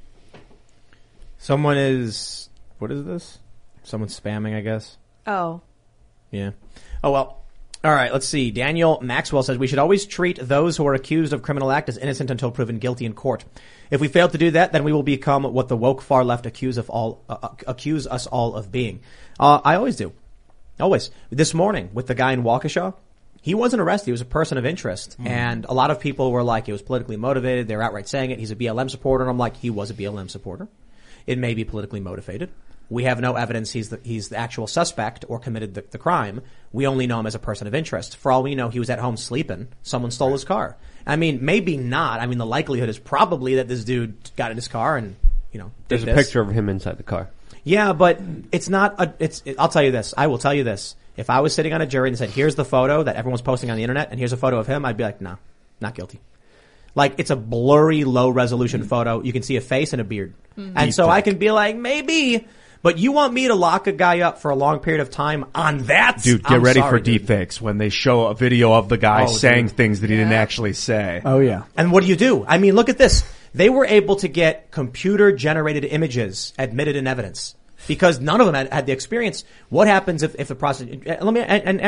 What is this? Someone's spamming, I guess. Oh. Yeah. Oh, well. All right, let's see. Daniel Maxwell says we should always treat those who are accused of criminal act as innocent until proven guilty in court. If we fail to do that, then we will become what the woke far left accuse us all of being. I always do. Always. This morning with the guy in Waukesha, he wasn't arrested. He was a person of interest. And a lot of people were like, he was politically motivated. They were outright saying it. He's a BLM supporter. And I'm like, he was a BLM supporter. It may be politically motivated. We have no evidence he's the actual suspect or committed the crime. We only know him as a person of interest. For all we know, he was at home sleeping. Someone stole his car. I mean, maybe not. I mean, the likelihood is probably that this dude got in his car and There's a picture of him inside the car. Yeah, but it's not I'll tell you this. I will tell you this. If I was sitting on a jury and said, here's the photo that everyone's posting on the internet and here's a photo of him, I'd be like, no, not guilty. Like, it's a blurry, low resolution photo. You can see a face and a beard. And so I can be like, maybe, but you want me to lock a guy up for a long period of time on that? Dude, get ready for deepfakes when they show a video of the guy saying things that he didn't actually say. Oh, yeah. And what do? I mean, look at this. They were able to get computer-generated images admitted in evidence because none of them had the experience. What happens if the prosecution? Let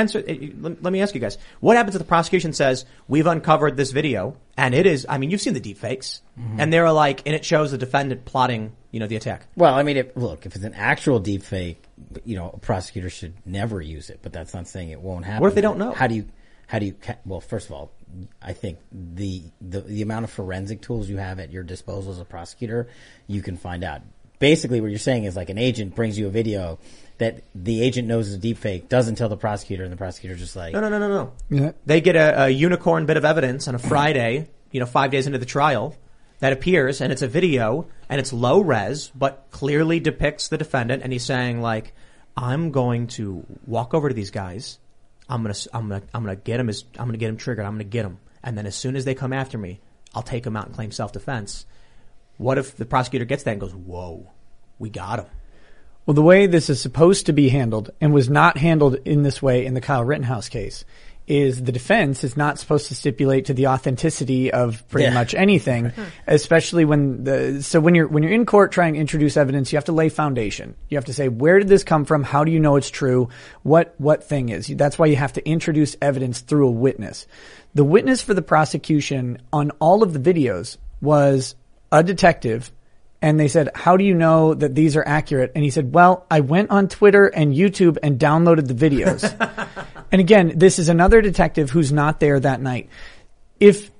me ask you guys. What happens if the prosecution says we've uncovered this video and it is? I mean, you've seen the deepfakes, and they're like, and it shows the defendant plotting, the attack. Well, I mean, if it's an actual deepfake, a prosecutor should never use it. But that's not saying it won't happen. What if they don't know? How do you? Well, first of all, I think the amount of forensic tools you have at your disposal as a prosecutor, you can find out. Basically, what you're saying is like an agent brings you a video that the agent knows is a deepfake, doesn't tell the prosecutor, and the prosecutor's just like... No. Yeah. They get a unicorn bit of evidence on a Friday, 5 days into the trial, that appears, and it's a video, and it's low res, but clearly depicts the defendant, and he's saying, like, I'm going to walk over to these guys... I'm gonna get him triggered. I'm gonna get him. And then as soon as they come after me, I'll take him out and claim self-defense. What if the prosecutor gets that and goes, whoa, we got him? Well, the way this is supposed to be handled and was not handled in this way in the Kyle Rittenhouse case is the defense is not supposed to stipulate to the authenticity of pretty much anything, especially when you're in court trying to introduce evidence, you have to lay foundation. You have to say, where did this come from? How do you know it's true? What thing is? That's why you have to introduce evidence through a witness. The witness for the prosecution on all of the videos was a detective. And they said, how do you know that these are accurate? And he said, well, I went on Twitter and YouTube and downloaded the videos. And again, this is another detective who's not there that night. If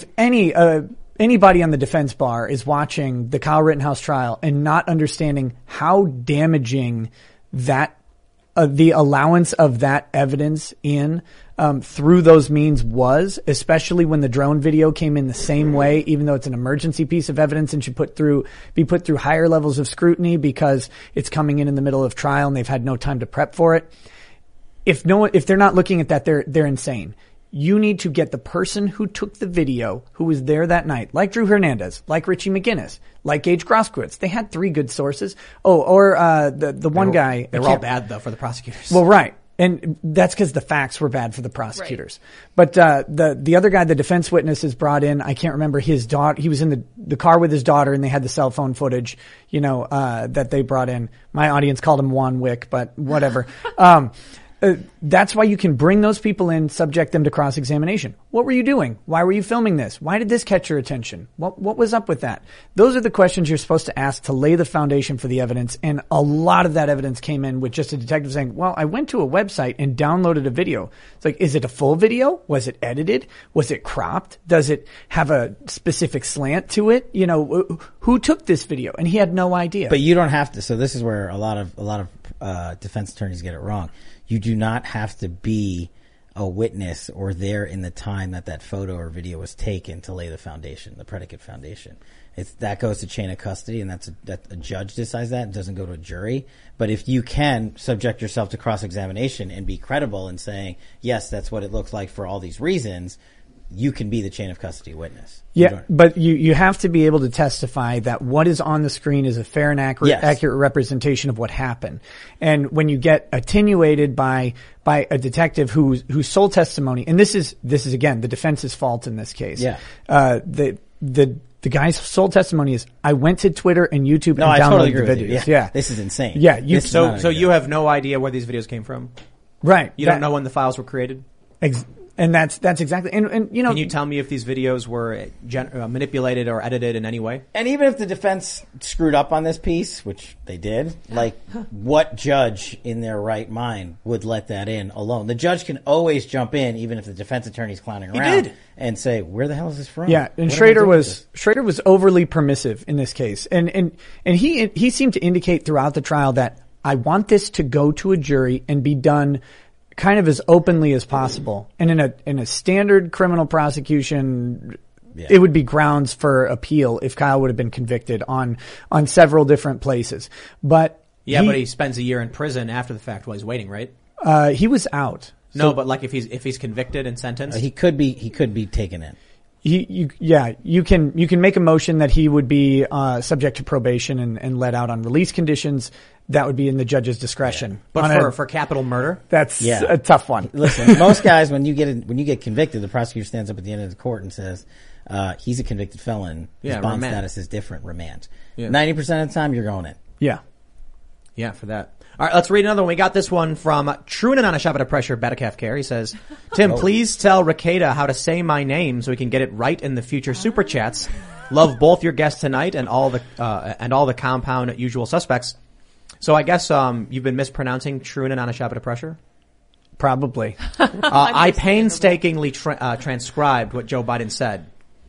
anybody on the defense bar is watching the Kyle Rittenhouse trial and not understanding how damaging that the allowance of that evidence through those means was, especially when the drone video came in the same way, even though it's an emergency piece of evidence and should be put through higher levels of scrutiny because it's coming in the middle of trial and they've had no time to prep for it. If they're not looking at that, they're insane. You need to get the person who took the video, who was there that night, like Drew Hernandez, like Richie McGinnis, like Gage Groskowitz. They had 3 good sources. The one guy. They were all bad though for the prosecutors. Well, right. And that's because the facts were bad for the prosecutors. Right. But the other guy, the defense witness, is brought in. I can't remember his daughter. He was in the car with his daughter, and they had the cell phone footage, that they brought in. My audience called him Juan Wick, but whatever. That's why you can bring those people in, subject them to cross-examination. What were you doing? Why were you filming this? Why did this catch your attention? What was up with that? Those are the questions you're supposed to ask to lay the foundation for the evidence. And a lot of that evidence came in with just a detective saying, well, I went to a website and downloaded a video. It's like, is it a full video? Was it edited? Was it cropped? Does it have a specific slant to it? Who took this video? And he had no idea. But you don't have to. So this is where a lot of defense attorneys get it wrong. You do not have to be a witness or there in the time that photo or video was taken to lay the foundation, the predicate foundation. That goes to chain of custody, and that a judge decides that. It doesn't go to a jury. But if you can subject yourself to cross-examination and be credible in saying, yes, that's what it looks like for all these reasons, you can be the chain of custody witness. Yeah, but you have to be able to testify that what is on the screen is a fair and accurate representation of what happened. And when you get attenuated by a detective whose sole testimony, and this is again the defense's fault in this case. Yeah. The guy's sole testimony is, I went to Twitter and YouTube and downloaded the videos. Yeah. This is insane. Yeah. So you have no idea where these videos came from? Right. You don't know when the files were created? And that's exactly, and Can you tell me if these videos were manipulated or edited in any way? And even if the defense screwed up on this piece, which they did, what judge in their right mind would let that in alone? The judge can always jump in, even if the defense attorney's clowning around, and say, where the hell is this from? Yeah, and Schrader was overly permissive in this case. And he seemed to indicate throughout the trial that I want this to go to a jury and be done kind of as openly as possible. And in a standard criminal prosecution it would be grounds for appeal if Kyle would have been convicted on several different places. But but he spends a year in prison after the fact while he's waiting, right? He was out. No, but like if he's convicted and sentenced, he could be taken in. You can make a motion that he would be subject to probation and let out on release conditions. That would be in the judge's discretion. Yeah. But for capital murder, that's a tough one. Listen, most guys, when you get convicted, the prosecutor stands up at the end of the court and says, he's a convicted felon. His bond status is different. Remand. 90% of the time, you're going in. Yeah. Yeah, for that. All right, let's read another one. We got this one from Trunan on a Shabbat of Pressure, Betacaf Care. He says, Tim, please tell Rakeda how to say my name so we can get it right in the future super chats. Love both your guests tonight and all the compound usual suspects. So I guess you've been mispronouncing Trunan on a Shabbat of Pressure? Probably. I painstakingly transcribed what Joe Biden said.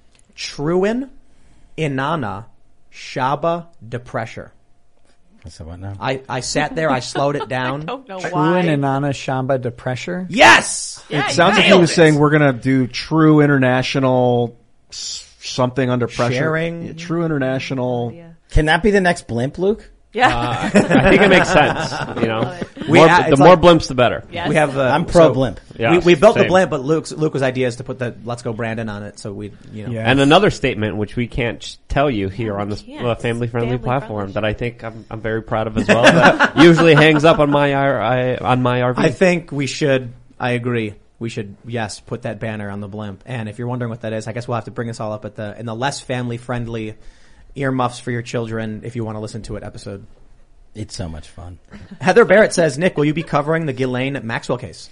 Truin Inanna Shaba de Pressure. So what now? I sat there, I slowed it down. I don't know why. Truin Inanna Shamba de Pressure? Yes! It sounds like he was saying we're going to do true international something under pressure. Sharing. Yeah, true international. Can that be the next blimp, Luke? I think it makes sense. You know, more blimps, the better. Yes. We have. I'm pro blimp. Yeah, we built same. the blimp, but Luke's idea is to put the "Let's Go Brandon" on it. So we, Yeah. And another statement which we can't tell you here on this family-friendly platform that I think I'm very proud of as well. That usually hangs up on my RV. I think we should. I agree. We should, yes, put that banner on the blimp. And if you're wondering what that is, I guess we'll have to bring this all up in the less family-friendly earmuffs for your children if you want to listen to it episode. It's so much fun. Heather Barrett says, Nick, will you be covering the Ghislaine Maxwell case?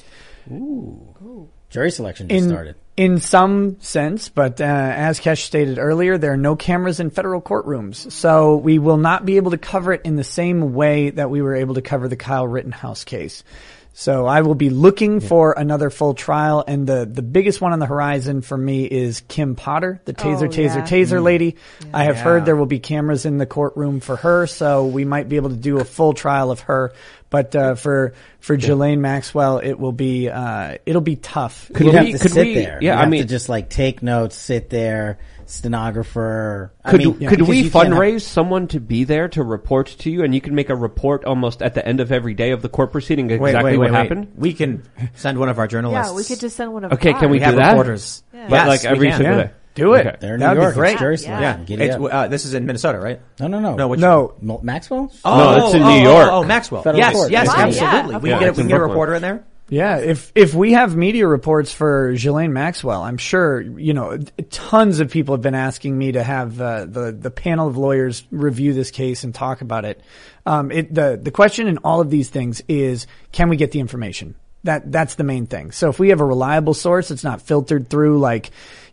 Ooh. Jury selection just started. In some sense, but as Kesh stated earlier, there are no cameras in federal courtrooms. So we will not be able to cover it in the same way that we were able to cover the Kyle Rittenhouse case. So I will be looking for another full trial, and the biggest one on the horizon for me is Kim Potter, the taser lady. Yeah. I have heard there will be cameras in the courtroom for her, so we might be able to do a full trial of her. But for Ghislaine Maxwell, it will be it'll be tough. Could we sit there? Yeah, I mean, to just like take notes, sit there. Stenographer. Could we fundraise someone to be there to report to you, and you can make a report almost at the end of every day of the court proceeding exactly what happened? We can send one of our journalists. Yeah, we could just send one of Okay, can we do that? Reporters. Yeah. But yes, like every single day. Do it. Okay. They're in New York. Great. It's this is in Minnesota, right? No. Maxwell? No, it's in New York. Oh, Maxwell. Federal court. Yes, Wow, absolutely. yeah. We can get a reporter in there. Yeah, if we have media reports for Ghislaine Maxwell, I'm sure, tons of people have been asking me to have the panel of lawyers review this case and talk about it. The question in all of these things is, can we get the information? That's the main thing. So if we have a reliable source, it's not filtered through like,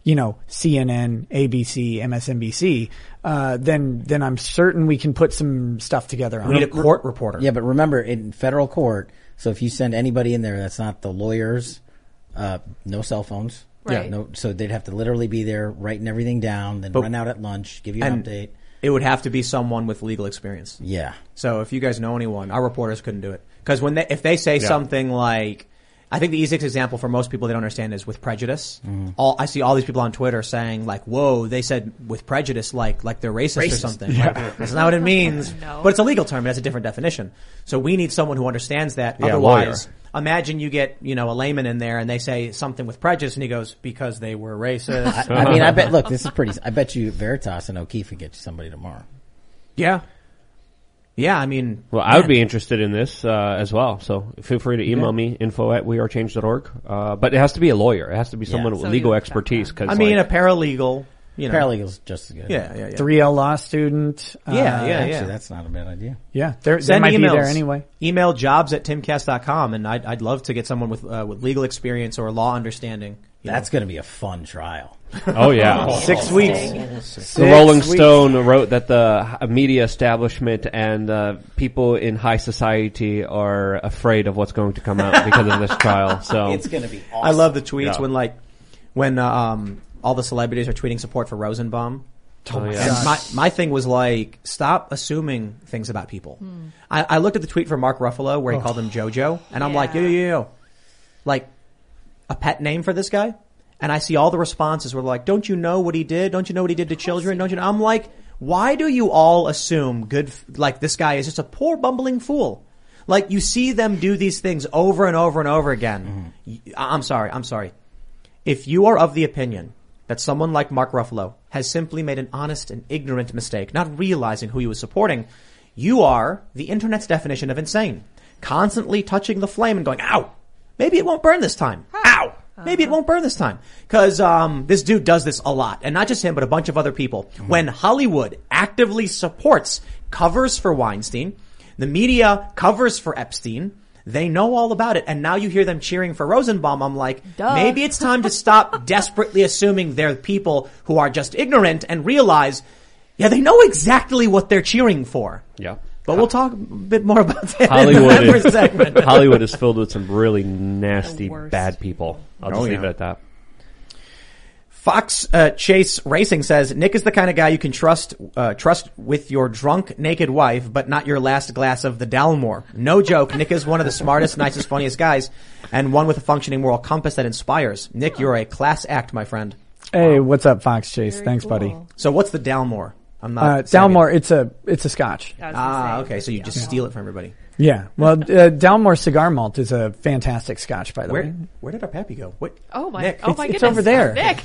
CNN, ABC, MSNBC, then I'm certain we can put some stuff together on it. We need a court reporter. Yeah, but remember, in federal court, so if you send anybody in there that's not the lawyers, no cell phones. Right. No, so they'd have to literally be there writing everything down, then run out at lunch, give you an update. It would have to be someone with legal experience. Yeah. So if you guys know anyone, our reporters couldn't do it. Because if they say something like, I think the easiest example for most people they don't understand is with prejudice. I see all these people on Twitter saying like, whoa, they said with prejudice like they're racist or something. Yeah. Like, that's not what it means. No. But it's a legal term. It has a different definition. So we need someone who understands that. Yeah, otherwise, imagine you get, a layman in there and they say something with prejudice and he goes, because they were racist. I mean, I bet, look, this is pretty, I bet you Veritas and O'Keefe would get you somebody tomorrow. Yeah. Yeah, I mean... Well, I would be interested in this as well. So feel free to email me, info@wearechange.org. But it has to be a lawyer. It has to be someone with legal expertise. Cause a paralegal. Paralegal's just as good. Yeah. 3L law student. Actually, that's not a bad idea. Yeah, they might be there anyway. Email jobs@timcast.com, and I'd love to get someone with legal experience or law understanding. That's going to be a fun trial. Oh yeah, 6 weeks. The Rolling Stone wrote that the media establishment and people in high society are afraid of what's going to come out because of this trial. So it's going to be awesome. I love the tweets when all the celebrities are tweeting support for Rosenbaum. And my thing was like, stop assuming things about people. I looked at the tweet from Mark Ruffalo where he called him JoJo, and I'm like, yo, like a pet name for this guy. And I see all the responses were like, don't you know what he did? Don't you know what he did to children? Don't you know? I'm like, why do you all assume like this guy is just a poor bumbling fool? Like you see them do these things over and over and over again. I'm sorry. If you are of the opinion that someone like Mark Ruffalo has simply made an honest and ignorant mistake, not realizing who he was supporting, you are the internet's definition of insane. Constantly touching the flame and going, ow, maybe it won't burn this time. Ow. Maybe it won't burn this time. Cause, this dude does this a lot. And not just him, but a bunch of other people. When Hollywood actively supports covers for Weinstein, the media covers for Epstein, they know all about it. And now you hear them cheering for Rosenbaum. I'm like, maybe it's time to stop desperately assuming they're people who are just ignorant and realize, yeah, they know exactly what they're cheering for. Yeah. But we'll talk a bit more about that in the members segment. Hollywood is filled with some really nasty, bad people. I'll just leave it at that. Fox Chase Racing says, Nick is the kind of guy you can trust with your drunk, naked wife, but not your last glass of the Dalmore. No joke, Nick is one of the smartest, nicest, funniest guys, and one with a functioning moral compass that inspires. Nick, you're a class act, my friend. Hey, what's up, Fox Chase? Thanks, buddy. So what's the Dalmore? I'm not Dalmore, it's a scotch. Okay, so you just steal it from everybody. Yeah. Well, Dalmore Cigar Malt is a fantastic scotch, by the way. Where did our pappy go? What? Oh my! Nick. Oh my goodness! It's over there. Nick.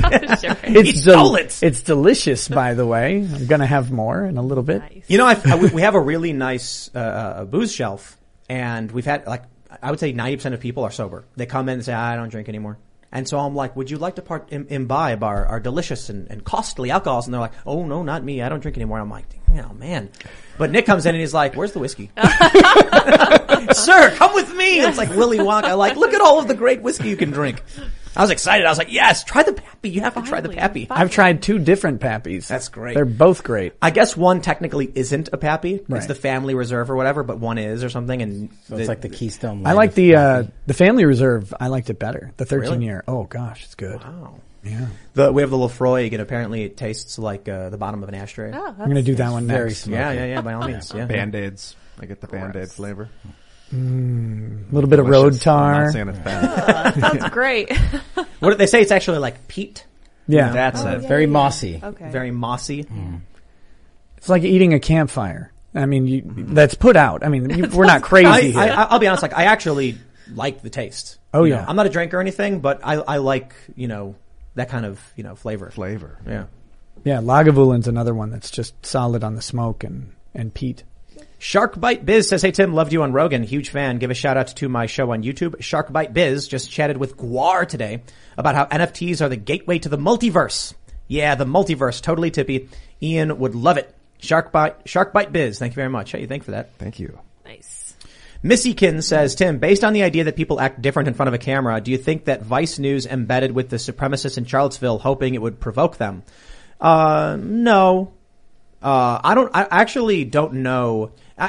It's delicious, by the way. I'm gonna have more in a little bit. Nice. You know, we have a really nice booze shelf, and we've had I would say 90% of people are sober. They come in and say, I don't drink anymore. And so I'm like, would you like to imbibe our delicious and costly alcohols? And they're like, oh no, not me. I don't drink anymore. I'm like, oh man. But Nick comes in and he's like, where's the whiskey? Sir, come with me. It's like Willy Wonka. Like, look at all of the great whiskey you can drink. I was excited. I was like, yes, try the Pappy. You have to try the Pappy. I've tried 2 different Pappies. That's great. They're both great. I guess one technically isn't a Pappy. Right. It's the Family Reserve or whatever, but one is or something. And so it's like the Keystone. I like the Family Reserve. I liked it better. The 13 year. Really? Oh gosh, it's good. Wow. Yeah. We have the Lafroig, and apparently it tastes like the bottom of an ashtray. Oh, I'm going to do that one next. Very smoky. Yeah, by all means. Yeah. Band-Aids. I get the Band-Aid flavor. A little bit of road tar. I'm not saying it's bad. Sounds great. What did they say? It's actually like peat. Yeah. That's it. Yeah, Very mossy. Okay. Very mossy. It's like eating a campfire. I mean, that's put out. I mean, we're not crazy here. I'll be honest. Like, I actually like the taste. Oh, You yeah. know, I'm not a drinker or anything, but I like, that kind of, flavor. Yeah. Yeah, Lagavulin another one that's just solid on the smoke and peat. Sharkbite Biz says, hey Tim, loved you on Rogan. Huge fan. Give a shout out to my show on YouTube. Sharkbite Biz just chatted with Guar today about how NFTs are the gateway to the multiverse. Yeah, the multiverse. Totally tippy. Ian would love it. Sharkbite Biz. Thank you very much. Hey, thank you for that. Thank you. Nice. Missykin says, Tim, based on the idea that people act different in front of a camera, do you think that Vice News embedded with the supremacists in Charlottesville hoping it would provoke them? No. I actually don't know.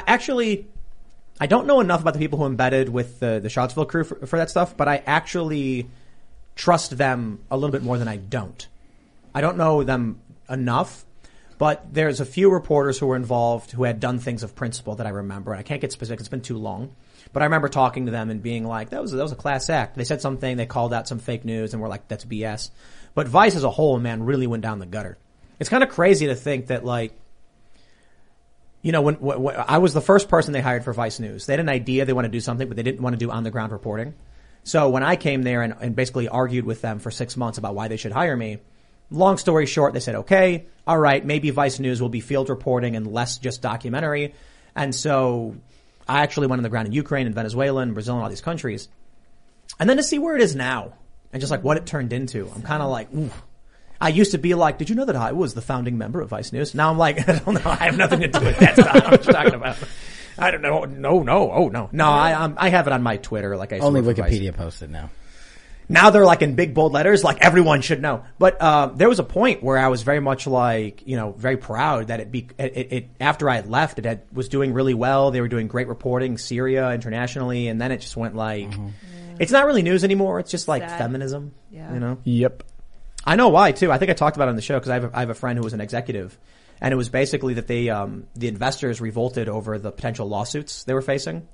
I don't know enough about the people who embedded with the Charlottesville crew for that stuff, but I actually trust them a little bit more than I don't. I don't know them enough, but there's a few reporters who were involved who had done things of principle that I remember, and I can't get specific. It's been too long. But I remember talking to them and being like, that was a class act. They said something, they called out some fake news, and we're like, that's BS. But Vice as a whole, man, really went down the gutter. It's kind of crazy to think that, like, when I was the first person they hired for Vice News, they had an idea they want to do something, but they didn't want to do on-the-ground reporting. So when I came there and basically argued with them for 6 months about why they should hire me, long story short, they said, okay, all right, maybe Vice News will be field reporting and less just documentary. And so I actually went on the ground in Ukraine and Venezuela and Brazil and all these countries. And then to see where it is now and just like what it turned into, I'm kind of like, ooh. I used to be like, did you know that I was the founding member of Vice News? Now I'm like, I don't know. I have nothing to do with that stuff. What you're talking about? I don't know. No. Oh, no. No, I have it on my Twitter. Like I used only to work for Wikipedia Vice. posted now. Now they're like in big bold letters, like everyone should know. But there was a point where I was very much like, very proud that it after I had left, was doing really well. They were doing great reporting, Syria, internationally, and then it just went like, it's not really news anymore. It's just like feminism. Yeah. Yep. I know why too. I think I talked about it on the show because I have a friend who was an executive, and it was basically that they the investors revolted over the potential lawsuits they were facing.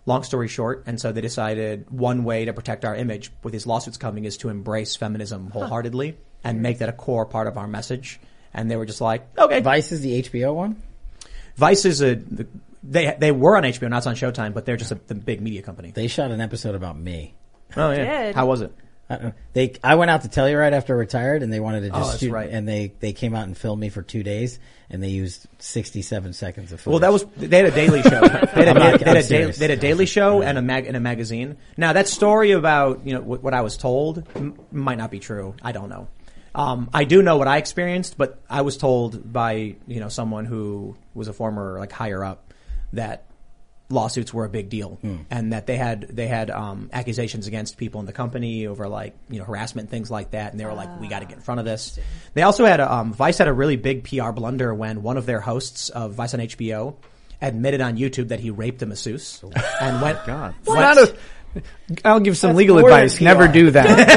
Long story short, and so they decided one way to protect our image with these lawsuits coming is to embrace feminism wholeheartedly and make that a core part of our message. And they were just like, okay. Vice is the HBO one? Vice is they were on HBO, now it's on Showtime, but they're just the big media company. They shot an episode about me. Oh yeah. How was it? I went out to Telluride after I retired, and they wanted to just shoot, right. and they came out and filmed me for 2 days, and they used 67 seconds of footage. Well, they had a daily show. They had a daily show and a magazine. Now that story about what I was told might not be true. I don't know. I do know what I experienced, but I was told by someone who was a former higher up that lawsuits were a big deal, and that they had accusations against people in the company over harassment, things like that, and they were like, we got to get in front of this. They also had Vice had a really big PR blunder when one of their hosts of Vice on HBO admitted on YouTube that he raped a masseuse and went. God, I'll give some legal advice. Never do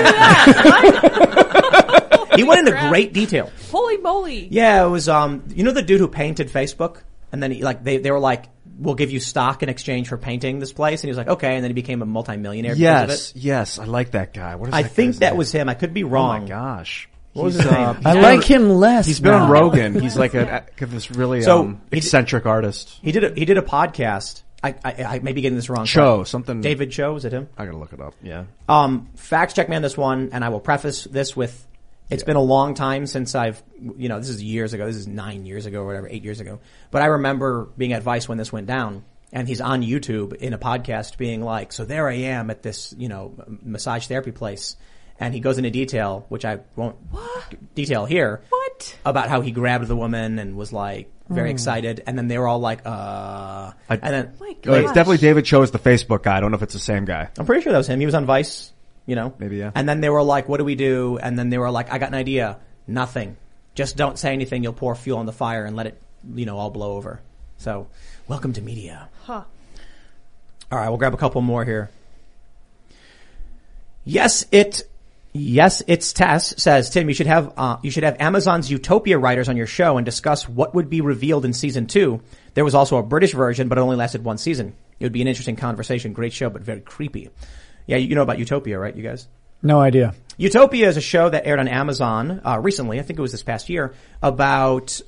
that. He went into great detail. Holy moly! Yeah, it was the dude who painted Facebook, and then they were like, we'll give you stock in exchange for painting this place. And he was like, okay. And then he became a multimillionaire because of it. Yes. I like that guy. What is I that think guy's that name? was him. I could be wrong. Oh my gosh. What was his name? I like him less. He's been now. on Rogan. He's like this really eccentric artist. He did a podcast. I may be getting this wrong. Something. David Cho, is it him? I gotta look it up. Yeah. Fact check me on this one, and I will preface this with, it's been a long time since I've, this is years ago. This is 9 years ago or whatever, 8 years ago. But I remember being at Vice when this went down. And he's on YouTube in a podcast being like, so there I am at this, massage therapy place. And he goes into detail, which I won't detail here. What? About how he grabbed the woman and was like very excited. And then they were all like, and then. It's definitely David Cho is the Facebook guy. I don't know if it's the same guy. I'm pretty sure that was him. He was on Vice, Maybe, yeah. And then they were like, what do we do? And then they were like, I got an idea. Nothing. Just don't say anything. You'll pour fuel on the fire and let it, all blow over. So, welcome to media. Huh. All right, we'll grab a couple more here. Yes, it's Tess says, Tim, you should have Amazon's Utopia writers on your show and discuss what would be revealed in season 2. There was also a British version, but it only lasted one season. It would be an interesting conversation. Great show, but very creepy. Yeah, you know about Utopia, right, you guys? No idea. Utopia is a show that aired on Amazon recently. I think it was this past year about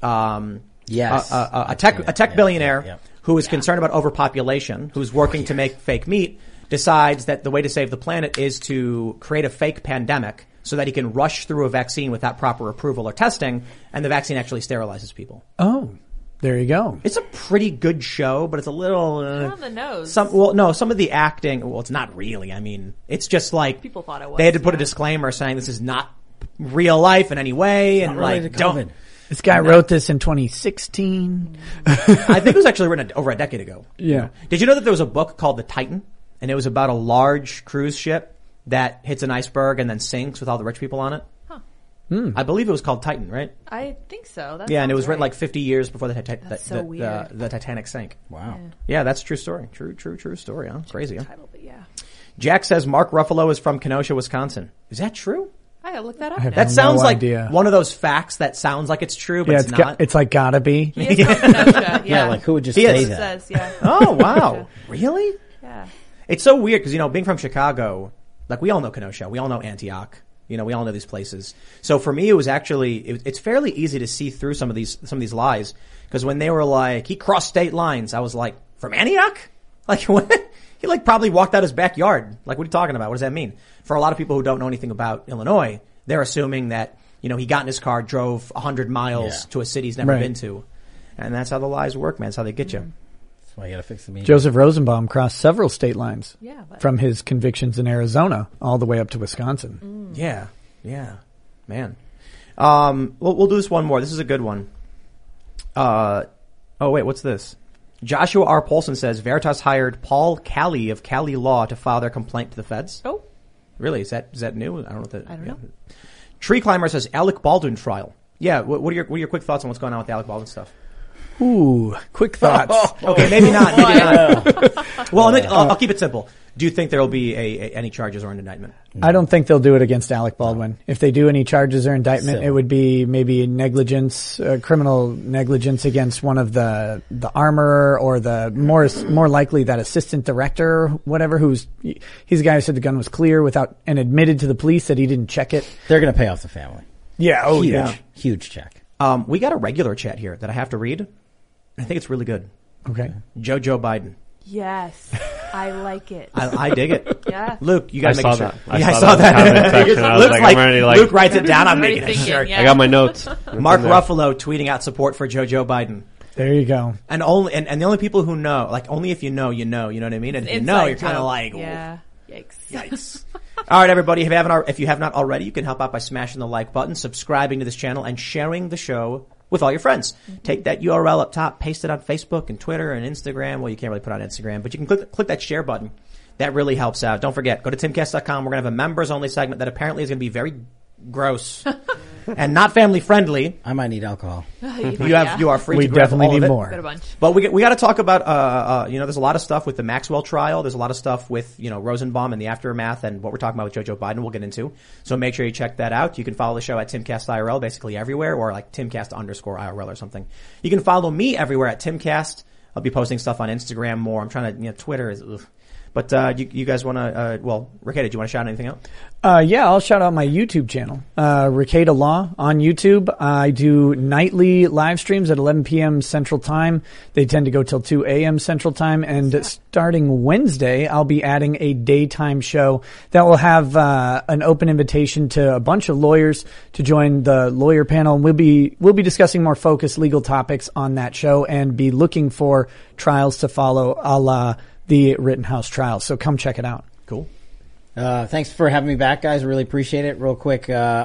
a tech billionaire who is concerned about overpopulation, who's working to make fake meat, decides that the way to save the planet is to create a fake pandemic so that he can rush through a vaccine without proper approval or testing, and the vaccine actually sterilizes people. Oh, there you go. It's a pretty good show, but it's a little on the nose. Some of the acting, it's not really. I mean, it's just like people thought it was. They had to put a disclaimer saying this is not real life in any way, and don't. This guy wrote this in 2016. I think it was actually written over a decade ago. Yeah. Did you know that there was a book called The Titan? And it was about a large cruise ship that hits an iceberg and then sinks with all the rich people on it? Huh. I believe it was called Titan, right? I think so. Yeah, and it was written like 50 years before the Titanic sank. Wow. Yeah, that's a true story. True story, huh? Crazy, huh? Title, but yeah. Jack says Mark Ruffalo is from Kenosha, Wisconsin. Is that true? I gotta look that up. That sounds like idea. one of those facts that sounds like it's true, but it's not. It's like gotta be. He is from Kenosha, Yeah, like who would just say that? Says, yeah. Oh, wow. Really? Yeah. It's so weird because, being from Chicago, like we all know Kenosha, we all know Antioch, we all know these places. So for me, it was actually, it's fairly easy to see through some of these lies. Because when they were like, he crossed state lines, I was like, from Antioch? Like what? He probably walked out his backyard. Like, what are you talking about? What does that mean? For a lot of people who don't know anything about Illinois, they're assuming that, he got in his car, drove 100 miles to a city he's never been to. And that's how the lies work, man. That's how they get you. That's why you gotta fix the media. Joseph Rosenbaum crossed several state lines. Yeah, from his convictions in Arizona all the way up to Wisconsin. Yeah. Man. We'll do this one more. This is a good one. Wait, what's this? Joshua R. Polson says Veritas hired Paul Cali of Cali Law to file their complaint to the feds. Oh. Really? Is that new? I don't know. I don't know. Tree Climber says Alec Baldwin trial. Yeah. What are your quick thoughts on what's going on with the Alec Baldwin stuff? Ooh, quick thoughts. Okay, maybe not. Well, I'll keep it simple. Do you think there will be any charges or an indictment? I don't think they'll do it against Alec Baldwin. If they do any charges or indictment, it would be maybe negligence, criminal negligence against one of the armorer or the more likely that assistant director, whatever. He's the guy who said the gun was clear and admitted to the police that he didn't check it. They're going to pay off the family. Yeah. Oh, yeah. Huge check. We got a regular chat here that I have to read. I think it's really good. Okay. Joe Biden. Yes, I like it. I dig it. Yeah. Luke, you got to make sure. I saw that. Luke writes it down. I'm making a shirt. Yeah. I got my notes. Mark Ruffalo tweeting out support for Joe Biden. There you go. And the only people who know, like only if you know, you know what I mean? And if you know, you're kind of like, yeah. Yikes. Yikes. All right, everybody, if you have not already, you can help out by smashing the like button, subscribing to this channel, and sharing the show with all your friends. Take that URL up top, paste it on Facebook and Twitter and Instagram. Well, you can't really put it on Instagram, but you can click that share button. That really helps out. Don't forget, go to timcast.com. We're going to have a members only segment that apparently is going to be very gross and not family friendly. I might need alcohol. You are free we to grab all definitely of need it. more. Got a bunch. But we got to talk about, there's a lot of stuff with the Maxwell trial. There's a lot of stuff with, Rosenbaum and the aftermath and what we're talking about with Joe Biden we'll get into. So make sure you check that out. You can follow the show at Timcast IRL basically everywhere or like Timcast_IRL or something. You can follow me everywhere at Timcast. I'll be posting stuff on Instagram more. I'm trying to, Twitter is, ugh. But, you guys want to, Rekieta, do you want to shout anything out? Yeah, I'll shout out my YouTube channel, Rekieta Law on YouTube. I do nightly live streams at 11 p.m. Central Time. They tend to go till 2 a.m. Central Time. And starting Wednesday, I'll be adding a daytime show that will have, an open invitation to a bunch of lawyers to join the lawyer panel. And we'll be discussing more focused legal topics on that show and be looking for trials to follow a la the Rittenhouse trial. So come check it out. Cool. Thanks for having me back, guys. Really appreciate it. Real quick,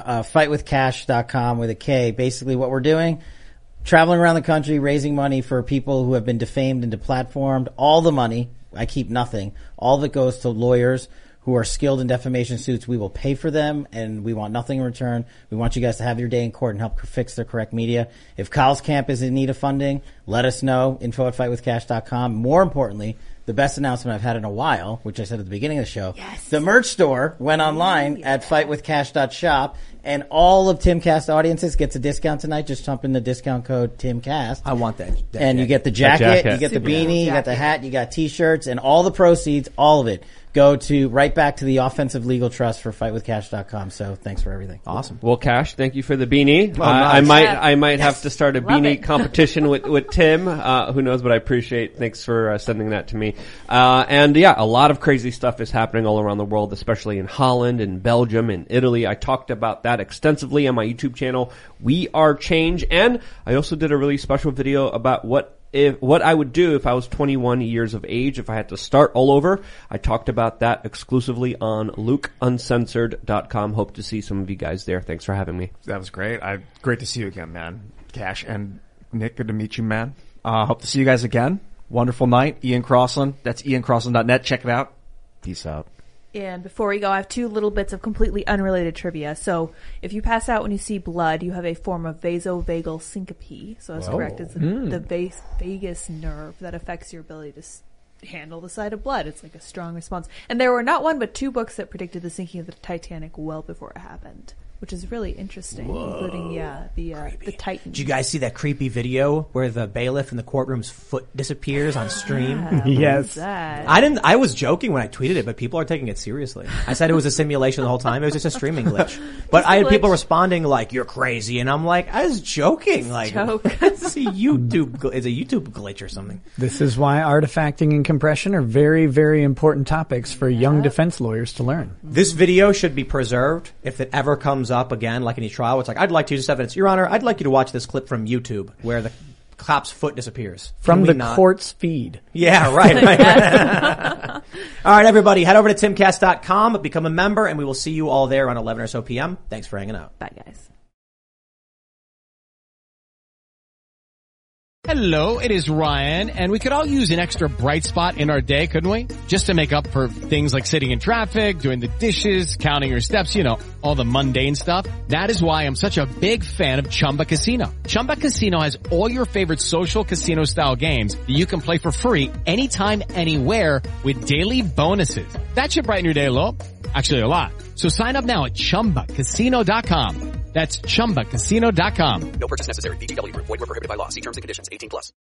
fightwithcash.com with a K. Basically what we're doing, traveling around the country, raising money for people who have been defamed and deplatformed. All the money, I keep nothing. All of it goes to lawyers who are skilled in defamation suits. We will pay for them and we want nothing in return. We want you guys to have your day in court and help fix their correct media. If Kyle's camp is in need of funding, let us know. info@fightwithcash.com. More importantly, the best announcement I've had in a while, which I said at the beginning of the show. Yes. The merch store went online at fightwithcash.shop, and all of Timcast audiences gets a discount tonight. Just jump in the discount code TimCast. I want that. And you get the jacket, you get the beanie, you got the hat, you got t-shirts, and all the proceeds, all of it, go to right back to the Offensive Legal Trust for fightwithcash.com. So thanks for everything. Awesome. Well, Cash, thank you for the beanie. Nice. I might have to start a beanie competition with Tim. Who knows? But I appreciate. Thanks for sending that to me. And yeah, a lot of crazy stuff is happening all around the world, especially in Holland and Belgium and Italy. I talked about that extensively on my YouTube channel, We Are Change, and I also did a really special video about what I would do if I was 21 years of age, if I had to start all over. I talked about that exclusively on LukeUncensored.com. Hope to see some of you guys there. Thanks for having me. That was great. Great to see you again, man. Cash and Nick, good to meet you, man. Hope to see you guys again. Wonderful night. Ian Crossland. That's IanCrossland.net. Check it out. Peace out. And before we go, I have two little bits of completely unrelated trivia. So, if you pass out when you see blood, you have a form of vasovagal syncope. So that's correct. It's the vagus nerve that affects your ability to handle the sight of blood. It's like a strong response. And there were not one but two books that predicted the sinking of the Titanic well before it happened, which is really interesting, including the Titan. Did you guys see that creepy video where the bailiff in the courtroom's foot disappears on stream? Yes. I was joking when I tweeted it, but people are taking it seriously. I said it was a simulation the whole time. It was just a streaming glitch. But I had people responding like, "You're crazy," and I'm like, I was joking. Like, it's a YouTube glitch or something. This is why artifacting and compression are very, very important topics for young defense lawyers to learn. This video should be preserved if it ever comes up again, like any trial. It's like, I'd like to use this evidence. Your Honor, I'd like you to watch this clip from YouTube where the cop's foot disappears. From the court's feed. Yeah, right. All right, everybody, head over to timcast.com, become a member, and we will see you all there around 11 or so p.m. Thanks for hanging out. Bye, guys. Hello, it is Ryan, and we could all use an extra bright spot in our day, couldn't we? Just to make up for things like sitting in traffic, doing the dishes, counting your steps, you know, all the mundane stuff. That is why I'm such a big fan of Chumba Casino. Chumba Casino has all your favorite social casino-style games that you can play for free anytime, anywhere with daily bonuses. That should brighten your day a little. Actually, a lot. So sign up now at ChumbaCasino.com. That's ChumbaCasino.com. No purchase necessary. VGW Group. Void where prohibited by law. See terms and conditions. 18+.